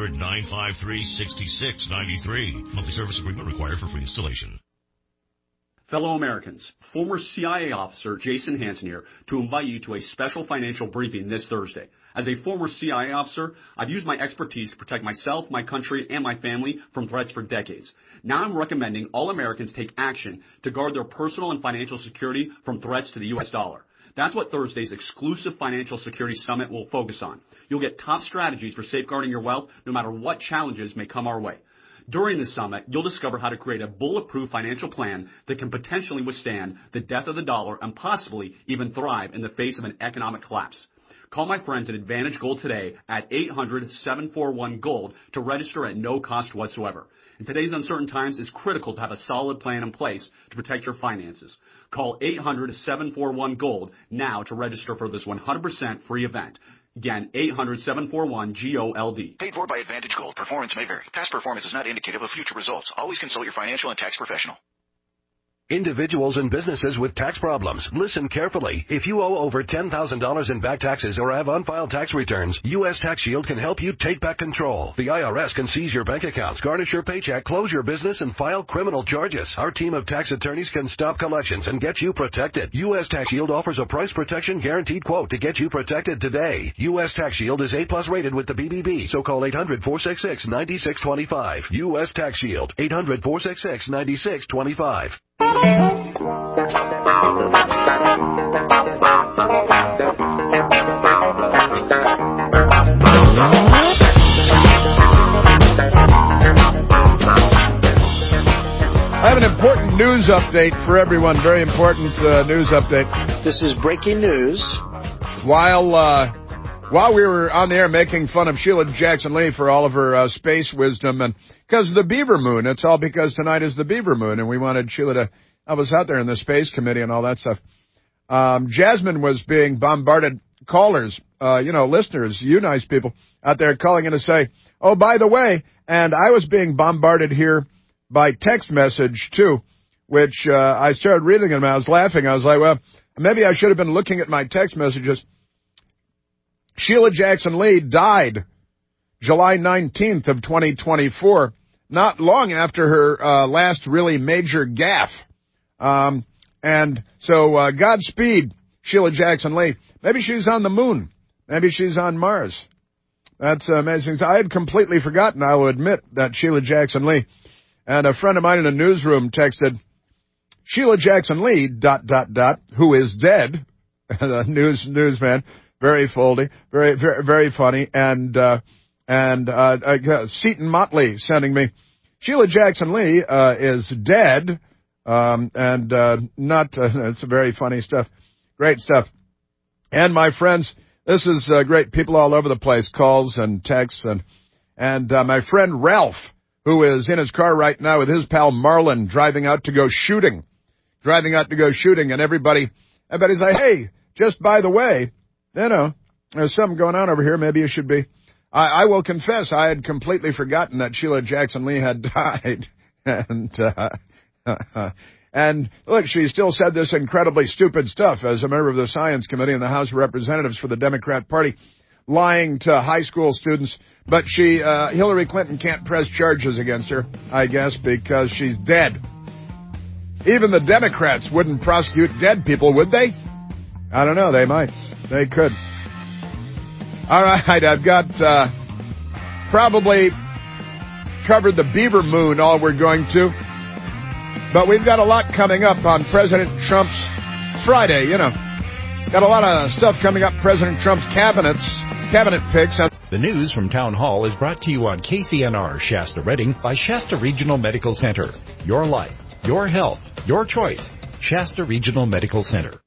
800-953-6693. Monthly service agreement required for free installation. Fellow Americans, former CIA officer Jason Hansen here to invite you to a special financial briefing this Thursday. As a former CIA officer, I've used my expertise to protect myself, my country, and my family from threats for decades. Now I'm recommending all Americans take action to guard their personal and financial security from threats to the U.S. dollar. That's what Thursday's exclusive Financial Security Summit will focus on. You'll get top strategies for safeguarding your wealth no matter what challenges may come our way. During the summit, you'll discover how to create a bulletproof financial plan that can potentially withstand the death of the dollar and possibly even thrive in the face of an economic collapse. Call my friends at Advantage Gold today at 800-741-GOLD to register at no cost whatsoever. In today's uncertain times, it's critical to have a solid plan in place to protect your finances. Call 800-741-GOLD now to register for this 100% free event. Again, 800-741-GOLD. Paid for by Advantage Gold. Performance may vary. Past performance is not indicative of future results. Always consult your financial and tax professional. Individuals and businesses with tax problems, listen carefully. If you owe over $10,000 in back taxes or have unfiled tax returns, U.S. Tax Shield can help you take back control. The IRS can seize your bank accounts, garnish your paycheck, close your business, and file criminal charges. Our team of tax attorneys can stop collections and get you protected. U.S. Tax Shield offers a price protection guaranteed quote to get you protected today. U.S. Tax Shield is A+ rated with the BBB, so call 800-466-9625. U.S. Tax Shield, 800-466-9625. I have an important news update for everyone. Very important news update. This is breaking news. While we were on the air making fun of Sheila Jackson-Lee for all of her space wisdom, and because of the Beaver Moon, it's all because tonight is the Beaver Moon, and we wanted Sheila to help us out there in the Space Committee and all that stuff. Jasmine was being bombarded, callers, listeners, you nice people out there calling in to say, Oh, by the way, and I was being bombarded here by text message, too, which I started reading them. I was laughing. I was like, well, maybe I should have been looking at my text messages. Sheila Jackson Lee died July 19th of 2024, not long after her last really major gaffe. And so Godspeed, Sheila Jackson Lee. Maybe she's on the moon. Maybe she's on Mars. That's amazing. I had completely forgotten, I will admit, that Sheila Jackson Lee. And a friend of mine in a newsroom texted, Sheila Jackson Lee, ... who is dead. The newsman, very foldy, very funny. And Seton Motley sending me, Sheila Jackson Lee is dead. It's very funny stuff. Great stuff. And my friends, this is great. People all over the place, calls and texts. And my friend Ralph, who is in his car right now with his pal Marlon, driving out to go shooting. And everybody's like, hey, just by the way, there's something going on over here. Maybe you should be. I will confess, I had completely forgotten that Sheila Jackson Lee had died. And look, she still said this incredibly stupid stuff as a member of the Science Committee in the House of Representatives for the Democrat Party, lying to high school students. But Hillary Clinton can't press charges against her, I guess, because she's dead. Even the Democrats wouldn't prosecute dead people, would they? I don't know. They might. They could. All right, I've got probably covered the beaver moon, all we're going to. But we've got a lot coming up on President Trump's Friday, Got a lot of stuff coming up. President Trump's cabinet picks. The news from Town Hall is brought to you on KCNR Shasta Redding by Shasta Regional Medical Center. Your life, your health, your choice. Shasta Regional Medical Center.